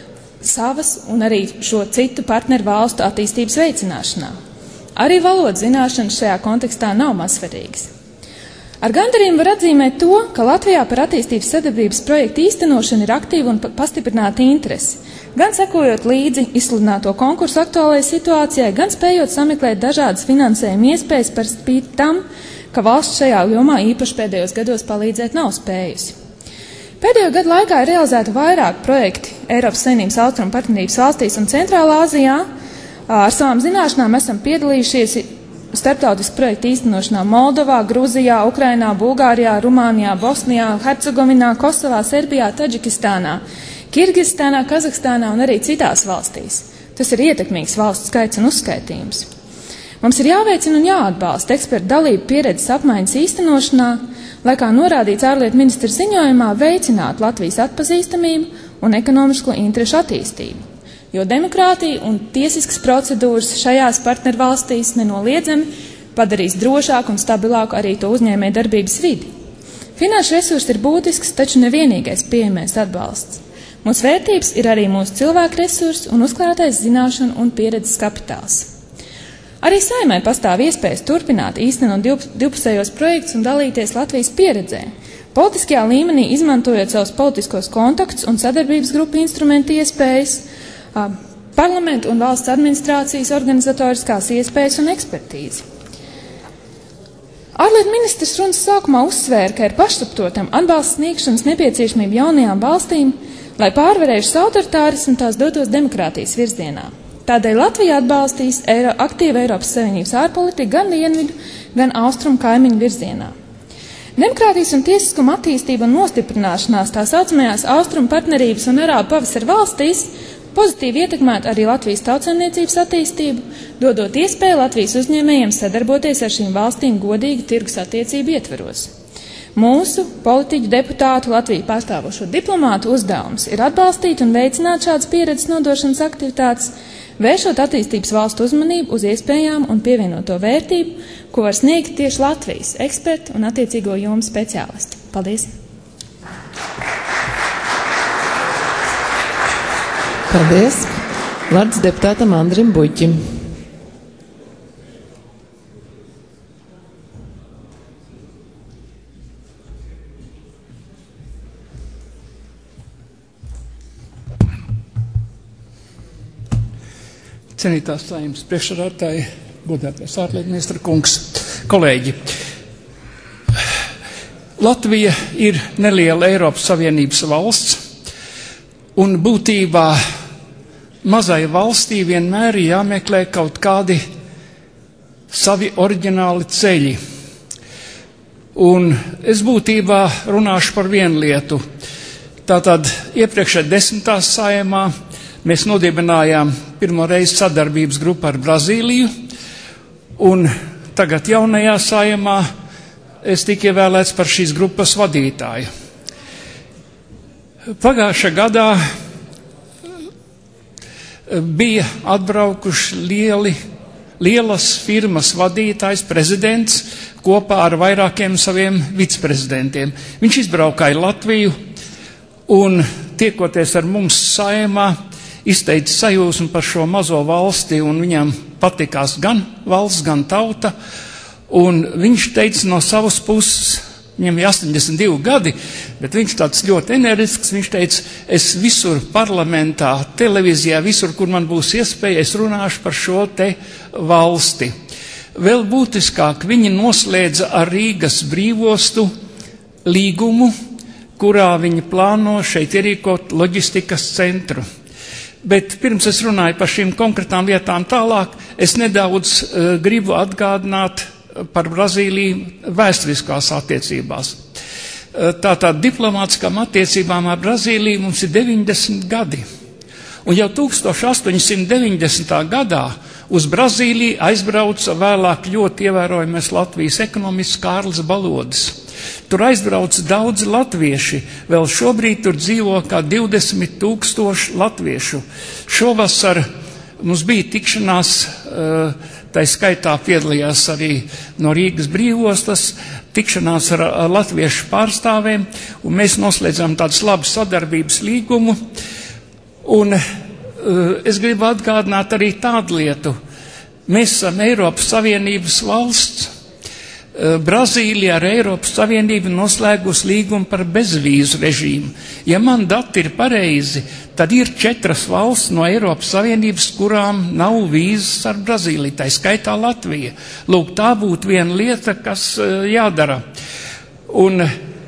Speaker 15: savas un arī šo citu partneru valstu attīstības veicināšanā. Arī valodas zināšanas šajā kontekstā nav mazsvarīgas. Ar gandarījumu var atzīmēt to, ka Latvijā par attīstības sadarbības projektu īstenošanu ir aktīva un pastiprināta interese, gan sekojot līdzi izsludināto konkursu aktuālajai situācijai, gan spējot sameklēt dažādas finansējuma iespējas par spīti tam, ka valsts šajā jomā īpaši pēdējos gados palīdzēt nav spējusi. Pēdējo gadu laikā ir realizēta vairāk projekti Eiropas Savienības austrumu partnerības valstīs un Centrālā Azijā. Ar savām zināšanām esam piedalījušies starptautisku projektu īstenošanā Moldovā, Gruzijā, Ukrainā, Bulgārijā, Rumānijā, Bosnijā, Hercegovinā, Kosovā, Serbijā, Taģikistānā, Kirgistānā, Kazahstānā un arī citās valstīs. Tas ir ietekmīgs valstu skaits un uzskaitījums. Mums ir jāveicina un jāatbalsta ekspertu dalību pieredzes apmaiņas īstenošanā, lai, kā norādīts ārlietu ministra ziņojumā, veicinātu Latvijas atpazīstamību un ekonomisko interešu attīstību, jo demokrātija un tiesiskas procedūras šajās partnervalstīs nenoliedzami padarīs drošāku un stabilāku arī to uzņēmēju darbības vidi. Finanšu resursi ir būtisks, taču nevienīgais pieejamais atbalsts. Mūsu vērtības ir arī mūsu cilvēku resursi un uzkrātais zināšanu un pieredzes kapitāls. Arī Saeimai pastāv iespējas turpināt īstenot divpusējos projektus un dalīties Latvijas pieredzē, politiskajā līmenī izmantojot savus politiskos kontaktus un sadarbības grupu instrumentu iespējas, parlamentu un valsts administrācijas organizatoriskās iespējas un ekspertīzi. Ārlietu ministrs runas sākumā uzsvēra, ka ir pašsaprotam atbalsts sniegšanas nepieciešamība jaunajām valstīm, lai pārvarējušas autoritārismu tās dotos demokrātijas virzienā. Tādēļ Latvija atbalstīs Eiro, aktīvu Eiropas Savienības ārpolitiku gan dienvidu, gan austrumu kaimiņu virzienā. Demokrātijas un tiesiskuma attīstība un nostiprināšanās tā saucamajās austrumu partnerības un arābu pavasara valstīs pozitīvi ietekmēt arī Latvijas tautsaimniecības attīstību, dodot iespēju Latvijas uzņēmējiem sadarboties ar šīm valstīm godīgi tirgus attiecību ietveros. Mūsu politiķu deputātu Latviju pārstāvošo diplomātu uzdevums ir atbalstīt un veicināt šādas pieredzes nodošanas aktivitātes, vēršot attīstības valstu uzmanību uz iespējām un pievienoto vērtību, ko var sniegt tieši Latvijas eksperti un attiecīgo jomu speciālisti. Paldies!
Speaker 1: Paldies! Vārds deputātam Andrim Buļķim.
Speaker 16: cienītās Saeimas priekšsēdētāji, godātais ārlietu ministra kungs, kolēģi. Latvija ir neliela Eiropas Savienības valsts, un būtībā mazai valstī vienmēr ir jāmeklē kaut kādi savi oriģināli ceļi. Un es būtībā runāšu par vienu lietu. Tātad iepriekšējā desmitā Saeimā mēs nodibinājām pirmo reizi sadarbības grupu ar Brazīliju, un tagad jaunajā Saeimā es tiku ievēlēts par šīs grupas vadītāju. Pagājušā gadā bija atbraukuši lieli, lielas firmas vadītājs, prezidents, kopā ar vairākiem saviem viceprezidentiem. Viņš izbraukāja Latviju un tiekoties ar mums Saeimā, izteica sajūsmu par šo mazo valsti, un viņam patikās gan valsts, gan tauta. Un viņš teica no savas puses, viņam ir astoņdesmit divi gadi, bet viņš tāds ļoti enerģisks, viņš teica, es visur parlamentā, televīzijā, visur, kur man būs iespēja, es runāšu par šo te valsti. Vēl būtiskāk, viņi noslēdza ar Rīgas brīvostu līgumu, kurā viņi plāno šeit ierīkot loģistikas centru. Bet pirms es runāju par šīm konkrētām lietām tālāk, es nedaudz uh, gribu atgādināt par Brazīliju vēsturiskās attiecībās. Uh, Tātad diplomātiskām attiecībām ar Brazīliju mums ir deviņdesmit gadi. Un jau tūkstoš astoņsimt deviņdesmitā gadā uz Brazīliju aizbrauca vēlāk ļoti ievērojamais Latvijas ekonomists Kārlis Balodis. Tur aizbrauca daudzi latvieši, vēl šobrīd tur dzīvo kā divdesmit tūkstoši latviešu. Šovasar mums bija tikšanās, tā skaitā piedalījās arī no Rīgas brīvostas, tikšanās ar, ar latviešu pārstāvēm, un mēs noslēdzām tādu labu sadarbības līgumu. Un es gribu atgādināt arī tādu lietu. Mēs esam Eiropas Savienības valsts. Brazīlija ar Eiropas Savienību noslēgus līgumu par bezvīzu režīmu. Ja man dati ir pareizi, tad ir četras valsts no Eiropas Savienības, kurām nav vīzas ar Brazīliju, tā skaitā Latvija. Lūk, tā būtu viena lieta, kas jādara. Un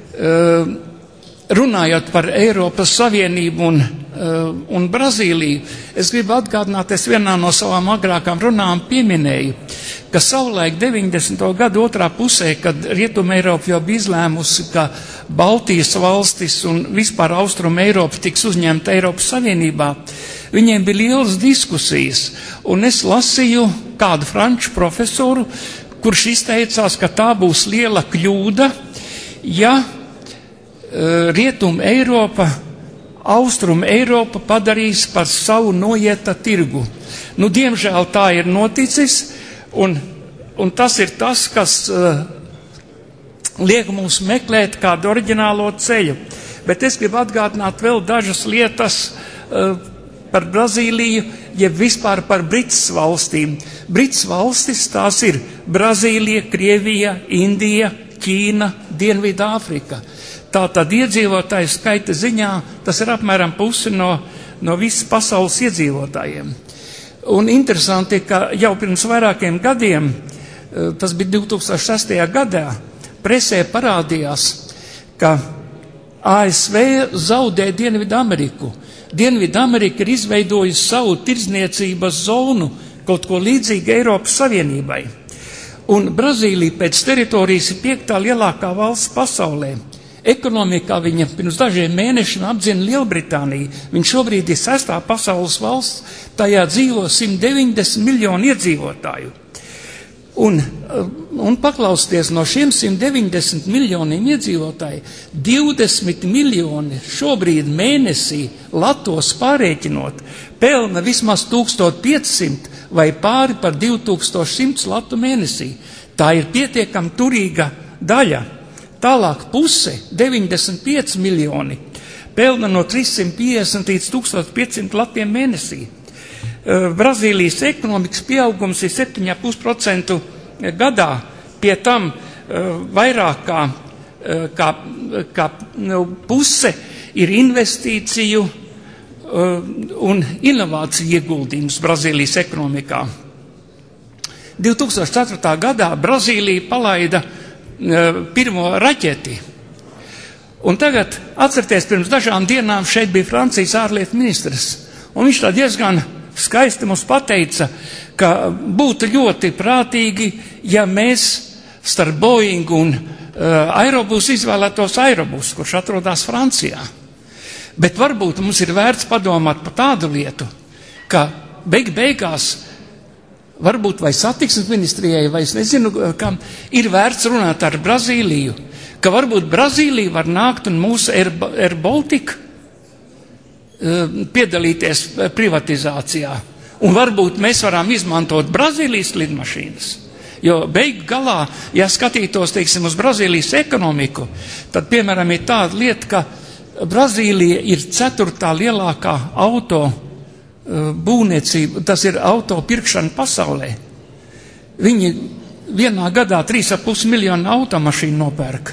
Speaker 16: runājot par Eiropas Savienību un, un Brazīliju, es gribu atgādināt, es vienā no savām agrākām runām pieminēju, ka savulaik deviņdesmito gadu otrā pusē, kad Rietuma Eiropa jau bija izlēmusi, ka Baltijas valstis un vispār Austruma Eiropa tiks uzņemta Eiropas Savienībā, viņiem bija lielas diskusijas, un es lasīju kādu franču profesoru, kurš izteicās, ka tā būs liela kļūda, ja uh, Rietuma Eiropa, Austruma Eiropa padarīs par savu noieta tirgu. Nu, diemžēl tā ir noticis, Un, un tas ir tas, kas uh, liek mums meklēt kādu oriģinālo ceļu. Bet es gribu atgādināt vēl dažas lietas uh, par Brazīliju, jeb vispār par Britas valstīm. Britas valstis tās ir Brazīlija, Krievija, Indija, Ķīna, Dienvidāfrika. Tātad iedzīvotāju skaita ziņā tas ir apmēram pusi no, no visas pasaules iedzīvotājiem. Un interesanti, ka jau pirms vairākiem gadiem, tas bija divi tūkstoši sestajā gadā, presē parādījās, ka A S V zaudē Dienvidameriku. Dienvidamerika ir izveidojusi savu tirdzniecības zonu, kaut ko līdzīgu Eiropas Savienībai. Un Brazīlija pēc teritorijas ir piektā lielākā valsts pasaulē. Ekonomikā viņa pirms dažiem mēnešiem apdzina Lielbritāniju. Viņa šobrīd ir sestā pasaules valsts, tajā dzīvo simt deviņdesmit miljoni iedzīvotāju. Un, un paklausties no šiem simt deviņdesmit miljoniem iedzīvotāju, divdesmit miljoni šobrīd mēnesī Latvos pārēķinot, pelna vismaz tūkstoš piecsimt vai pāri par divi tūkstoši simts latu mēnesī. Tā ir pietiekami turīga daļa. Tālāk puse, deviņdesmit pieci miljoni, pelna no trīssimt piecdesmit līdz tūkstoš piecsimt latiem mēnesī. Brazīlijas ekonomikas pieaugums ir septiņi komats pieci procenti gadā, pie tam vairāk kā, kā, kā puse ir investīciju un inovāciju ieguldījums Brazīlijas ekonomikā. divi tūkstoši ceturtā gadā Brazīlija palaida pirmo raķeti. Un tagad, atcerieties, pirms dažām dienām šeit bija Francijas ārlietu ministrs. Un viņš tā diezgan skaisti mums pateica, ka būtu ļoti prātīgi, ja mēs starp Boeing un uh, Aerobus izvēlētos Aerobus, kurš atrodas Francijā. Bet varbūt mums ir vērts padomāt par tādu lietu, ka beig beigās varbūt vai satiksmes ministrijai, vai es nezinu, kam ir vērts runāt ar Brazīliju, ka varbūt Brazīlija var nākt un mūsu Air, Air Baltica piedalīties privatizācijā. Un varbūt mēs varam izmantot Brazīlijas lidmašīnas. Jo beigu galā, ja skatītos, teiksim, uz Brazīlijas ekonomiku, tad, piemēram, ir tāda lieta, ka Brazīlija ir ceturtā lielākā auto būvniecība, tas ir auto pirkšana pasaulē. Viņi vienā gadā trīs ar pus miljonu automašīnu nopērk.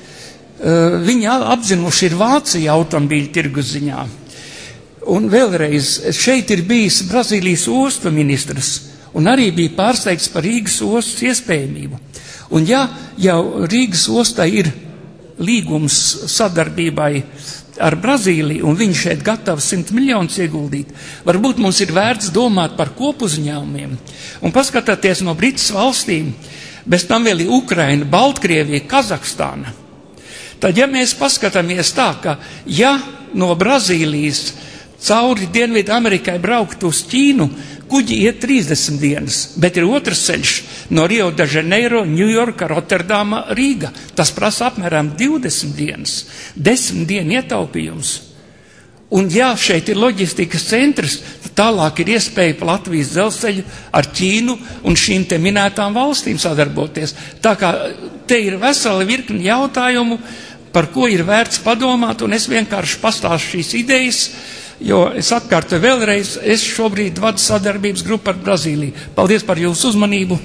Speaker 16: Viņi apzinuši ir Vācija automobīļu tirgus ziņā. Un vēlreiz, šeit ir bijis Brazīlijas ostu ministrs, un arī bija pārsteigts par Rīgas ostas iespējamību. Un ja jau Rīgas ostai ir līgums sadarbībai ar Brazīliju, un viņi šeit gatavi simt miljonus ieguldīt, varbūt mums ir vērts domāt par kopuzņēmumiem. Un paskatāties no Britas valstīm, bez tam vēl ir Ukraina, Baltkrievija, Kazahstāna. Tad, ja mēs paskatāmies tā, ka ja no Brazīlijas cauri Dienvidu Amerikai braukt uz Ķīnu, kuģi iet trīsdesmit dienas, bet ir otrs ceļš no Rio de Janeiro, Ņujorka, Rotterdama, Rīga. Tas prasa apmēram divdesmit dienas, desmit dienu ietaupījums. Un ja šeit ir loģistikas centrs, tad tālāk ir iespēja pa Latvijas dzelzceļu ar Ķīnu un šīm te minētām valstīm sadarboties. Tā kā te ir vesela virkni jautājumu, par ko ir vērts padomāt, un es vienkārši pastāstu šīs idejas, jo es atkārtoju vēlreiz, es šobrīd vadu sadarbības grupu ar Brazīliju. Paldies par jūsu uzmanību.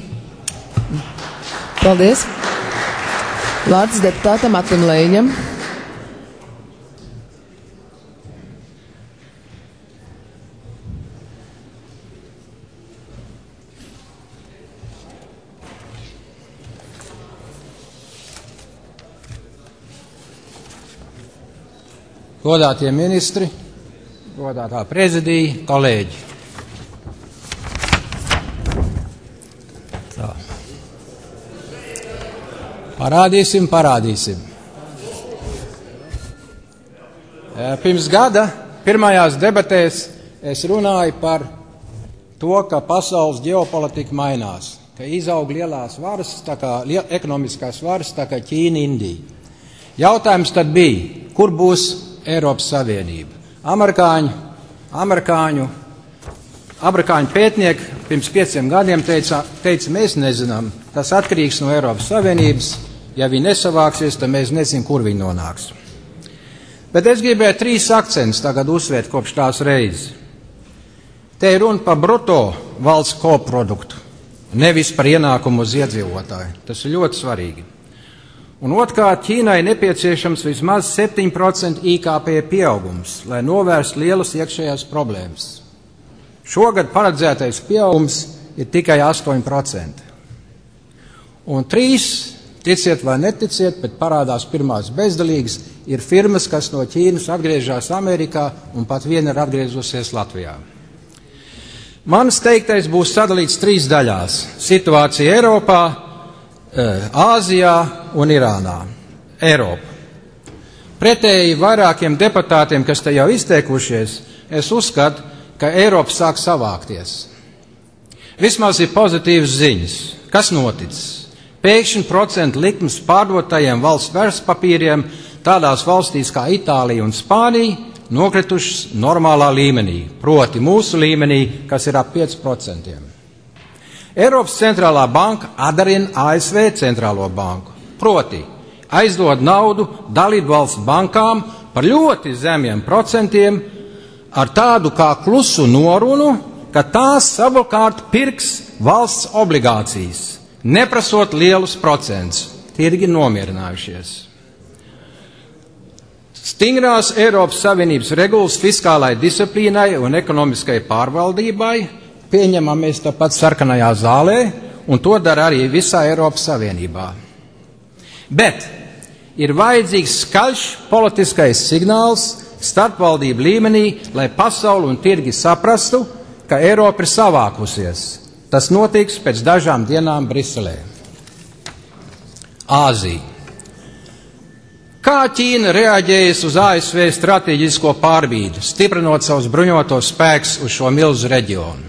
Speaker 1: Paldies. Vārds deputātam Atim Lēņam.
Speaker 17: Godātie ministri, godātā prezidija, kolēģi. Tā. Parādīsim, parādīsim. Pirms gada pirmajās debatēs es runāju par to, ka pasaules ģeopolitika mainās, ka izaug lielās varas, tā kā ekonomiskās varas, tā kā Ķīna, Indija. Jautājums tad bija, kur būs Eiropas Savienība? Amerikāņu, amerikāņu, amerikāņu pētnieki pirms pieciem gadiem teica, teica, mēs nezinām, tas atkarīgs no Eiropas Savienības, ja viņi nesavāksies, tad mēs nezinām, kur viņi nonāks. Bet es gribēju trīs akcentus tagad uzsvērt kopš tās reizes. Te ir runa par bruto valsts koproduktu, nevis par ienākumu uz iedzīvotāju. Tas ir ļoti svarīgi. Un otrkārt, Ķīnai nepieciešams vismaz septiņi procenti I K P pieaugums, lai novērstu lielas iekšējās problēmas. Šogad paredzētais pieaugums ir tikai astoņi procenti. Un trīs, ticiet vai neticiet, bet parādās pirmās bezdalīgas, ir firmas, kas no Ķīnas atgriežas Amerikā un pat viena ir atgriezusies Latvijā. Manas teiktais būs sadalīts trīs daļās. Situācija Eiropā, Āzijā un Irānā. Eiropa. Pretēji vairākiem deputātiem, kas te jau izteikušies, es uzskatu, ka Eiropa sāk savākties. Vismaz ir pozitīvas ziņas. Kas noticis? Pēkšņi procentu likmes pārdotajiem valsts vērtspapīriem tādās valstīs kā Itālija un Spānija nokritušas normālā līmenī, proti mūsu līmenī, kas ir ap pieci procenti. Eiropas centrālā banka atdarina A S V centrālo banku, proti aizdod naudu dalību valsts bankām par ļoti zemiem procentiem ar tādu kā klusu norunu, ka tās savukārt pirks valsts obligācijas, neprasot lielus procentus. Tirgi nomierinājušies. Stingrās Eiropas Savienības regulas fiskālai disciplīnai un ekonomiskai pārvaldībai pieņemamies tāpat sarkanajā zālē, un to dara arī visā Eiropas Savienībā. Bet ir vajadzīgs skaļš politiskais signāls starpvaldību līmenī, lai pasauli un tirgi saprastu, ka Eiropa ir savākusies. Tas notiks pēc dažām dienām Briselē. Āzija. Kā Ķīna reaģējas uz A S V strateģisko pārbīdi, stiprinot savus bruņotos spēkus uz šo milzu reģionu?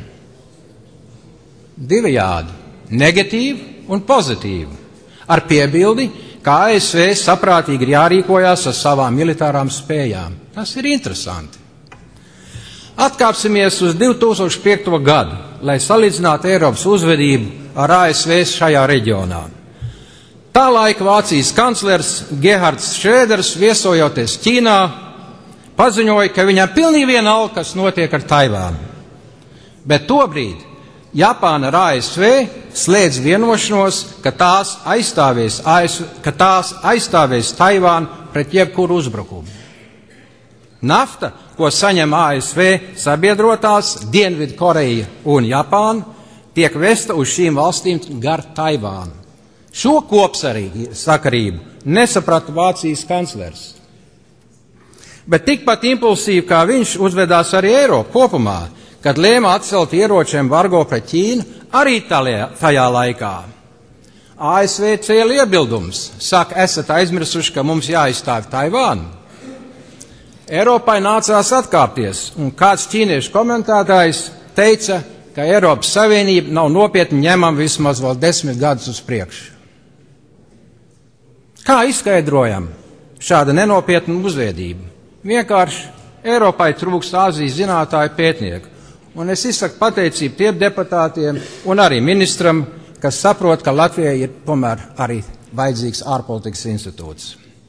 Speaker 17: Divējādi - negatīvi un pozitīvi, ar piebildi, ka A S V saprātīgi ir jārīkojās ar savām militārām spējām. Tas ir interesanti. Atkāpsimies uz divi tūkstoši piekto gadu, lai salīdzinātu Eiropas uzvedību ar A S V šajā reģionā. Tā laika Vācijas kanclers Gerhards Šrēders, viesojoties Ķīnā, paziņoja, ka viņam pilnīgi vienalga, kas notiek ar Taivānu. Bet tobrīd Japāna ar A S V slēdz vienošanos, ka tās aizstāvēs, A S V, ka tās aizstāvēs Taivānu pret jebkuru uzbrukumu. Nafta, ko saņem A S V sabiedrotās Dienvidu Koreja un Japāna, tiek vesta uz šīm valstīm gar Taivānu. Šo kopsakarību nesaprata Vācijas kanclers. Bet tikpat impulsīvi, kā viņš uzvedās arī Eiropa kopumā, kad lēma atcelt ieroču embargo pret Ķīnu, arī tajā laikā. A S V cēla iebildumus, saka, esat aizmirsuši, ka mums jāizstāv Taivānu. Eiropai nācās atkāpties, un kāds ķīniešu komentētājs teica, ka Eiropas Savienība nav nopietni ņemama vismaz vēl desmit gadus uz priekšu. Kā izskaidrojam šādu nenopietnu uzvedību? Vienkārši Eiropai trūkst Āzijas zinātāju pētnieku, un es izsaku pateicību tiem deputātiem un arī ministram, kas saprot, ka Latvijai ir tomēr arī vajadzīgs ārpolitikas institūts.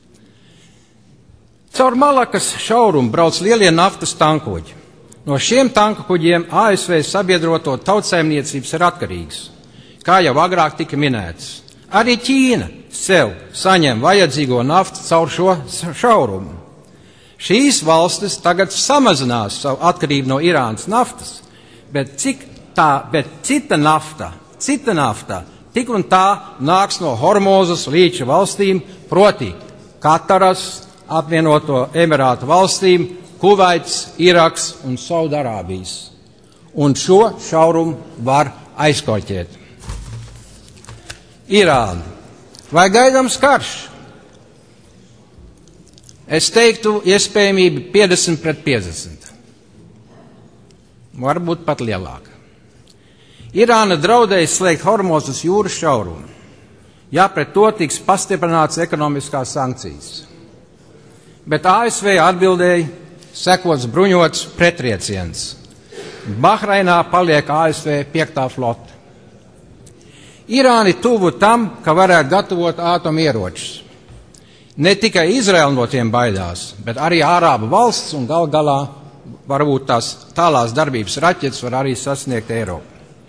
Speaker 17: Caur Malakas šaurumu brauc lielie naftas tankuģi. No šiem tanku kuģiem A S V sabiedroto tautsaimniecības ir atkarīgs, kā jau agrāk tika minēts. Arī Ķīna sev saņem vajadzīgo naftu caur šo šaurumu. Šīs valstis tagad samazinās savu atkarību no Irānas naftas, bet, cik tā, bet cita nafta, cita nafta tik un tā nāks no Hormūzas līča valstīm, proti Kataras, apvienoto Emirātu valstīm, Kuveits, Iraks un Saudarābijas. Un šo šaurumu var aizkoķēt. Irāna. Vai gaidāms karš? Es teiktu, iespējamība piecdesmit pret piecdesmit. Varbūt pat lielāka. Irāna draudēja slēgt Hormūzas jūras šaurumu, ja pret to tiks pastiprināts ekonomiskās sankcijas. Bet A S V atbildēja, sekots bruņots pretrieciens. Bahreinā paliek A S V piektā flota. Irāni tuvu tam, ka varētu gatavot ātomieročus. Ne tikai Izraela no tiem baidās, bet arī Ārābu valsts un gal galā varbūt tās tālās darbības raķetes var arī sasniegt Eiropu.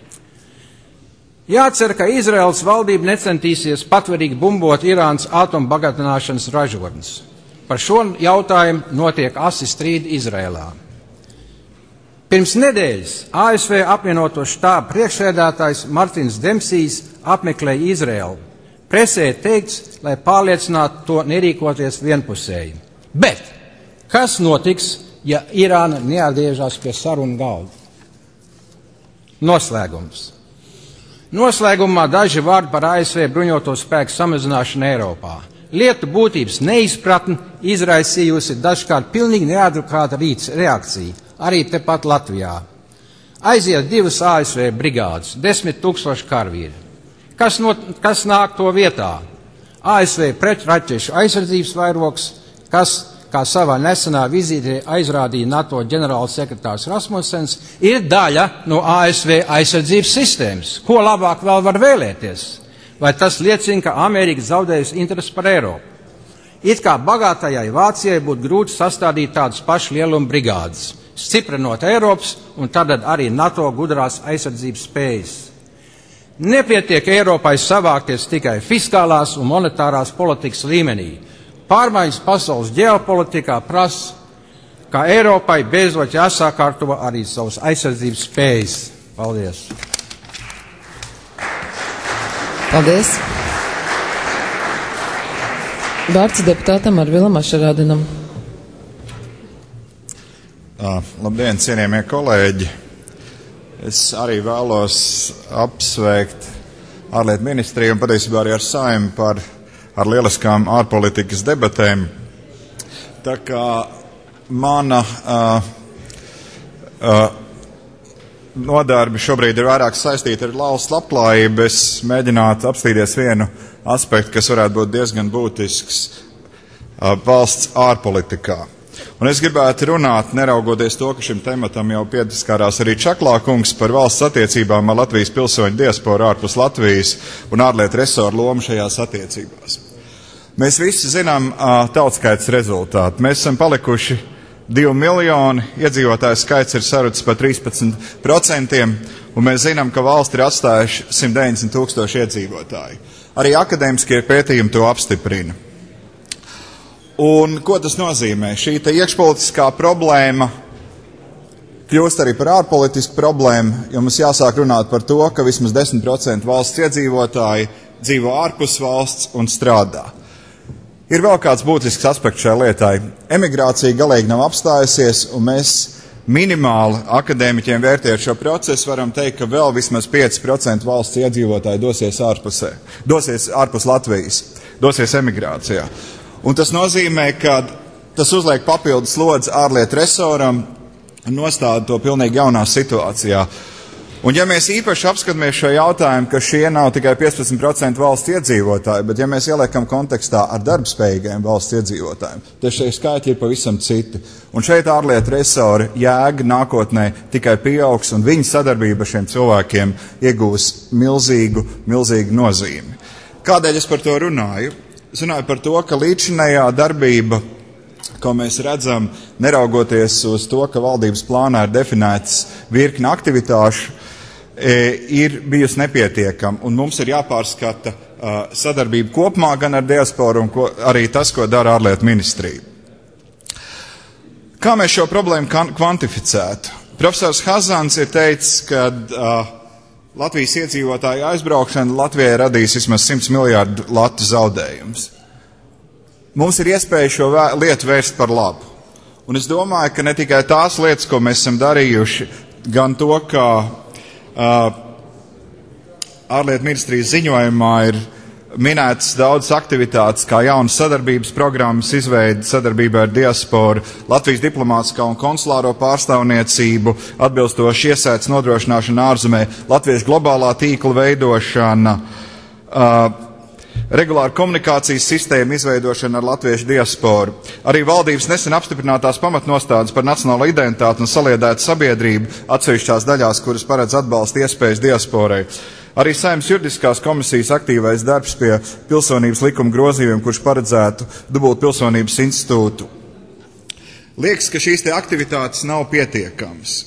Speaker 17: Jācer, ka Izraels valdība necentīsies patvarīgi bumbot Irānas atombagātināšanas ražotnes. Par šo jautājumu notiek asi strīdi Izrēlā. Pirms nedēļas A S V apvienoto štābu priekšsēdētājs Martins Dempsijs apmeklēja Izraelu. Presē teikts, lai pārliecinātu to nerīkoties vienpusēji. Bet kas notiks, ja Irāna neatgriežas pie sarunu galda? Noslēgums. Noslēgumā daži vārdi par A S V bruņoto spēku samazināšanu Eiropā. Lietu būtības neizpratne izraisījusi dažkārt pilnīgi neadekvāta reakcija, arī tepat Latvijā. Aiziet divas A S V brigādes, desmit tūkstoši karavīri. Kas, no, kas nāk to vietā? A S V pretraķešu aizsardzības vairogs, kas, kā savā nesenā vizītē aizrādīja NATO ģenerālsekretārs Rasmussens, ir daļa no A S V aizsardzības sistēmas. Ko labāk vēl var vēlēties? Vai tas liecina, ka Amerika zaudējusi interesi par Eiropu? It kā bagātajai Vācijai būtu grūti sastādīt tādas pašu lielumu brigādes, stiprinot Eiropas un tad arī NATO gudrās aizsardzības spējas. Nepietiek Eiropai savākties tikai fiskālās un monetārās politikas līmenī. Pārmaiņas pasaules ģeopolitikā prasa, ka Eiropai beidzot jāsakārto arī savas aizsardzības spējas. Paldies!
Speaker 1: Paldies! Vārds deputātam Arvilam Ašarādinam.
Speaker 18: Uh, labdien, cienījamie kolēģi! Es arī vēlos apsveikt ārlietu ministriju un patiesībā arī ar Saeimu par ar lieliskām ārpolitikas debatēm. Tā kā mana uh, uh, nodarbi šobrīd ir vairāk saistīti ar valsts labklājību, es mēģinātu apstīties vienu aspektu, kas varētu būt diezgan būtisks uh, valsts ārpolitikā. Un es gribētu runāt, neraugoties to, ka šim tematam jau pieskārās arī Čaklā kungs par valsts attiecībām ar Latvijas pilsoņu diasporu ārpus Latvijas un ārlietu resoru lomu šajās attiecībās. Mēs visi zinām uh, tautskaits rezultātu. Mēs esam palikuši divi miljoni, iedzīvotāju skaits ir sarucis par trīspadsmit procentiem, un mēs zinām, ka valsti ir atstājuši simt deviņdesmit tūkstoši iedzīvotāji. Arī akadēmiskie pētījumi to apstiprina. Un ko tas nozīmē? Šī te iekšpolitiskā problēma kļūst arī par ārpolitisku problēmu, jo mums jāsāk runāt par to, ka vismaz desmit procenti valsts iedzīvotāji dzīvo ārpus valsts un strādā. Ir vēl kāds būtisks aspekts šai lietai. Emigrācija galīgi nav apstājusies, un mēs minimāli akadēmiķiem vērtējot šo procesu varam teikt, ka vēl vismaz pieci procenti valsts iedzīvotāji dosies ārpusē, dosies ārpus Latvijas, dosies emigrācijā. Un tas nozīmē, ka tas uzliek papildus slodzi ārlietu resoram un nostāda to pilnīgi jaunā situācijā. Un ja mēs īpaši apskatāmies šo jautājumu, ka šie nav tikai piecpadsmit procenti valsts iedzīvotāji, bet ja mēs ieliekam kontekstā ar darbspējīgiem valsts iedzīvotājiem, tad šie skaitļi ir pavisam citi. Un šeit ārlietu resori jēga nākotnē tikai pieaugs, un viņa sadarbība ar šiem cilvēkiem iegūs milzīgu, milzīgu nozīmi. Kādēļ es par to runāju? Es runāju par to, ka līdzinējā darbība, ko mēs redzam, neraugoties uz to, ka valdības plānā ir definēts virkne aktivitāšu, ir bijusi nepietiekama, un mums ir jāpārskata uh, sadarbība kopumā gan ar diasporu, un ko, arī tas, ko dara ārlietu ministrija. Kā mēs šo problēmu kvantificētu? Profesors Hazans ir teicis, ka uh, Latvijas iedzīvotāju aizbraukšana Latvijai radīs vismaz simts miljārdu latu zaudējumus. Mums ir iespēja šo vē, lietu vērst par labu. Un es domāju, ka ne tikai tās lietas, ko mēs esam darījuši, gan to, ka Uh, ārlietu ministrijas ziņojumā ir minētas daudzas aktivitātes, kā jaunas sadarbības programmas izveidi sadarbībā ar diasporu, Latvijas diplomātiskā un konsulāro pārstāvniecību, atbilstoši iesaites nodrošināšana ārzemē, Latviešu globālā tīkla veidošana, uh, regulāra komunikācijas sistēma izveidošana ar latviešu diasporu. Arī valdības nesen apstiprinātās pamatnostādes par nacionālo identitāti un saliedētu sabiedrību atsevišķās daļās, kuras paredz atbalsta iespējas diasporai. Arī Saeimas juridiskās komisijas aktīvais darbs pie pilsonības likuma grozījumiem, kurš paredzētu dubult pilsonības institūtu. Liekas, ka šīs te aktivitātes nav pietiekamas.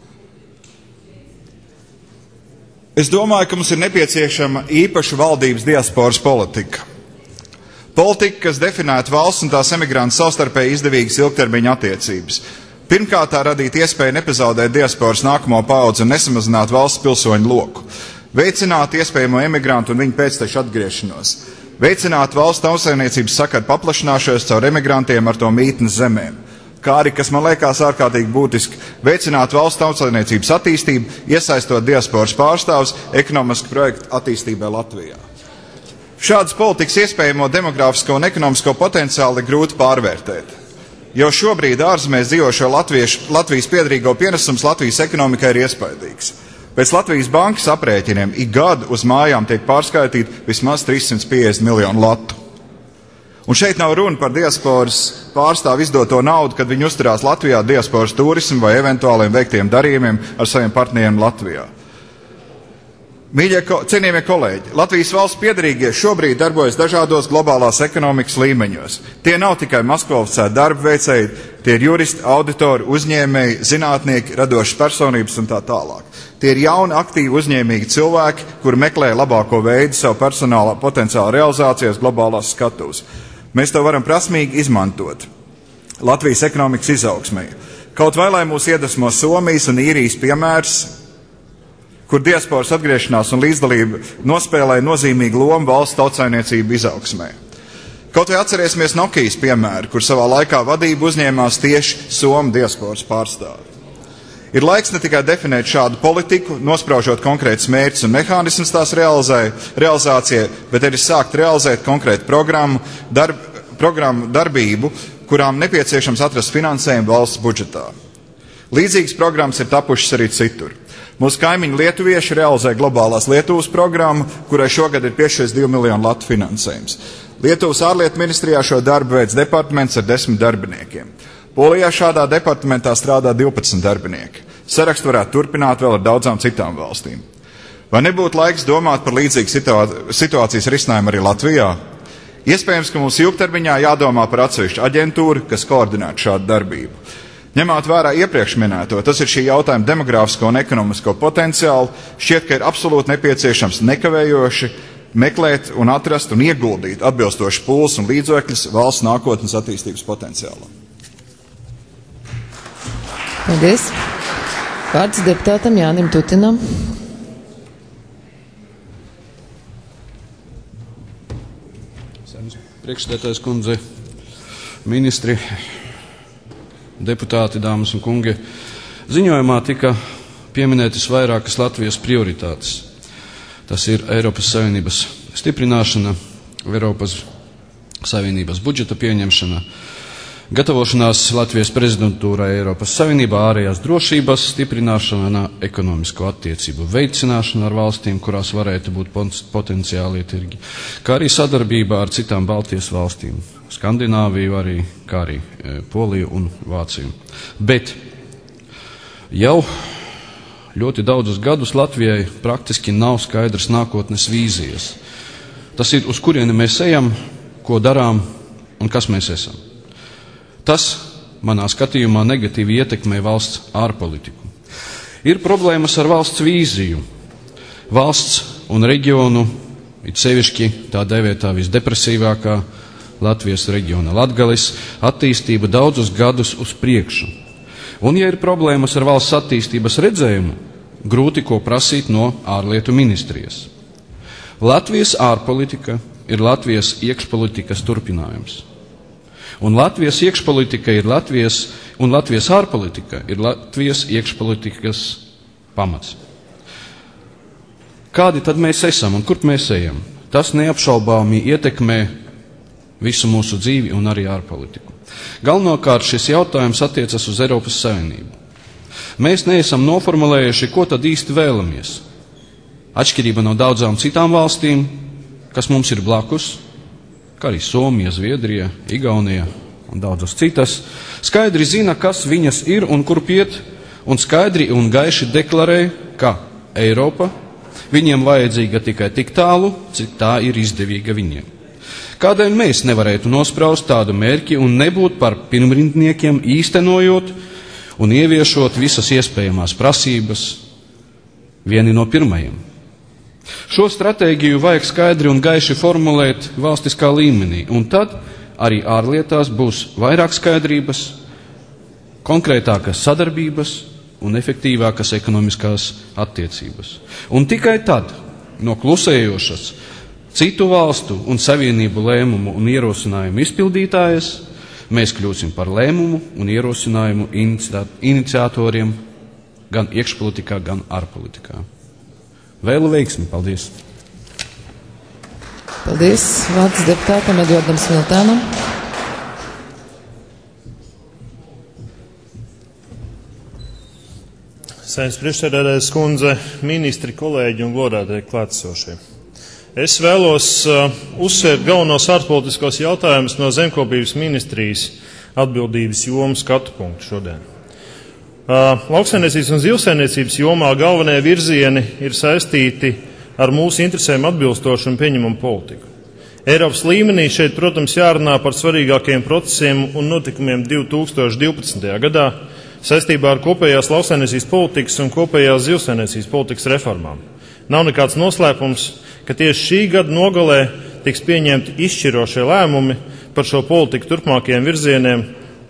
Speaker 18: Es domāju, ka mums ir nepieciešama īpaša valdības diasporas politika. Politika, kas definētu valsts un tās emigrantu savstarpēji izdevīgas ilgtermiņa attiecības. Pirmkārt, tā radīt iespēju nepazaudēt diasporas nākamo paudzi un nesamazināt valsts pilsoņu loku. Veicināt iespējamo emigrantu un viņu pēcteču atgriešanos. Veicināt valsts tautsājumniecības sakaru paplašināšanos caur emigrantiem ar to mītnes zemēm. Kā arī, kas man liekas ārkārtīgi būtiski, veicināt valsts tautsājumniecības attīstību, iesaistot diasporas pārstāvus ekonomisku projektu attīstībai Latvijā. Šādas politikas iespējamo demogrāfisko un ekonomisko potenciālu ir grūti pārvērtēt. Jau šobrīd ārzemēs dzīvošo latviešu, Latvijas piederīgo pienesums Latvijas ekonomikai ir iespaidīgs. Pēc Latvijas bankas aprēķiniem ik gadu uz mājām tiek pārskaitīti vismaz trīssimt piecdesmit miljonu latu. Un šeit nav runa par diasporas pārstāvu izdoto naudu, kad viņi uzturās Latvijā diasporas turismu vai eventuāliem veiktiem darījumiem ar saviem partneriem Latvijā. Mīļie, cienījamie kolēģi, Latvijas valsts piederīgie šobrīd darbojas dažādos globālās ekonomikas līmeņos. Tie nav tikai mazkvalificēti darba veicēji, tie ir juristi, auditori, uzņēmēji, zinātnieki, radošas personības un tā tālāk. Tie ir jauni, aktīvi, uzņēmīgi cilvēki, kuri meklē labāko veidu savu personālā potenciālu realizācijas globālās skatūs. Mēs to varam prasmīgi izmantot Latvijas ekonomikas izaugsmē. Kaut vai lai mūs iedvesmo Somijas un Īrijas piemērs, kur diasporas atgriešanās un līdzdalība nospēlēja nozīmīgu lomu valsts tautsaimniecību izaugsmē. Kaut vai atcerēsimies Nokijas piemēru, kur savā laikā vadību uzņēmās tieši Somu diasporas pārstāvi. Ir laiks ne tikai definēt šādu politiku, nospraužot konkrētus mērķus un mehānismus tās realizē, realizācijai, bet arī sākt realizēt konkrētu programmu, darb, programmu darbību, kurām nepieciešams atrast finansējumu valsts budžetā. Līdzīgas programmas ir tapušas arī citur. Mūsu kaimiņi lietuvieši realizē globālās Lietuvas programmu, kurai šogad ir piešķirts divu miljonu latu finansējums. Lietuvas ārlietu ministrijā šo darbu veids departaments ar desmit darbiniekiem. Polijā šādā departamentā strādā divpadsmit darbinieki. Sarakstu varētu turpināt vēl ar daudzām citām valstīm. Vai nebūtu laiks domāt par līdzīgu situācijas risinājumu arī Latvijā? Iespējams, ka mums ilgtermiņā jādomā par atsevišķu aģentūru, kas koordinētu šādu darbību. Ņemot vērā iepriekš minēto, tas ir šī jautājuma demogrāfisko un ekonomisko potenciālu, šķiet, ka ir absolūti nepieciešams nekavējoši meklēt un atrast un ieguldīt atbilstoši pūles un līdzekļus valsts nākotnes attīstības potenciālam.
Speaker 1: Paldies. Vārds deputātam Jānim Tutinam.
Speaker 19: Priekšsēdētājas kundze, ministri, deputāti, dāmas un kungi. Ziņojumā tika pieminētas vairākas Latvijas prioritātes. Tas ir Eiropas Savienības stiprināšana, Eiropas Savienības budžeta pieņemšana, gatavošanās Latvijas prezidentūrai Eiropas Savienībā, ārējās drošības stiprināšana, ekonomisko attiecību veicināšana ar valstīm, kurās varētu būt potenciālie tirgi, kā arī sadarbība ar citām Baltijas valstīm, Skandināviju arī, kā arī Poliju un Vāciju. Bet jau ļoti daudzus gadus Latvijai praktiski nav skaidrs nākotnes vīzijas. Tas ir, uz kurieni mēs ejam, ko darām un kas mēs esam. Tas, manā skatījumā, negatīvi ietekmē valsts ārpolitiku. Ir problēmas ar valsts vīziju. Valsts un reģionu, it sevišķi tā dēvētā visdepresīvākā Latvijas reģiona Latgales, attīstība daudzus gadus uz priekšu. Un, ja ir problēmas ar valsts attīstības redzējumu, grūti ko prasīt no ārlietu ministrijas. Latvijas ārpolitika ir Latvijas iekšpolitikas turpinājums. Un Latvijas iekšpolitika ir Latvijas, un Latvijas ārpolitika ir Latvijas iekšpolitikas pamats. Kādi tad mēs esam un kur mēs ejam? Tas neapšaubāmi ietekmē visu mūsu dzīvi un arī ārpolitiku. Galvenokārt šis jautājums attiecas uz Eiropas Savienību. Mēs neesam noformulējuši, ko tad īsti vēlamies. Atšķirība no daudzām citām valstīm, kas mums ir blakus, kā arī Somija, Zviedrija, Igaunija un daudzas citas, skaidri zina, kas viņas ir un kur iet, un skaidri un gaiši deklarē, ka Eiropa viņiem vajadzīga tikai tik tālu, cik tā ir izdevīga viņiem. Kādēļ mēs nevarētu nospraust tādu mērķi un nebūt par pirmrindniekiem īstenojot un ieviešot visas iespējamās prasības vieni no pirmajiem? Šo stratēģiju vajag skaidri un gaiši formulēt valstiskā līmenī, un tad arī ārlietās būs vairāk skaidrības, konkrētākas sadarbības un efektīvākas ekonomiskās attiecības. Un tikai tad no klusējošas citu valstu un savienību lēmumu un ierosinājumu izpildītājas mēs kļūsim par lēmumu un ierosinājumu iniciatoriem gan iekšpolitikā, gan ārpolitikā. Vēlu veiksmi. Paldies.
Speaker 1: Paldies. Vārds deputātam Edvardam Smiltēnam.
Speaker 20: Saimnes priekšsēdētājas kundze, ministri, kolēģi un godātie klātesošie. Es vēlos uh, uzsvērt galvenos ārpolitiskos jautājumus no zemkopības ministrijas atbildības jomu skatu punktu šodien. Uh, lauksaimniecības un zivsaimniecības jomā galvenie virzieni ir saistīti ar mūsu interesēm atbilstošu un pieņemamu politiku. Eiropas līmenī šeit, protams, jārunā par svarīgākiem procesiem un notikumiem divi tūkstoši divpadsmitajā gadā saistībā ar kopējās lauksaimniecības politikas un kopējās zivsaimniecības politikas reformām. Nav nekāds noslēpums, ka tieši šī gada nogalē tiks pieņemti izšķirošie lēmumi par šo politiku turpmākajiem virzieniem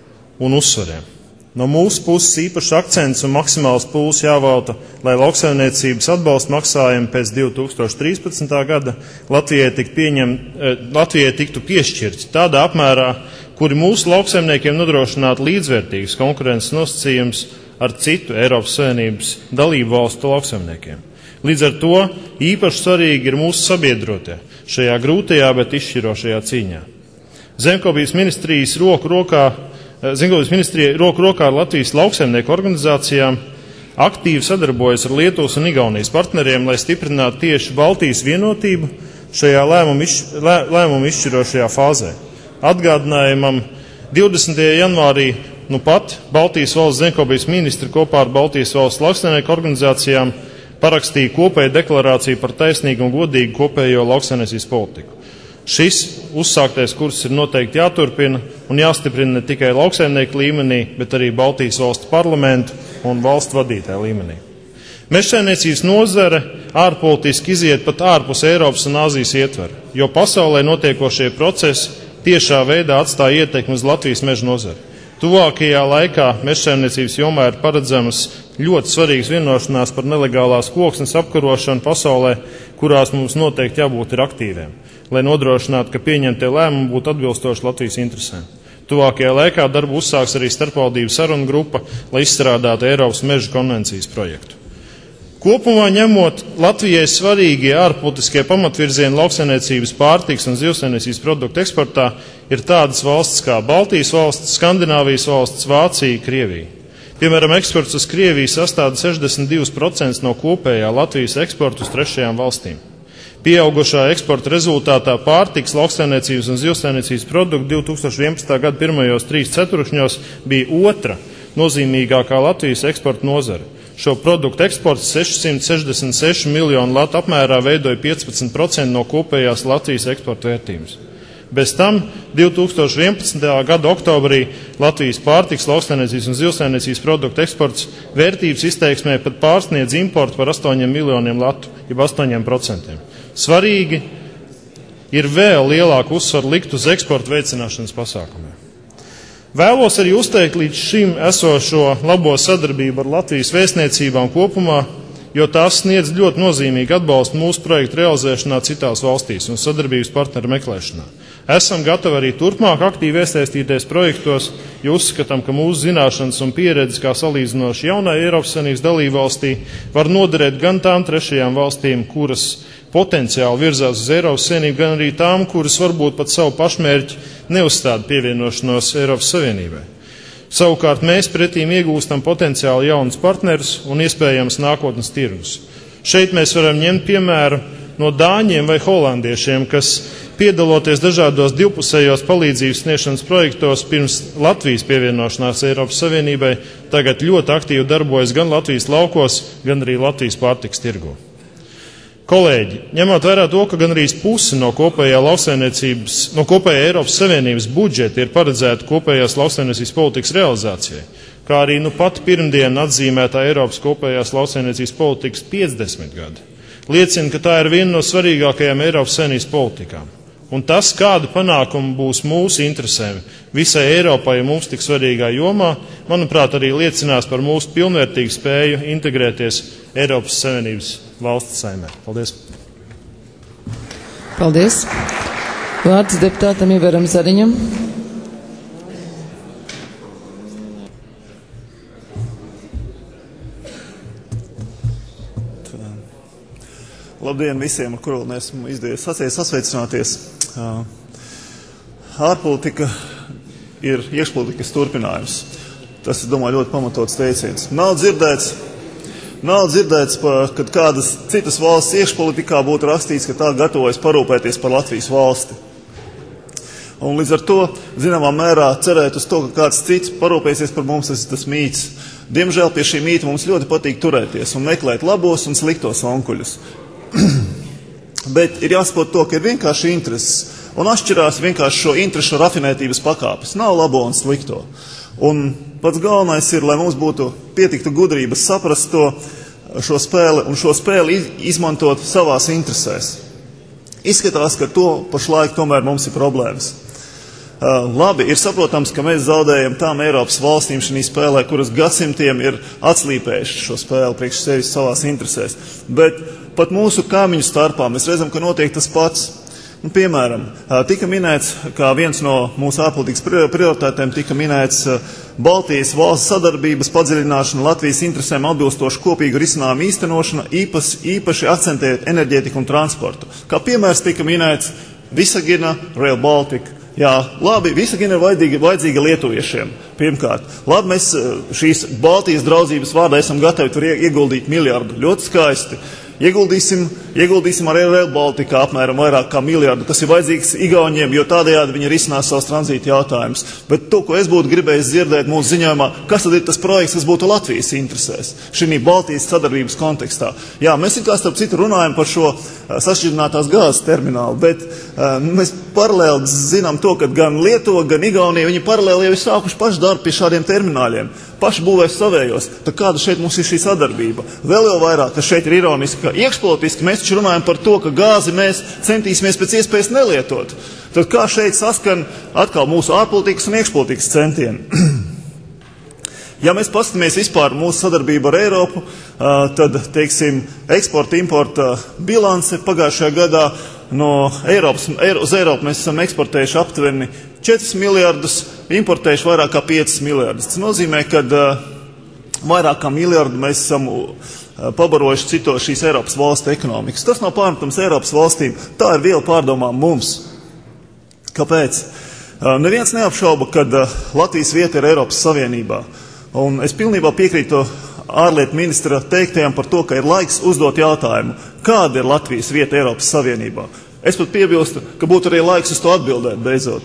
Speaker 20: un uzsvariem. No mūsu puses īpašs akcents un maksimāls pūls jāvalta, lai lauksaimniecības atbalsta maksājumi pēc divi tūkstoši trīspadsmitā gada Latvijai, tik pieņem, Latvijai tiktu piešķirti tādā apmērā, kuri mūsu lauksaimniekiem nodrošinātu līdzvērtīgas konkurences nosacījumus ar citu Eiropas Savienības dalību valstu lauksaimniekiem. Līdz ar to īpaši svarīgi ir mūsu sabiedrotie šajā grūtajā, bet izšķirošajā cīņā. Zemkopības ministrijas roku rokā Zemkopības ministrija roku rokā ar Latvijas lauksaimnieku organizācijām aktīvi sadarbojas ar Lietuvas un Igaunijas partneriem, lai stiprinātu tieši Baltijas vienotību šajā lēmumu, izš, lē, lēmumu izšķirošajā fāzē. Atgādinājumam divdesmitajā janvārī nu pat Baltijas valsts zemkopības ministri kopā ar Baltijas valsts lauksaimnieku organizācijām parakstīja kopēju deklarāciju par taisnīgu un godīgu kopējo lauksaimniecības politiku. Šis uzsāktais kurs ir noteikti jāturpina un jāstiprina ne tikai lauksaimnieku līmenī, bet arī Baltijas valstu parlamentu un valstu vadītāju līmenī. Mežsaimniecības nozare ārpolitiski iziet pat ārpus Eiropas un Āzijas ietveru, jo pasaulē notiekošie procesi tiešā veidā atstāja ietekmi uz Latvijas meža nozari. Tuvākajā laikā mežsaimniecības jomā ir paredzamas ļoti svarīgas vienošanās par nelegālās koksnes apkarošanu pasaulē, kurās mums noteikti jābūt ir aktīviem, lai nodrošinātu, ka pieņemtie lēmumi būtu atbilstoši Latvijas interesēm. Tuvākajā laikā darbu uzsāks arī starpvaldību sarunu grupa, lai izstrādātu Eiropas meža konvencijas projektu. Kopumā ņemot, Latvijai svarīgie ārpolitiskie pamatvirzieni lauksaimniecības, pārtiks un zivsaimniecības produktu eksportā ir tādas valstis kā Baltijas valsts, Skandināvijas valsts, Vācija, Krievija. Piemēram, eksports uz Krieviju sastāda sešdesmit divus procentus no kopējā Latvijas eksporta uz trešajām valstīm. Pieaugušā eksporta rezultātā pārtiks, lauksaimniecības un zivsaimniecības produktu divi tūkstoši vienpadsmitā gada pirmajos trīs ceturkšņos bija otra nozīmīgākā Latvijas eksporta nozare. Šo produktu eksports sešsimt sešdesmit seši miljonu latu apmērā veidoja piecpadsmit procenti no kopējās Latvijas eksporta vērtības. Bez tam divi tūkstoši vienpadsmitā gada oktobrī Latvijas pārtiks, lauksaimniecības un zivsaimniecības produktu eksports vērtības izteiksmē pat pārsniedz importu par astoņiem miljoniem latu, jeb astoņiem procentiem. Svarīgi ir vēl lielāku uzsvaru likt uz eksporta veicināšanas pasākumiem. Vēlos arī uzteikt līdz šim esošo labo sadarbību ar Latvijas vēstniecībām kopumā, jo tās sniedz ļoti nozīmīgu atbalstu mūsu projektu realizēšanā citās valstīs un sadarbības partneru meklēšanā. Esam gatavi arī turpmāk aktīvi iesaistīties projektos, jo uzskatām, ka mūsu zināšanas un pieredze kā salīdzinoši jaunai Eiropas Savienības dalībvalstī var noderēt gan tām trešajām valstīm, kuras potenciāli virzās uz Eiropas Savienību, gan arī tām, kuras varbūt pat savu pašmērķi neuzstāda pievienošanos Eiropas Savienībai. Savukārt mēs pretīm iegūstam potenciāli jaunus partnerus un iespējams nākotnes tirgus. Šeit mēs varam ņemt piemēru no dāņiem vai holandiešiem, kas piedaloties dažādos divpusējos palīdzības sniegšanas projektos pirms Latvijas pievienošanās Eiropas Savienībai, tagad ļoti aktīvi darbojas gan Latvijas laukos, gan arī Latvijas pārtikas tirgū. Kolēģi, ņemot vērā to, ka gandrīz pusi no kopējā lauksaimniecības, no kopējā Eiropas Savienības budžeta ir paredzēta kopējās lauksaimniecības politikas realizācijai, kā arī nu pat pirmdien atzīmētā Eiropas kopējās lauksaimniecības politikas piecdesmit gadi, liecina, ka tā ir viena no svarīgākajām Eiropas Savienības politikām. Un tas, kāda panākuma būs mūsu interesēm visai Eiropai un mums tik svarīgā jomā, manuprāt, arī liecinās par mūsu pilnvērtīgu spēju integrēties Eiropas Savienības valstu saimē. Paldies!
Speaker 1: Paldies! Vārds deputātam Ivaram Zariņam.
Speaker 21: Labdien visiem, ar kuru mēs esam izdevies sasveicināties. Ārpolitika ir iekšpolitikas turpinājums. Tas, es domāju, ļoti pamatots teiciens. Nav dzirdēts, nav dzirdēts, kad kādas citas valsts iekšpolitikā būtu rakstīts, ka tā gatavojas parūpēties par Latvijas valsti. Un līdz ar to, zināmā mērā, cerēt uz to, ka kāds cits parūpēsies par mums, tas ir tas mīts. Diemžēl pie šī mīta mums ļoti patīk turēties un meklēt labos un sliktos onkuļus. Bet ir jāsaprot to, ka ir vienkārši intereses, un atšķirās vienkārši šo interešu rafinētības pakāpes. Nav labo un slikto. Un pats galvenais ir, lai mums būtu pietiktu gudrības saprast to, šo spēli, un šo spēli izmantot savās interesēs. Izskatās, ka to pašlaik tomēr mums ir problēmas. Uh, labi, ir saprotams, ka mēs zaudējam tām Eiropas valstīm šī spēlē, kuras gadsimtiem ir atslīpējuši šo spēli priekš sevis savās interesēs. Bet pat mūsu kaimiņu starpā mēs redzam, ka notiek tas pats. Nu, piemēram, tika minēts, kā viens no mūsu ārpolitikas prioritātēm tika minēts Baltijas valsts sadarbības padziļināšana, Latvijas interesēm atbilstoši kopīgu risinājumu īstenošana, īpas, īpaši akcentējot enerģētiku un transportu. Kā piemērs tika minēts Visagina, Rail Baltica. Jā, labi, Visagina ir vajadzīga, vajadzīga lietuviešiem. Pirmkārt, labi, mēs šīs Baltijas draudzības vārdā esam gatavi tur ieguldīt miljardu. Ļoti skaisti. Ieguldīsim, ieguldīsim arī Rail Baltica apmēram vairāk kā miljardu, kas ir vajadzīgs Igauniem, jo tādējādi viņi risinās savus tranzīta jautājumus. Bet to, ko es būtu gribējis dzirdēt mūsu ziņojumā, kas tad ir tas projekts, kas būtu Latvijas interesēs, šī Baltijas sadarbības kontekstā. Jā, mēs ir kā starp citu runājam par šo sašķidrinātās gāzes terminālu, bet uh, mēs paralēli zinām to, ka gan Lietuva, gan Igaunija, viņi paralēli jau ir sākuši paši darbu pie šādiem termināļiem. Paši būvēs savējos, tad kāda šeit mums ir šī sadarbība? Vēl jau vairāk, ka šeit ir ironiski, ka iekšpolitiski mēs taču runājam par to, ka gāzi mēs centīsimies pēc iespējas nelietot. Tad kā šeit saskan atkal mūsu ārpolitikas un iekšpolitikas centieni? Ja mēs paskatāmies vispār mūsu sadarbību ar Eiropu, tad, teiksim, eksporta importa bilance pagājušajā gadā no Eiropas, uz Eiropu mēs esam eksportējuši aptuveni četrus miljardus, importējuši vairāk kā piecus miljardus. Tas nozīmē, ka vairāk kā miljardu mēs esam pabarojuši citos šīs Eiropas valstu ekonomikas. Tas nav pārmetams Eiropas valstīm, tā ir viela pārdomām mums. Kāpēc? Neviens neapšauba, ka Latvijas vieta ir Eiropas Savienībā. Un es pilnībā piekrītu ārlietu ministra teiktajam par to, ka ir laiks uzdot jautājumu, kāda ir Latvijas vieta Eiropas Savienībā. Es pat piebilstu, ka būtu arī laiks uz to atbildēt beidzot.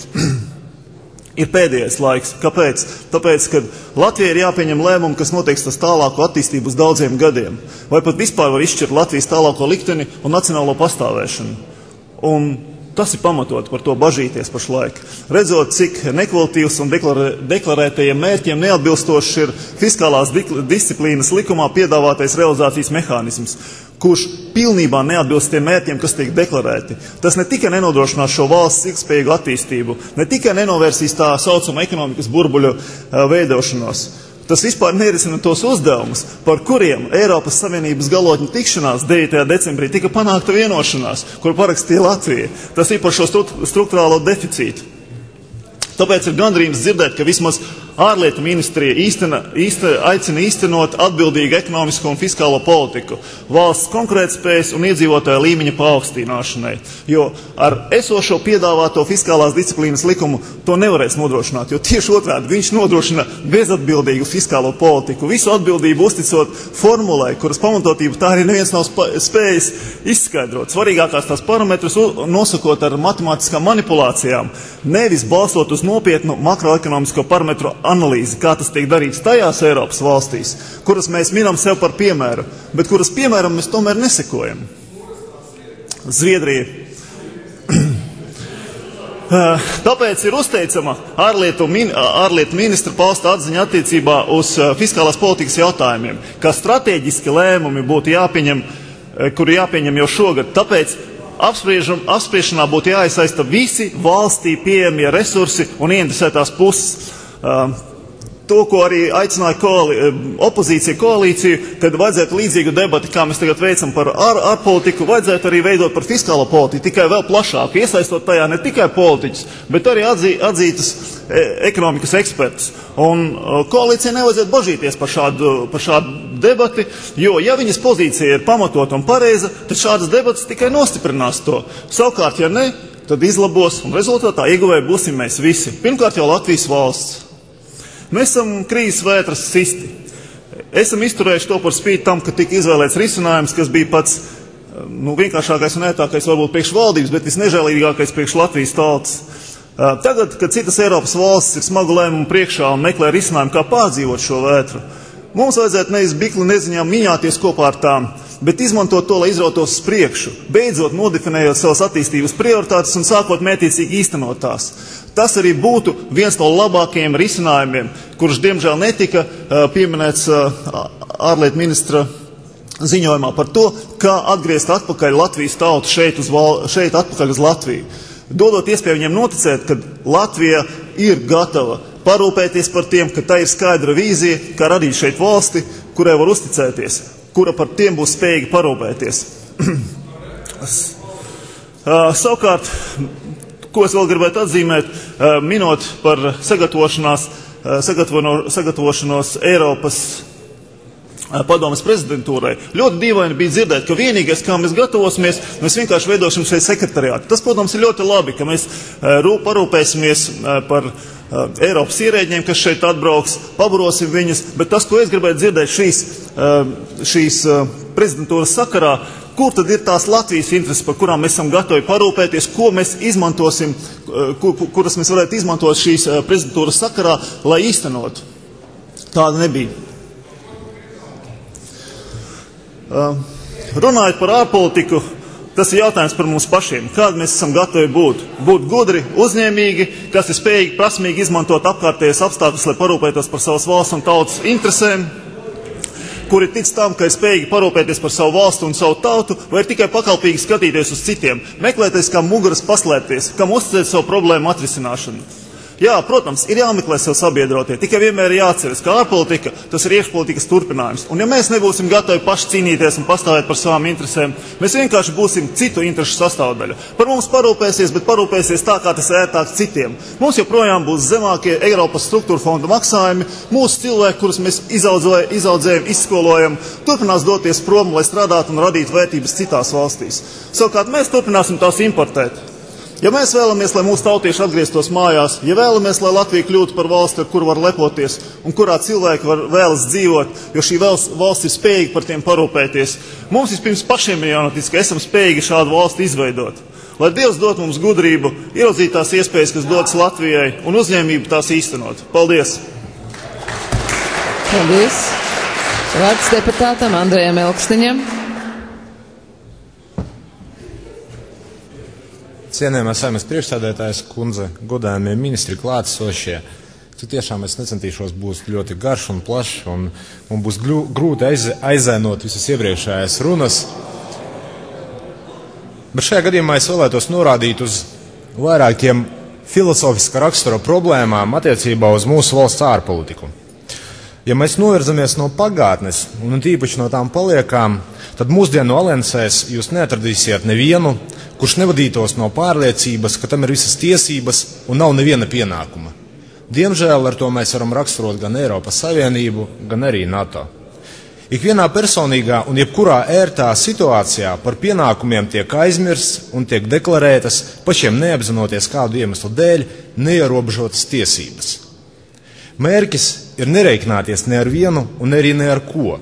Speaker 21: Ir pēdējais laiks. Kāpēc? Tāpēc, ka Latvijai ir jāpieņem lēmumi, kas noteiks tas tālāko attīstību uz daudziem gadiem. Vai pat vispār var izšķirt Latvijas tālāko likteni un nacionālo pastāvēšanu. Un tas ir pamatot par to bažīties pašlaik. Redzot, cik nekvalitīvs un deklarē, deklarētajiem mērķiem neatbilstošs ir fiskālās disciplīnas likumā piedāvātais realizācijas mehānisms, kurš pilnībā neatbilst tiem mērķiem, kas tiek deklarēti. Tas ne tikai nenodrošinās šo valsts ilgspējīgu attīstību, ne tikai nenovērsīs tā saucamo ekonomikas burbuļu uh, veidošanos. Tas vispār nerisina tos uzdevumus, par kuriem Eiropas Savienības galotņu tikšanās devītajā decembrī tika panākta vienošanās, kur parakstīja Latvija. Tas ir par šo struktūrālo deficītu. Tāpēc ir gandrīz dzirdēt, ka vismaz ārlietu ministrija īstena, īsta, aicina īstenot atbildīgu ekonomisko un fiskālo politiku, valsts konkurētspējas un iedzīvotāja līmeņa paaugstināšanai. Jo ar esošo piedāvāto fiskālās disciplīnas likumu to nevarēs nodrošināt, jo tieši otrādi viņš nodrošina bezatbildīgu fiskālo politiku, visu atbildību uzticot formulai, kuras pamatotību tā arī neviens nav spējis izskaidrot. Svarīgākās tās parametrus nosakot ar matemātiskām manipulācijām, nevis balstot uz nopietnu makroekonomisko parametru analīzi, kā tas tiek darīts tajās Eiropas valstīs, kuras mēs minam sev par piemēru, bet kuras piemēram mēs tomēr nesekojam. Zviedrija. Tāpēc ir uzteicama ārlietu, min, ārlietu ministra pausta atziņa attiecībā uz fiskālās politikas jautājumiem, kā strateģiski lēmumi būtu jāpieņem, kuri jāpieņem jau šogad. Tāpēc apspriešanā būtu jāiesaista visi valstī pieejamie resursi un ieinteresētās puses. Uh, to, ko arī aicināja koali, opozīcija koalīciju, kad vajadzētu līdzīgu debati, kā mēs tagad veicam par ār, ārpolitiku, vajadzētu arī veidot par fiskālo politiku, tikai vēl plašāk, iesaistot tajā ne tikai politiķus, bet arī atzī, atzītas e, ekonomikas ekspertus. Un uh, koalīcija nevajadzētu bažīties par šādu, par šādu debati, jo, ja viņas pozīcija ir pamatot un pareiza, tad šādas debatas tikai nostiprinās to. Savukārt, ja ne, tad izlabos un rezultātā ieguvēji būsim mēs visi. Pirmkārt jau Latvijas valsts. Mēs esam krīzes vētras sisti. Esam izturējuši to par spīti tam, ka tika izvēlēts risinājums, kas bija pats nu, vienkāršākais un ētākais varbūt priekš valdības, bet visnežēlīgākais priekš Latvijas tautas. Tagad, kad citas Eiropas valstis ir smagu lēmumu priekšā un meklē risinājumu, kā pārdzīvot šo vētru, mums vajadzētu nevis bikli neziņām miņāties kopā ar tām, bet izmantot to, lai izrautos uz priekšu, beidzot nodefinējot savas attīstības prioritātes un sākot mētiecīgi īstenot tās. Tas arī būtu viens no labākajiem risinājumiem, kurš diemžēl netika uh, pieminēts uh, ārlietu ministra ziņojumā par to, kā atgriezt atpakaļ Latvijas tautu šeit, uz val, šeit atpakaļ uz Latviju. dodot iespēju viņiem noticēt, ka Latvija ir gatava parūpēties par tiem, ka tā ir skaidra vīzija, kā radīt šeit valsti, kurai var uzticēties, kura par tiem būs spējīga parūpēties. Savukārt, ko es vēl gribētu atzīmēt, minot par sagatavošanās, sagatavošanos Eiropas padomes prezidentūrai. Ļoti dīvaini bija dzirdēt, ka vienīgais, kā mēs gatavosimies, mēs vienkārši veidosim šeit sekretariātu. Tas, protams, ir ļoti labi, ka mēs parūpēsimies par Eiropas ierēģiem, kas šeit atbrauks, pabarosim viņus, bet tas, ko es gribētu dzirdēt šīs, šīs prezidentūras sakarā, kur tad ir tās Latvijas intereses, par kurām mēs esam gatavi parūpēties, ko mēs izmantosim, kuras mēs varētu izmantot šīs prezidentūras sakarā, lai īstenotu. Tāda nebija. Runājot par ārpolitiku, tas ir jautājums par mums pašiem. Kādi mēs esam gatavi būt? Būt gudri, uzņēmīgi, kas ir spējīgi, prasmīgi izmantot apkārtējos apstākļus, lai parūpētos par savas valsts un tautas interesēm, kuri tic tam, ka ir spējīgi parūpēties par savu valstu un savu tautu, vai ir tikai pakalpīgi skatīties uz citiem, meklēties, kā muguras paslēpties, kam uzticēt savu problēmu atrisināšanu. Jā, protams, ir jāmeklē sev sabiedrotie, tikai vienmēr ir jāatceras, ka ārpolitika, tas ir iekšpolitikas turpinājums. Un ja mēs nebūsim gatavi paši cīnīties un pastāvēt par savām interesēm, mēs vienkārši būsim citu interešu sastāvdaļa. Par mums parūpēsies, bet parūpēsies tā, kā tas ir ērtāk citiem. Mums joprojām būs zemākie Eiropas struktūra fonda maksājumi, mūsu cilvēki, kurus mēs izaudzējam, izskolojam, turpinās doties prom, lai strādātu un radītu vērtības citās valstīs. Savukārt mēs turpināsim tās importēt. Ja mēs vēlamies, lai mūsu tautieši atgrieztos mājās, ja vēlamies, lai Latvija kļūtu par valsti, ar kuru var lepoties un kurā cilvēki var vēlas dzīvot, jo šī valsts ir spējīga par tiem parūpēties, mums vispirms pašiem ir jānotic, ka esam spējīgi šādu valsti izveidot. Lai Dievs dot mums gudrību, ieraudzīt tās iespējas, kas dotas Latvijai, un uzņēmību tās īstenot. Paldies!
Speaker 1: Paldies! Vārds deputātam Andrejam Elksniņam.
Speaker 2: Cienējamā Saeimas priekšsēdētājas kundze, godājamie ministri klātesošie, cik tiešām es necentīšos būt ļoti garš un plašs, un, un būs grūti aiz, aizēnot visas iepriekšējās runas. Bet šajā gadījumā es vēlētos norādīt uz vairākiem filozofiska rakstura problēmām attiecībā uz mūsu valsts ārpolitiku. Ja mēs novirzamies no pagātnes, un tīpaši no tām paliekām, tad mūsdienu aliansēs jūs neatradīsiet nevienu, kurš nevadītos no pārliecības, ka tam ir visas tiesības un nav neviena pienākuma. Diemžēl ar to mēs varam raksturot gan Eiropas Savienību, gan arī NATO. Ikvienā personīgā un jebkurā ērtā situācijā par pienākumiem tiek aizmirsts un tiek deklarētas, pašiem neapzinoties kādu iemeslu dēļ, neierobežotas tiesības. Mērķis ir nereikināties ne ar vienu un arī ne ar ko.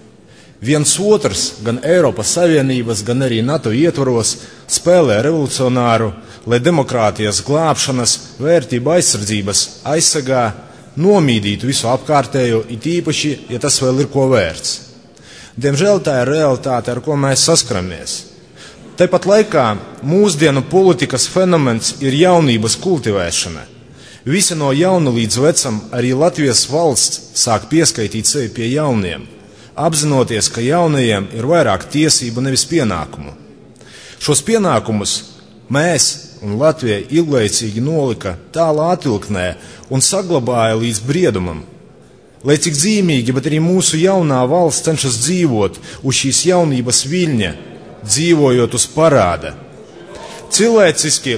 Speaker 2: Viens otrs, gan Eiropas Savienības, gan arī NATO ietvaros, spēlē revolucionāru, lai demokrātijas glābšanas, vērtību aizsardzības aizsargā nomīdītu visu apkārtējo, it īpaši, ja tas vēl ir ko vērts. Diemžēl tā ir realitāte, ar ko mēs saskaramies. Tāpat laikā mūsdienu politikas fenomens ir jaunības kultivēšana. Visi no jauna līdz vecam, arī Latvijas valsts sāk pieskaitīt sevi pie jauniem, apzinoties, ka jaunajiem ir vairāk tiesību, nevis pienākumu. Šos pienākumus mēs un Latvija ilglaicīgi nolika tālā atvilknē un saglabāja līdz briedumam. Lai cik dzīmīgi, bet arī mūsu jaunā valsts cenšas dzīvot uz šīs jaunības viļņa, dzīvojot uz parāda. Cilvēciski,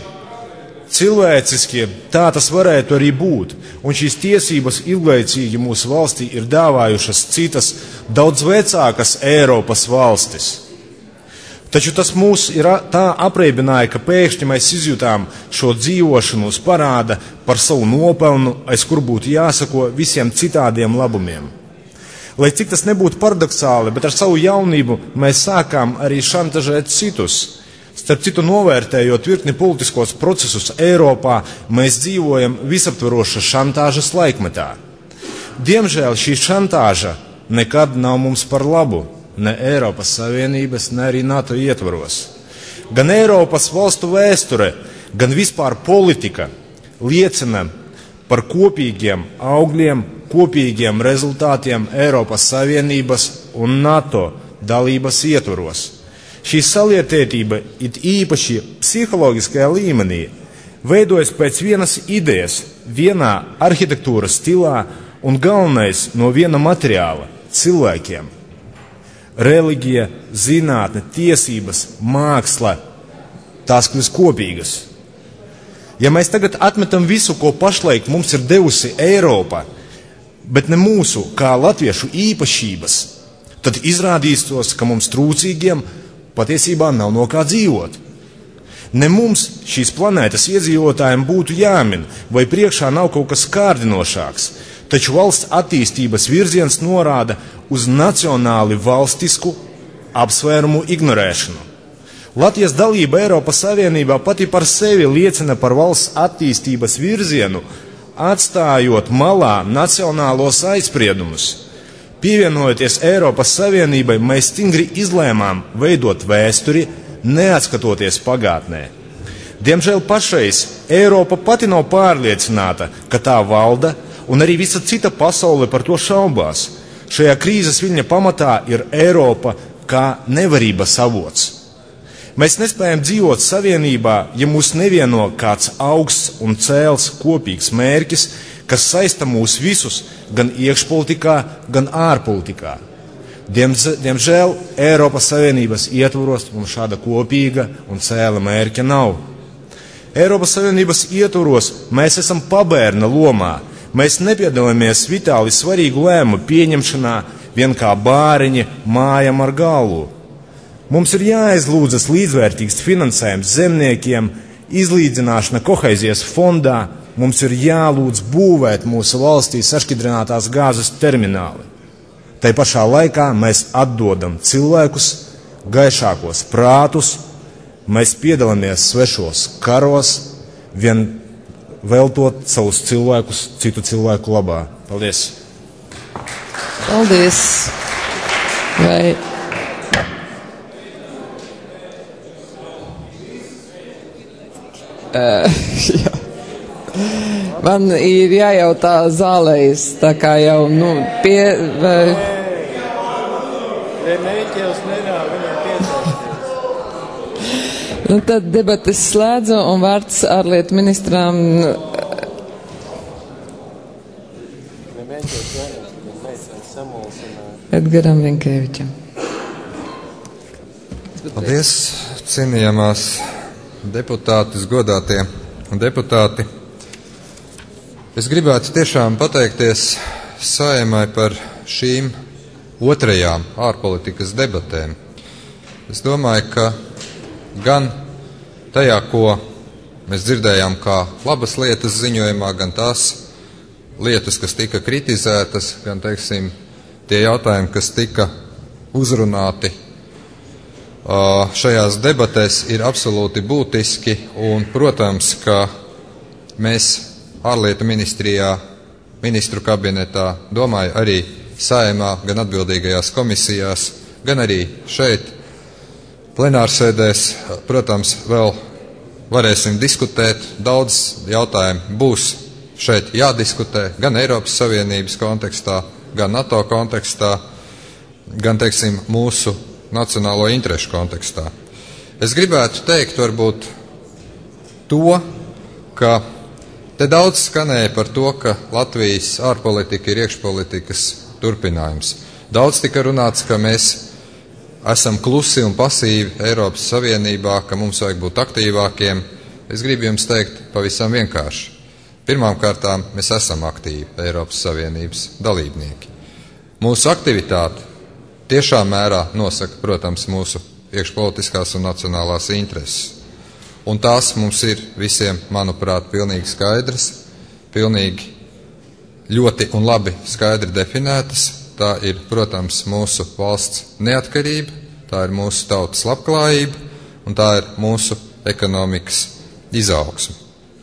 Speaker 2: cilvēciski tā tas varētu arī būt, un šīs tiesības ilglaicīgi mūsu valstī ir dāvājušas citas, daudz vecākas Eiropas valstis. Taču tas mūs ir tā apreibināja, ka pēkšņi mēs izjutām šo dzīvošanu uz parāda par savu nopelnu, aiz kur būtu jāsako visiem citādiem labumiem. Lai cik tas nebūtu paradoxāli, bet ar savu jaunību mēs sākām arī šantažēt citus. Starp citu, novērtējot virkni politiskos procesus Eiropā, mēs dzīvojam visaptvarošas šantāžas laikmetā. Diemžēl šī šantāža nekad nav mums par labu, ne Eiropas Savienības, ne arī NATO ietvaros. Gan Eiropas valstu vēsture, gan vispār politika liecina par kopīgiem augļiem, kopīgiem rezultātiem Eiropas Savienības un NATO dalības ietvaros. Šī salietētība it īpaši psiholoģiskajā līmenī veidojas pēc vienas idejas, vienā arhitektūras stilā un galvenais no viena materiāla – cilvēkiem. Reliģija, zinātne, tiesības, māksla – tās kļūst kopīgas. Ja mēs tagad atmetam visu, ko pašlaik mums ir devusi Eiropa, bet ne mūsu kā latviešu īpašības, tad izrādītos, ka mums trūcīgiem patiesībā nav no kā dzīvot. Ne mums šīs planētas iedzīvotājiem būtu jāmin, vai priekšā nav kaut kas kārdinošāks, taču valsts attīstības virziens norāda uz nacionāli valstisku apsvērumu ignorēšanu. Latvijas dalība Eiropas Savienībā pati par sevi liecina par valsts attīstības virzienu, atstājot malā nacionālos aizspriedumus. Pievienojoties Eiropas Savienībai, mēs stingri izlēmām veidot vēsturi, neatskatoties pagātnē. Diemžēl pašreiz Eiropa pati nav pārliecināta, ka tā valda, un arī visa cita pasaule par to šaubās. Šajā krīzes viļņa pamatā ir Eiropa kā nevarības avots. Mēs nespējam dzīvot savienībā, ja mūs nevieno kāds augsts un cēls kopīgs mērķis, kas saista mūs visus gan iekšpolitikā, gan ārpolitikā. Diemžēl Eiropas Savienības ietvaros mums šāda kopīga un cēla mērķa nav. Eiropas Savienības ietvaros mēs esam pabērna lomā. Mēs nepiedalāmies vitāli svarīgu lēmumu pieņemšanā vien kā bāriņi mājam ar galvu. Mums ir jāizlūdzas līdzvērtīgs finansējums zemniekiem, izlīdzināšana koheizijas fondā, mums ir jālūdz būvēt mūsu valstī sašķidrinātās gāzes termināli. Tai pašā laikā mēs atdodam cilvēkus, gaišākos prātus, mēs piedalāmies svešos karos, vien veltot savus cilvēkus citu cilvēku labā. Paldies!
Speaker 1: Paldies! Vai... Uh, jā. Man ir jājautā zālēs, tā kā jau, nu, pie... Vai... Nu, tad debates slēdzu un vārds ārlietu ministram Edgaram Rinkēvičam.
Speaker 9: Paldies, cienījamās deputātis, godātie deputāti. Es gribētu tiešām pateikties Saeimai par šīm otrajām ārpolitikas debatēm. Es domāju, ka gan tajā, ko mēs dzirdējām kā labas lietas ziņojumā, gan tās lietas, kas tika kritizētas, gan, teiksim, tie jautājumi, kas tika uzrunāti šajās debatēs, ir absolūti būtiski, un, protams, ka mēs ārlietu ministrijā, ministru kabinetā, domāju, arī Saeimā, gan atbildīgajās komisijās, gan arī šeit plenārsēdēs, protams, vēl varēsim diskutēt. Daudz jautājumu būs šeit jādiskutē, gan Eiropas Savienības kontekstā, gan NATO kontekstā, gan, teiksim, mūsu nacionālo interešu kontekstā. Es gribētu teikt varbūt to, ka te daudz skanēja par to, ka Latvijas ārpolitika ir iekšpolitikas turpinājums. Daudz tika runāts, ka mēs esam klusi un pasīvi Eiropas Savienībā, ka mums vajag būt aktīvākiem. Es gribu jums teikt pavisam vienkārši. Pirmām kārtām mēs esam aktīvi Eiropas Savienības dalībnieki. Mūsu aktivitāte tiešā mērā nosaka, protams, mūsu iekšpolitiskās un nacionālās intereses. Un tās mums ir visiem, manuprāt, pilnīgi skaidras, pilnīgi ļoti un labi skaidri definētas. Tā ir, protams, mūsu valsts neatkarība, tā ir mūsu tautas labklājība un tā ir mūsu ekonomikas izaugsme.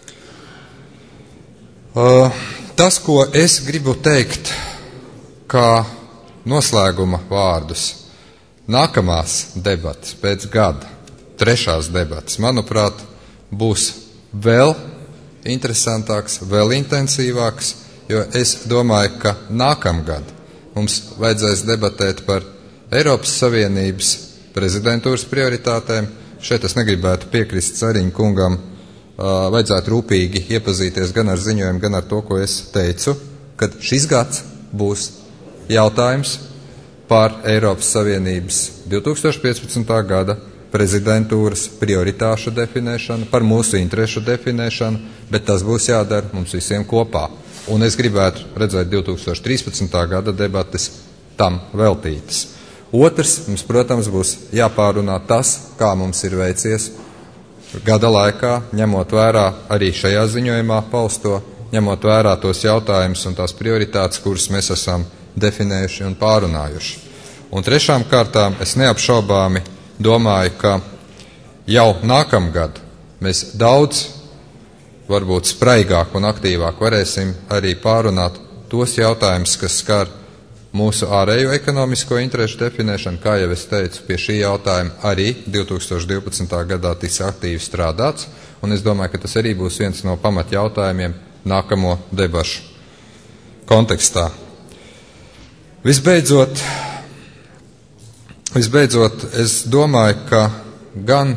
Speaker 9: Uh, tas, ko es gribu teikt, kā noslēguma vārdus, nākamās debatas pēc gada, trešās debatas, manuprāt, būs vēl interesantāks, vēl intensīvāks, jo es domāju, ka nākamgad mums vajadzēs debatēt par Eiropas Savienības prezidentūras prioritātēm. Šeit es negribētu piekrist Cariņa kungam, vajadzētu rūpīgi iepazīties gan ar ziņojumu, gan ar to, ko es teicu, kad šis gads būs jautājums par Eiropas Savienības divs tūkstoši piecpadsmitā gada prezidentūras prioritāšu definēšanu, par mūsu interešu definēšanu, bet tas būs jādara mums visiem kopā. Un es gribētu redzēt divs tūkstoši trīspadsmitā gada debates tam veltītas. Otrs, mums, protams, būs jāpārunā tas, kā mums ir veicies gada laikā, ņemot vērā arī šajā ziņojumā pausto, ņemot vērā tos jautājumus un tās prioritātes, kuras mēs esam definējuši un pārunājuši. Un trešām kārtām es neapšaubāmi domāju, ka jau nākamgad mēs daudz, varbūt spraigāk un aktīvāk varēsim arī pārunāt tos jautājumus, kas skar mūsu ārējo ekonomisko interešu definēšanu. Kā jau es teicu, pie šī jautājuma arī divs tūkstoši divpadsmitā gadā tiks aktīvi strādāts, un es domāju, ka tas arī būs viens no pamat jautājumiem nākamo debašu kontekstā. Visbeidzot, visbeidzot, es domāju, ka gan,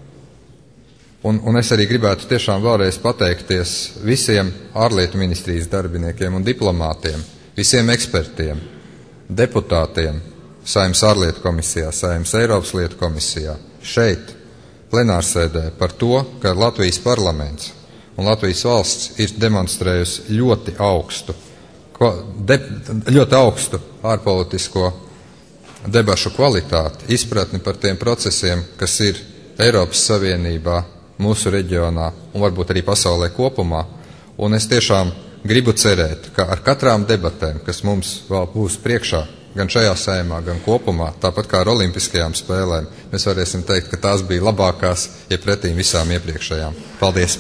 Speaker 9: un, un es arī gribētu tiešām vēlreiz pateikties visiem ārlietu ministrijas darbiniekiem un diplomātiem, visiem ekspertiem, deputātiem, Saeimas ārlietu komisijā, Saeimas Eiropas lietu komisijā, šeit, plenārsēdē, par to, ka Latvijas parlaments un Latvijas valsts ir demonstrējusi ļoti augstu, de, ļoti augstu ārpolitisko debašu kvalitāti, izpratni par tiem procesiem, kas ir Eiropas Savienībā, mūsu reģionā un varbūt arī pasaulē kopumā. Un es tiešām gribu cerēt, ka ar katrām debatēm, kas mums vēl būs priekšā, gan šajā saimā, gan kopumā, tāpat kā ar olimpiskajām spēlēm, mēs varēsim teikt, ka tās bija labākās, ja pretīm visām iepriekšējām. Paldies!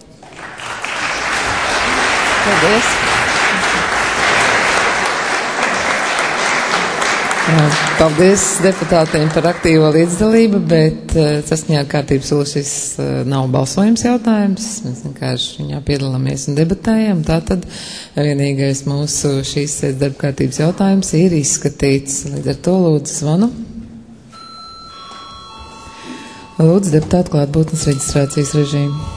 Speaker 1: Paldies! Paldies deputātiem par aktīvo līdzdalību, bet saskaņā ar kārtības soli šis nav balsojums jautājums. Mēs vienkārši viņā piedalāmies un debatējam. Tātad vienīgais mūsu šīs sēdes darba kārtības jautājums ir izskatīts. Līdz ar to lūdzu zvanu. Lūdzu deputātu klātbūtnes reģistrācijas režīmu.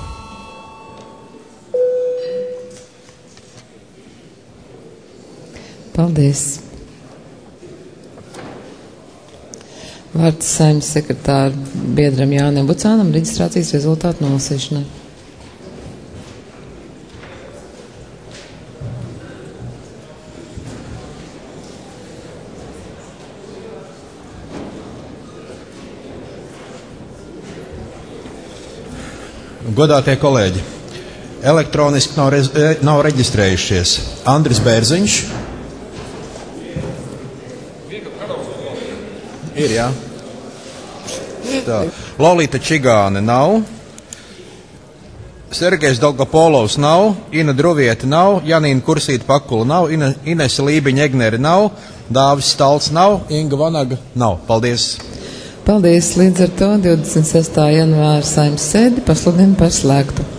Speaker 1: Paldies! Vārds Saeimas sekretāra biedram Jānim Bucānam reģistrācijas rezultātu nolasīšanai.
Speaker 3: Godātie kolēģi, elektroniski nav, rez, nav reģistrējušies Andris Bērziņš. Ir, jā. Tā. Lolita Čigāne nav. Sergejs Dolgopolovs nav. Ina Druvieta nav. Janīna Kursīta Pakula nav. Ina, Inese Lībiņa Egneri nav. Dāvis Stalts nav. Inga Vanaga nav. Paldies.
Speaker 1: Paldies. Līdz ar to divdesmit sestā janvāra Saeimas sēdi pasludinu par slēgtu.